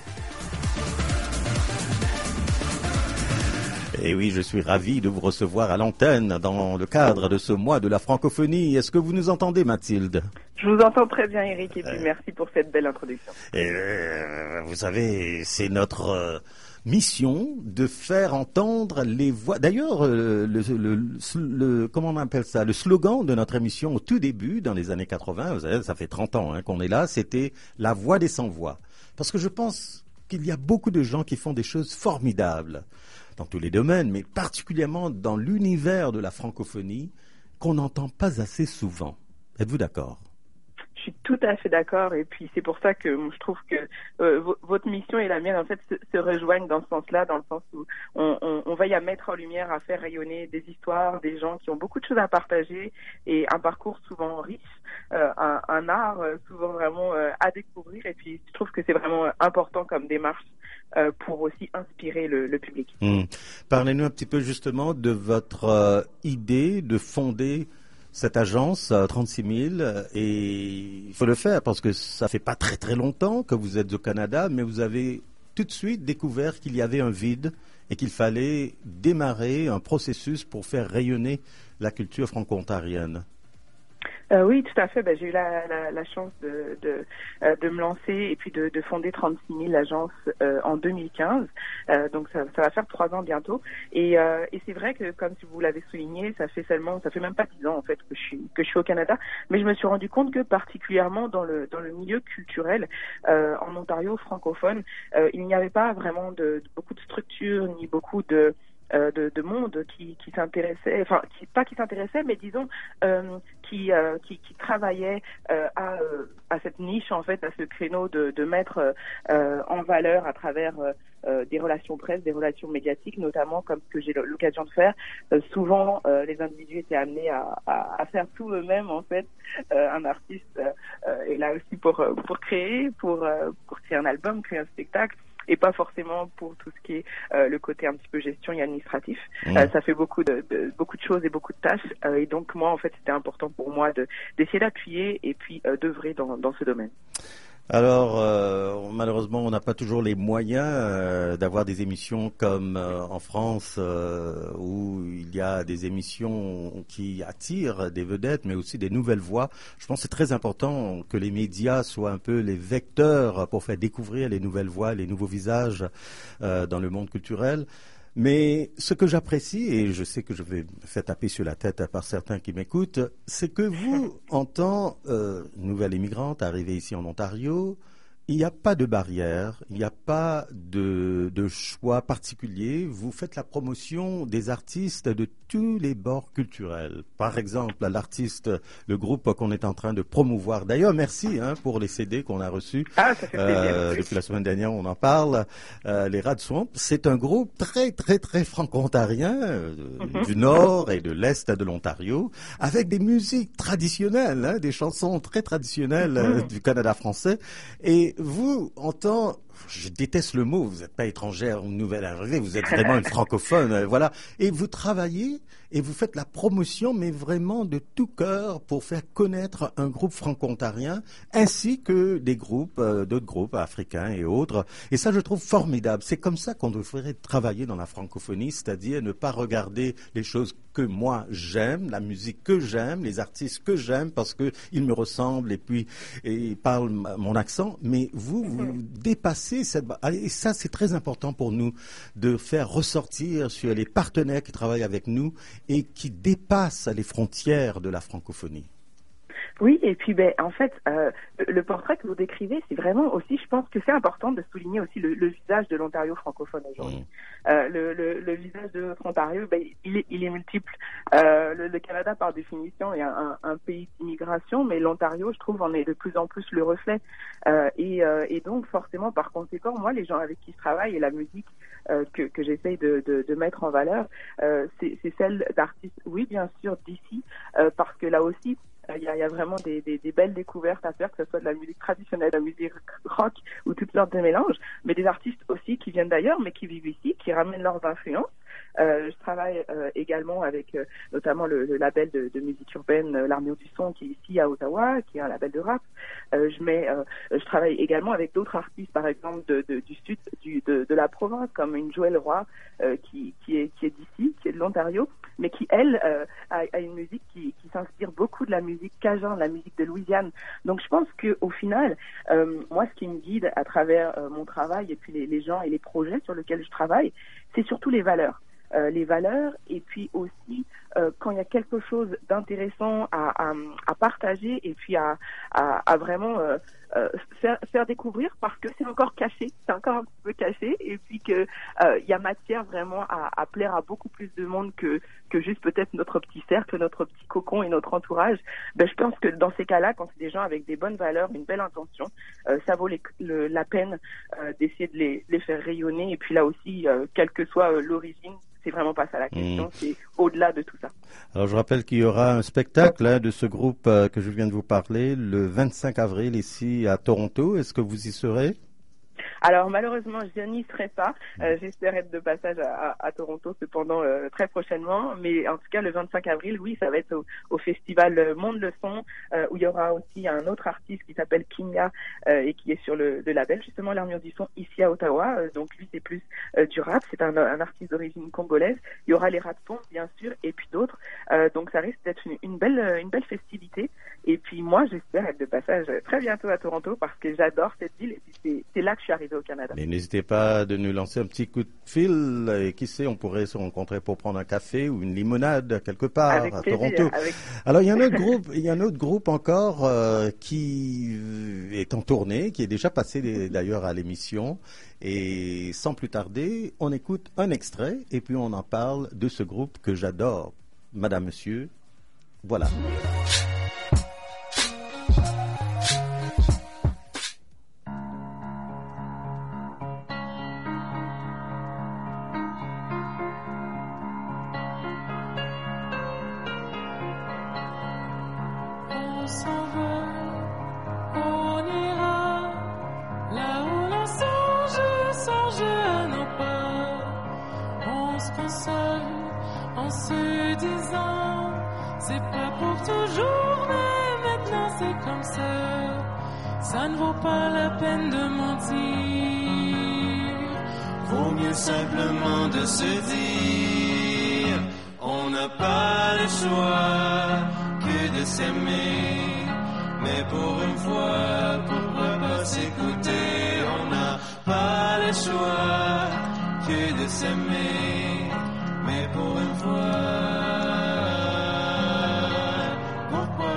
Et oui, je suis ravi de vous recevoir à l'antenne dans le cadre de ce mois de la francophonie. Est-ce que vous nous entendez, Mathilde ? Je vous entends très bien, Eric, et puis euh, merci pour cette belle introduction. Et euh, vous savez, c'est notre euh, mission de faire entendre les voix. D'ailleurs, euh, le, le, le, le, comment on appelle ça ? Le slogan de notre émission au tout début, dans les années quatre-vingts, vous savez, ça fait trente ans hein, qu'on est là, c'était « La voix des sans-voix ». Parce que je pense qu'il y a beaucoup de gens qui font des choses formidables dans tous les domaines, mais particulièrement dans l'univers de la francophonie, qu'on n'entend pas assez souvent. Êtes-vous d'accord ? Je suis tout à fait d'accord, et puis c'est pour ça que je trouve que euh, v- votre mission et la mienne en fait se, se rejoignent dans ce sens-là, dans le sens où on, on, on veille à mettre en lumière, à faire rayonner des histoires, des gens qui ont beaucoup de choses à partager et un parcours souvent riche, euh, un, un art euh, souvent vraiment euh, à découvrir, et puis je trouve que c'est vraiment important comme démarche euh, pour aussi inspirer le, le public. Mmh. Parlez-nous un petit peu justement de votre euh, idée de fonder cette agence, trente-six mille, et il faut le faire parce que ça fait pas très très longtemps que vous êtes au Canada, mais vous avez tout de suite découvert qu'il y avait un vide et qu'il fallait démarrer un processus pour faire rayonner la culture franco-ontarienne. Euh, oui, tout à fait. Ben, j'ai eu la, la, la chance de, de, euh, de me lancer et puis de, de fonder trente-six mille l'agence euh, en deux mille quinze. Euh, donc ça, ça va faire trois ans bientôt. Et, euh, et c'est vrai que, comme si vous l'avez souligné, ça fait seulement, ça fait même pas dix ans en fait que je suis que je suis au Canada. Mais je me suis rendu compte que particulièrement dans le dans le milieu culturel euh, en Ontario francophone, euh, il n'y avait pas vraiment de, de beaucoup de structures ni beaucoup de Euh, de, de monde qui, qui s'intéressait, enfin qui, pas qui s'intéressait, mais disons euh, qui, euh, qui qui travaillait euh, à euh, à cette niche en fait, à ce créneau de, de mettre euh, en valeur à travers euh, des relations presse, des relations médiatiques, notamment comme ce que j'ai l'occasion de faire. Euh, souvent, euh, les individus étaient amenés à, à, à faire tout eux-mêmes en fait. Euh, un artiste euh, est là aussi pour pour créer, pour euh, pour créer un album, créer un spectacle, et pas forcément pour tout ce qui est euh, le côté un petit peu gestion et administratif. Mmh. Euh, ça fait beaucoup de, de beaucoup de choses et beaucoup de tâches, euh, et donc moi en fait c'était important pour moi de d'essayer d'appuyer et puis euh, d'œuvrer dans dans ce domaine. Alors, euh, malheureusement, on n'a pas toujours les moyens euh, d'avoir des émissions comme euh, en France, euh, où il y a des émissions qui attirent des vedettes, mais aussi des nouvelles voix. Je pense que c'est très important que les médias soient un peu les vecteurs pour faire découvrir les nouvelles voix, les nouveaux visages euh, dans le monde culturel. Mais ce que j'apprécie, et je sais que je vais me faire taper sur la tête par certains qui m'écoutent, c'est que vous, en tant euh, nouvelle immigrante arrivée ici en Ontario, il n'y a pas de barrière, il n'y a pas de, de choix particulier. Vous faites la promotion des artistes de tous les bords culturels. Par exemple, l'artiste, le groupe qu'on est en train de promouvoir. D'ailleurs, merci hein, pour les C D qu'on a reçus. Ah, ça fait plaisir. Euh, depuis la semaine dernière, on en parle. Euh, les Rats Swamp, c'est un groupe très, très, très franco-ontarien euh, mm-hmm. du nord et de l'est de l'Ontario, avec des musiques traditionnelles, hein, des chansons très traditionnelles mm-hmm. euh, du Canada français. Et vous, en tant, je déteste le mot, vous n'êtes pas étrangère ou nouvelle arrivée, vous êtes vraiment une francophone, euh, voilà. Et vous travaillez et vous faites la promotion, mais vraiment de tout cœur pour faire connaître un groupe franco-ontarien, ainsi que des groupes, euh, d'autres groupes africains et autres. Et ça, je trouve formidable. C'est comme ça qu'on devrait travailler dans la francophonie, c'est-à-dire ne pas regarder les choses que moi j'aime, la musique que j'aime, les artistes que j'aime parce que ils me ressemblent et puis et ils parlent mon accent, mais vous, vous dépassez cette... Et ça, c'est très important pour nous de faire ressortir sur les partenaires qui travaillent avec nous et qui dépassent les frontières de la francophonie. Oui, et puis ben en fait, euh, le portrait que vous décrivez, c'est vraiment aussi, je pense que c'est important de souligner aussi le, le visage de l'Ontario francophone aujourd'hui. Mmh. Euh, le, le, le visage de notre Ontario, ben, il est, il est multiple. Euh, le, le Canada, par définition, est un, un pays d'immigration, mais l'Ontario, je trouve, en est de plus en plus le reflet. Euh, et, euh, et donc, forcément, par conséquent, moi, les gens avec qui je travaille et la musique euh, que, que j'essaye de, de, de mettre en valeur, euh, c'est, c'est celle d'artistes, oui, bien sûr, d'ici, euh, parce que là aussi, il y, a, il y a vraiment des, des, des belles découvertes à faire, que ce soit de la musique traditionnelle, de la musique rock ou toutes sortes de mélanges, mais des artistes aussi qui viennent d'ailleurs, mais qui vivent ici, qui ramènent leurs influences. Euh, je travaille euh, également avec euh, notamment le, le label de, de musique urbaine, euh, l'Armure du Son, qui est ici à Ottawa, qui est un label de rap. Euh, je mets, euh, je travaille également avec d'autres artistes, par exemple de, de, du sud, du, de, de la province, comme une Joëlle Roy, euh, qui, qui est, qui est d'ici, qui est de l'Ontario, mais qui elle euh, a, a une musique qui, qui s'inspire beaucoup de la musique cajun, de la musique de Louisiane. Donc je pense que au final, euh, moi, ce qui me guide à travers euh, mon travail et puis les, les gens et les projets sur lesquels je travaille, c'est surtout les valeurs. Euh, les valeurs et puis aussi euh, quand il y a quelque chose d'intéressant à, à, à partager et puis à, à, à vraiment euh, euh, faire, faire découvrir parce que c'est encore caché, c'est encore un petit peu caché et puis que euh, il y a matière vraiment à, à plaire à beaucoup plus de monde que, que juste peut-être notre petit cercle, notre petit cocon et notre entourage. Ben, je pense que dans ces cas-là, quand c'est des gens avec des bonnes valeurs, une belle intention, euh, ça vaut les, le, la peine euh, d'essayer de les, les faire rayonner et puis là aussi, euh, quelle que soit euh, l'origine, c'est vraiment pas ça la question, mmh. c'est au-delà de tout ça. Alors je rappelle qu'il y aura un spectacle hein, de ce groupe euh, que je viens de vous parler le vingt-cinq avril ici à Toronto. Est-ce que vous y serez? Alors malheureusement, je n'y serai pas. Euh, j'espère être de passage à, à, à Toronto cependant euh, très prochainement. Mais en tout cas, le vingt-cinq avril, oui, ça va être au, au festival Monde le Son, euh, où il y aura aussi un autre artiste qui s'appelle Kinga euh, et qui est sur le, le label justement l'Armure du Son ici à Ottawa. Euh, donc lui, c'est plus euh, du rap. C'est un, un artiste d'origine congolaise. Il y aura les Ratons, bien sûr, et puis d'autres. Euh, donc ça risque d'être une, une belle, une belle festivité. Et puis moi, j'espère être de passage très bientôt à Toronto parce que j'adore cette ville et puis c'est, c'est là que je suis arrivée au Canada. Mais n'hésitez pas de nous lancer un petit coup de fil et qui sait, on pourrait se rencontrer pour prendre un café ou une limonade quelque part avec à plaisir, Toronto. Avec... Alors il y a un autre groupe, il y a un autre groupe encore euh, qui est en tournée, qui est déjà passé d'ailleurs à l'émission. Et sans plus tarder, on écoute un extrait et puis on en parle de ce groupe que j'adore. Madame, monsieur, voilà. On s'envole, on ira là où l'on songe, songe à nos pas. On se console en se disant, c'est pas pour toujours, mais maintenant c'est comme ça. Ça ne vaut pas la peine de mentir. Vaut mieux simplement de se dire, on n'a pas le choix que de s'aimer. Mais pour une fois, pourquoi pas s'écouter? On n'a pas le choix que de s'aimer. Mais pour une fois, pourquoi,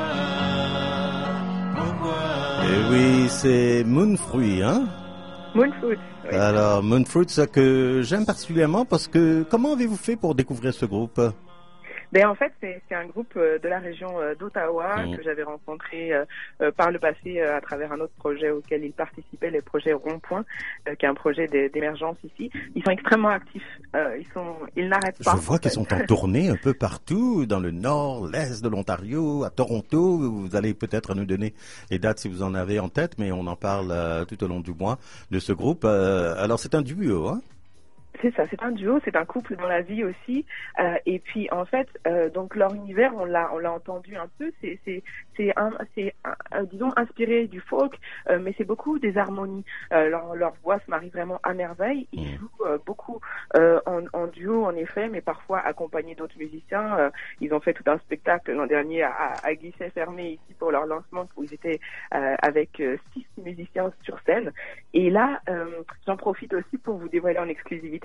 pourquoi? Et oui, c'est Moonfruit, hein? Moonfruit. Oui. Alors, Moonfruit, ça que j'aime particulièrement parce que comment avez-vous fait pour découvrir ce groupe? Ben en fait c'est c'est un groupe euh, de la région euh, d'Ottawa mmh. que j'avais rencontré euh, euh, par le passé euh, à travers un autre projet auquel ils participaient, le projet Rond-Point, euh, qui est un projet d'émergence ici. Ils sont extrêmement actifs, euh, ils sont ils n'arrêtent pas. Je vois qu'ils sont en tournée un peu partout dans le nord, l'est de l'Ontario, à Toronto. Vous allez peut-être nous donner les dates si vous en avez en tête, mais on en parle euh, tout au long du mois de ce groupe. Euh, alors c'est un duo, hein? C'est ça, c'est un duo, c'est un couple dans la vie aussi. Euh, et puis en fait, euh, donc leur univers, on l'a, on l'a entendu un peu. C'est, c'est, c'est, un, c'est un, disons inspiré du folk, euh, mais c'est beaucoup des harmonies. Euh, leur, leur voix se marie vraiment à merveille. Ils mmh. jouent euh, beaucoup euh, en, en duo, en effet, mais parfois accompagnés d'autres musiciens. Euh, ils ont fait tout un spectacle l'an dernier à, à, à guichet fermé ici pour leur lancement, où ils étaient euh, avec euh, six musiciens sur scène. Et là, euh, j'en profite aussi pour vous dévoiler en exclusivité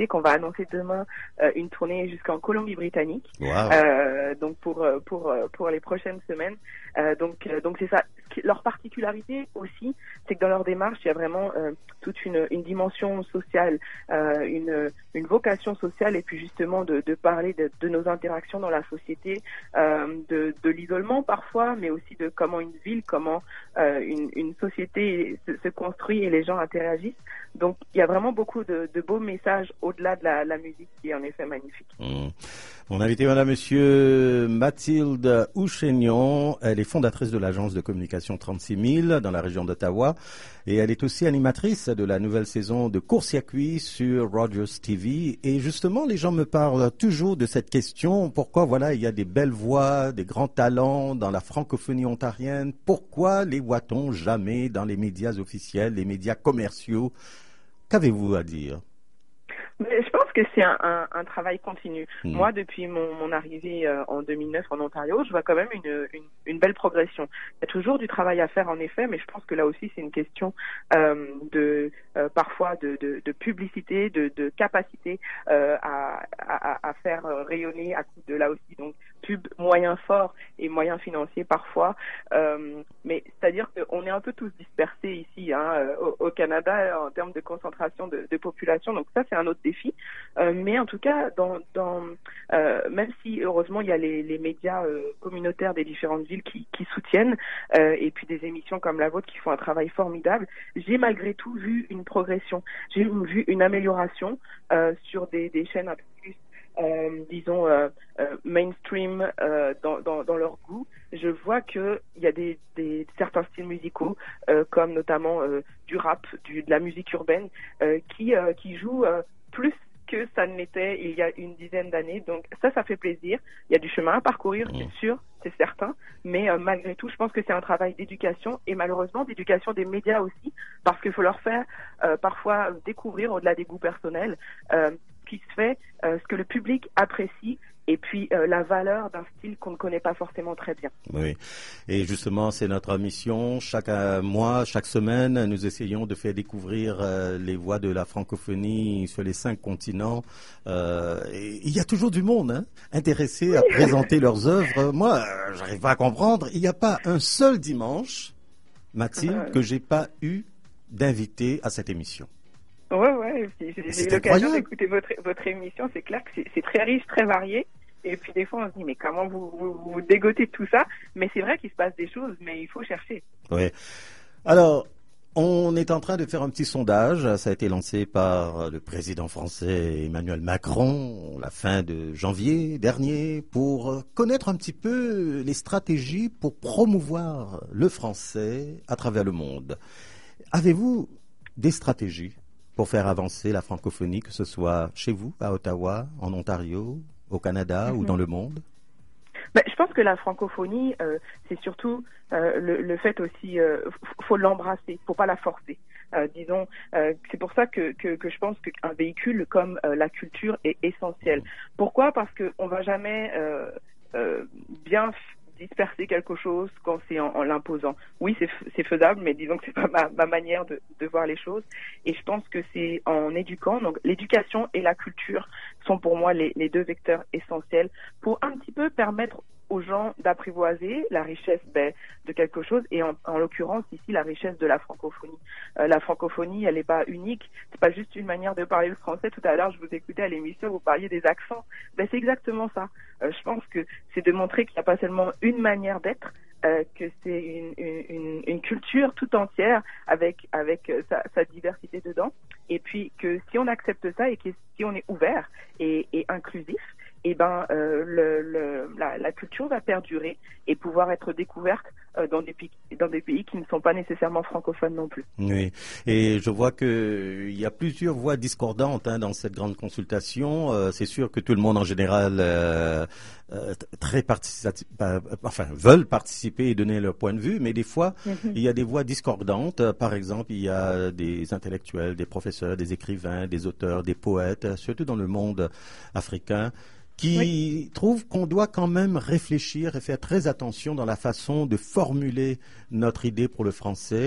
noter qu'on va annoncer demain euh, une tournée jusqu'en Colombie-Britannique. Wow. Euh, donc pour pour pour les prochaines semaines. Euh, donc donc c'est ça. Leur particularité aussi, c'est que dans leur démarche, il y a vraiment euh, toute une, une dimension sociale, euh, une, une vocation sociale, et puis justement de, de parler de, de nos interactions dans la société, euh, de, de l'isolement parfois, mais aussi de comment une ville, comment euh, une, une société se, se construit et les gens interagissent. Donc il y a vraiment beaucoup de, de beaux messages au-delà de la, la musique, qui est en effet magnifique. Mmh. Mon invité, madame, monsieur Mathilde Ouchénion, elle est fondatrice de l'agence de communication trente-six mille dans la région d'Ottawa, et elle est aussi animatrice de la nouvelle saison de Court-Circuit sur Rogers T V. Et justement, les gens me parlent toujours de cette question, pourquoi voilà, il y a des belles voix, des grands talents dans la francophonie ontarienne, pourquoi les voit-on jamais dans les médias officiels, les médias commerciaux? Qu'avez-vous à dire? Mais je pense que c'est un, un, un travail continu. Mmh. Moi, depuis mon, mon arrivée euh, en deux mille neuf en Ontario, je vois quand même une, une, une belle progression. Il y a toujours du travail à faire, en effet, mais je pense que là aussi, c'est une question euh, de euh, parfois de, de, de publicité, de, de capacité euh, à, à, à faire rayonner à coup de là aussi donc pub, moyens forts et moyens financiers parfois. Euh, mais c'est-à-dire qu'on est un peu tous dispersés ici, hein, au, au Canada, en termes de concentration de, de population. Donc ça, c'est un autre défi. Euh, mais en tout cas, dans, dans euh, même si heureusement il y a les, les médias euh, communautaires des différentes villes qui, qui soutiennent, euh, et puis des émissions comme la vôtre qui font un travail formidable, j'ai malgré tout vu une progression. J'ai vu une amélioration euh, sur des, des chaînes un peu plus Euh, disons euh, euh, mainstream euh, dans, dans, dans leur goût. Je vois que il y a des, des certains styles musicaux euh, comme notamment euh, du rap, du, de la musique urbaine euh, qui euh, qui jouent euh, plus que ça ne l'était il y a une dizaine d'années. Donc ça, ça fait plaisir. Il y a du chemin à parcourir, c'est sûr, c'est certain. Mais euh, malgré tout, je pense que c'est un travail d'éducation et malheureusement d'éducation des médias aussi, parce qu'il faut leur faire euh, parfois découvrir au-delà des goûts personnels euh, qui se fait, euh, ce que le public apprécie, et puis euh, la valeur d'un style qu'on ne connaît pas forcément très bien. Oui, et justement, c'est notre mission. Chaque euh, mois, chaque semaine, nous essayons de faire découvrir euh, les voix de la francophonie sur les cinq continents. Euh, et il y a toujours du monde hein, intéressé à présenter leurs œuvres. Moi, euh, j'arrive pas à comprendre. Il n'y a pas un seul dimanche, Mathilde, que j'ai pas eu d'invité à cette émission. Ouais, ouais, j'ai eu l'occasion d'écouter votre, votre émission, c'est clair que c'est très riche, très varié, et puis des fois on se dit mais comment vous, vous, vous dégotez de tout ça, mais c'est vrai qu'il se passe des choses, mais il faut chercher. Oui, alors on est en train de faire un petit sondage, ça a été lancé par le président français Emmanuel Macron la fin de janvier dernier pour connaître un petit peu les stratégies pour promouvoir le français à travers le monde. Avez-vous des stratégies pour faire avancer la francophonie, que ce soit chez vous, à Ottawa, en Ontario, au Canada mm-hmm. ou dans le monde? Ben, je pense que la francophonie, euh, c'est surtout euh, le, le fait aussi, euh, faut l'embrasser, faut pas la forcer. Euh, disons, euh, c'est pour ça que, que, que je pense qu'un véhicule comme euh, la culture est essentiel. Pourquoi? Parce que on va jamais euh, euh, bien disperser quelque chose quand c'est en, en l'imposant. Oui, c'est faisable, mais disons que c'est pas ma, ma manière de, de voir les choses. Et je pense que c'est en éduquant. Donc, l'éducation et la culture sont pour moi les, les deux vecteurs essentiels pour un petit peu permettre aux gens d'apprivoiser la richesse ben, de quelque chose, et en, en l'occurrence ici la richesse de la francophonie. Euh, la francophonie, elle n'est pas unique, c'est pas juste une manière de parler le français. Tout à l'heure, je vous écoutais à l'émission, vous parliez des accents. Ben, c'est exactement ça. Euh, je pense que c'est de montrer qu'il n'y a pas seulement une manière d'être, euh, que c'est une, une, une culture tout entière avec, avec sa, sa diversité dedans, et puis que si on accepte ça et que si on est ouvert et, et inclusif, eh ben, euh, le, le, la, la culture va perdurer et pouvoir être découverte euh, dans des pays, dans des pays qui ne sont pas nécessairement francophones non plus. Oui, et je vois que il y a plusieurs voix discordantes hein, dans cette grande consultation. Euh, c'est sûr que tout le monde en général euh, euh, très participatif, euh, enfin veulent participer et donner leur point de vue, mais des fois mm-hmm. il y a des voix discordantes. Par exemple, il y a des intellectuels, des professeurs, des écrivains, des auteurs, des poètes, surtout dans le monde africain, qui oui. trouve qu'on doit quand même réfléchir et faire très attention dans la façon de formuler notre idée pour le français,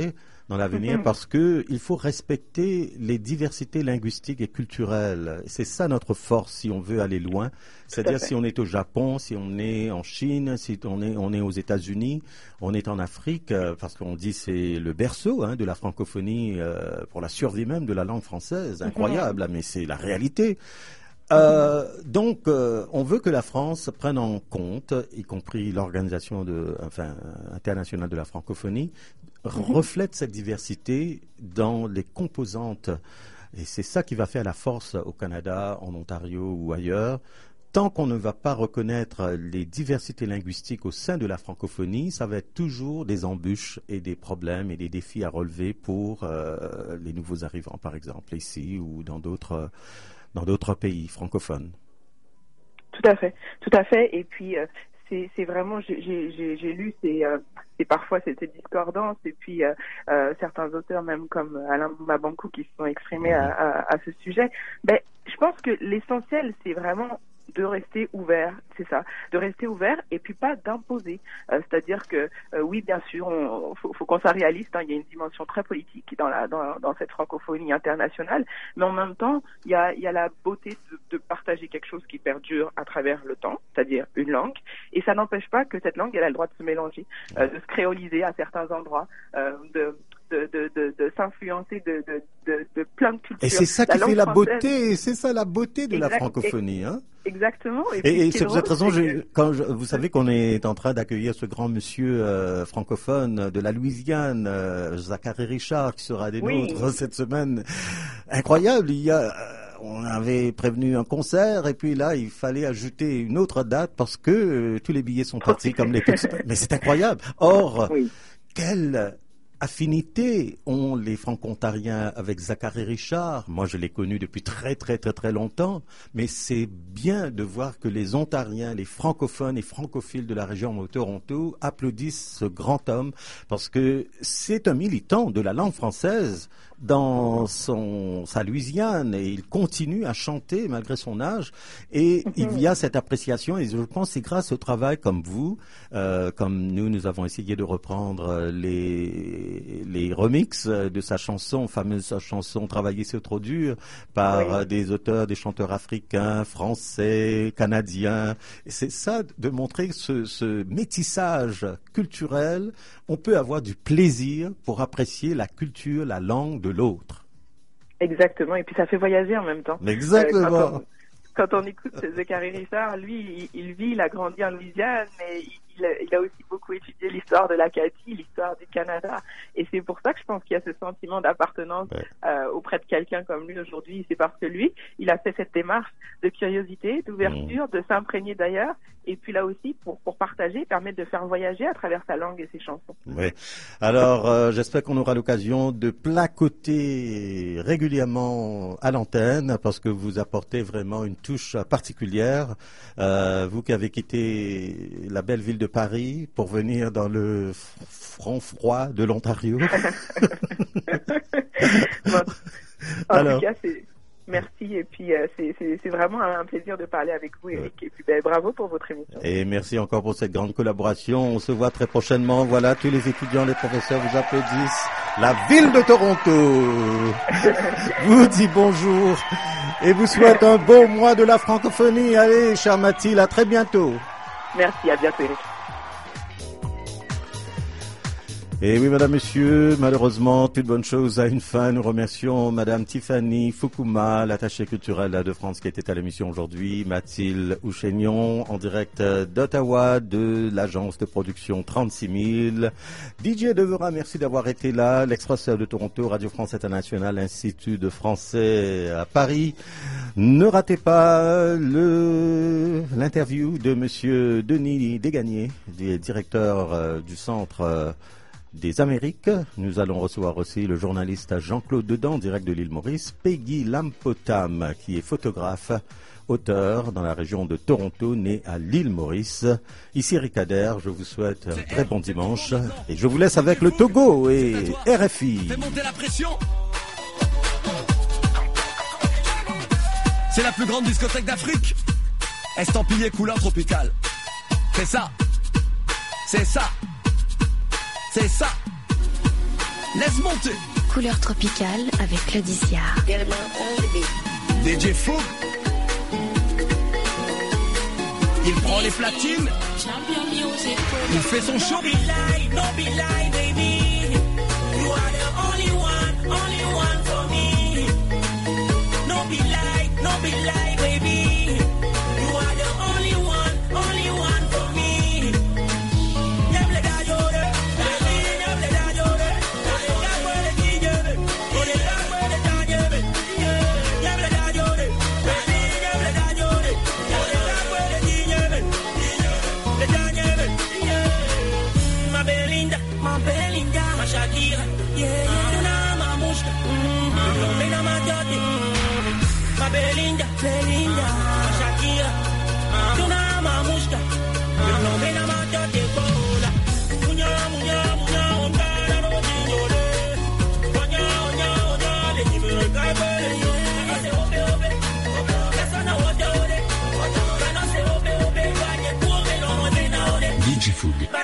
dans l'avenir, Mhm. parce que il faut respecter les diversités linguistiques et culturelles. C'est ça notre force si on veut aller loin. C'est-à-dire fait. si on est au Japon, si on est en Chine, si on est, on est aux États-Unis, on est en Afrique, euh, parce qu'on dit c'est le berceau hein, de la francophonie euh, pour la survie même de la langue française. Incroyable, mais c'est la réalité. Euh, donc, euh, on veut que la France prenne en compte, y compris l'organisation de, enfin, internationale de la francophonie, reflète cette diversité dans les composantes. Et c'est ça qui va faire la force au Canada, en Ontario ou ailleurs. Tant qu'on ne va pas reconnaître les diversités linguistiques au sein de la francophonie, ça va être toujours des embûches et des problèmes et des défis à relever pour euh, les nouveaux arrivants, par exemple, ici ou dans d'autres dans d'autres pays francophones. Tout à fait, tout à fait. Et puis, euh, c'est, c'est vraiment, j'ai, j'ai, j'ai lu ces, euh, ces parfois ces, ces discordances, et puis euh, euh, certains auteurs, même comme Alain Mabankou, qui se sont exprimés à, à, à ce sujet. Ben, je pense que l'essentiel, c'est vraiment de rester ouvert, c'est ça, de rester ouvert et puis pas d'imposer. Euh, c'est-à-dire que euh, oui, bien sûr, il faut, faut qu'on soit réaliste. Hein, il y a une dimension très politique dans la dans, dans cette francophonie internationale, mais en même temps, il y a il y a la beauté de, de partager quelque chose qui perdure à travers le temps, c'est-à-dire une langue, et ça n'empêche pas que cette langue, elle a le droit de se mélanger, euh, de se créoliser à certains endroits, euh, de De, de, de, de s'influencer de, de, de, de plein de cultures. Et c'est ça qui la fait la française, beauté, c'est ça la beauté de exact, la francophonie. Hein. Exactement. Et, Et, puis, et ce qui c'est est pour cette drôle, raison, c'est je, que- quand je, vous savez qu'on est en train d'accueillir ce grand monsieur euh, francophone de la Louisiane, euh, Zachary Richard, qui sera des Oui. nôtres cette semaine. Incroyable, il y a... euh, on avait prévenu un concert et puis là, il fallait ajouter une autre date parce que euh, tous les billets sont partis comme les petits... Mais c'est incroyable. Or, Oui. quelle affinité ont les franco-ontariens avec Zachary Richard. Moi, je l'ai connu depuis très, très, très, très longtemps. Mais c'est bien de voir que les Ontariens, les francophones et francophiles de la région de Toronto applaudissent ce grand homme parce que c'est un militant de la langue française dans son, sa Louisiane et il continue à chanter malgré son âge et il y a cette appréciation et je pense que c'est grâce au travail comme vous, euh, comme nous, nous avons essayé de reprendre les, les remixes de sa chanson, fameuse chanson Travailler c'est trop dur par Oui. des auteurs, des chanteurs africains, français, canadiens. Et c'est ça de montrer ce, ce métissage culturel. On peut avoir du plaisir pour apprécier la culture, la langue de l'autre. Exactement, et puis ça fait voyager en même temps. Exactement. Euh, quand, on, quand on écoute Zachary Richard, lui, il, il vit, il a grandi en Louisiane, mais il, il a aussi beaucoup étudié l'histoire de l'Acadie, l'histoire du Canada, et c'est pour ça que je pense qu'il y a ce sentiment d'appartenance Ouais. euh, auprès de quelqu'un comme lui aujourd'hui. C'est parce que lui, il a fait cette démarche de curiosité, d'ouverture, de s'imprégner d'ailleurs, et puis là aussi pour, pour partager, permettre de faire voyager à travers sa langue et ses chansons. Oui. Alors, euh, j'espère qu'on aura l'occasion de placoter régulièrement à l'antenne parce que vous apportez vraiment une touche particulière. Euh, vous qui avez quitté la belle ville de Paris pour venir dans le front froid de l'Ontario. Bon, en Alors. tout cas, c'est... Merci, et puis euh, c'est, c'est, c'est vraiment un plaisir de parler avec vous, Eric, et puis ben, bravo pour votre émission. Et merci encore pour cette grande collaboration. On se voit très prochainement. Voilà, tous les étudiants, les professeurs vous applaudissent. La ville de Toronto vous dit bonjour et vous souhaite un beau mois de la francophonie. Allez, chère Mathilde, à très bientôt. Merci, à bientôt, Eric. Et oui, madame, monsieur, malheureusement, toute bonne chose a une fin. Nous remercions madame Tiffany Fukuma, l'attachée culturelle de France qui était à l'émission aujourd'hui, Mathilde Ouchénion, en direct d'Ottawa, de l'agence de production trente-six mille. D J Devera, merci d'avoir été là. L'Expresseur de Toronto, Radio France Internationale, Institut de français à Paris. Ne ratez pas le, l'interview de monsieur Denis Desgagnés, directeur euh, du centre euh, des Amériques. Nous allons recevoir aussi le journaliste Jean-Claude Dedan, direct de l'île Maurice, Peggy Lampotam, qui est photographe, auteur dans la région de Toronto, né à l'île Maurice. Ici Eric Adder, je vous souhaite un très bon dimanche et je vous laisse avec le Togo et R F I. Fais monter la pression. C'est la plus grande discothèque d'Afrique. Estampillé couleur tropicale. C'est ça. C'est ça. C'est ça. Laisse monter. Couleur tropicale avec Claudicia. D J Foug. Il prend les platines. Il fait son show. Belinda, Belinda, Shakira, tuna mamushka, no me na mata te bola, munya munya munya onda no jinole, munya munya onda le jibe kaibele, ase obe obe, asa na wode ode, kana se obe obe, kanye kuobe no wode na ode. D J Foug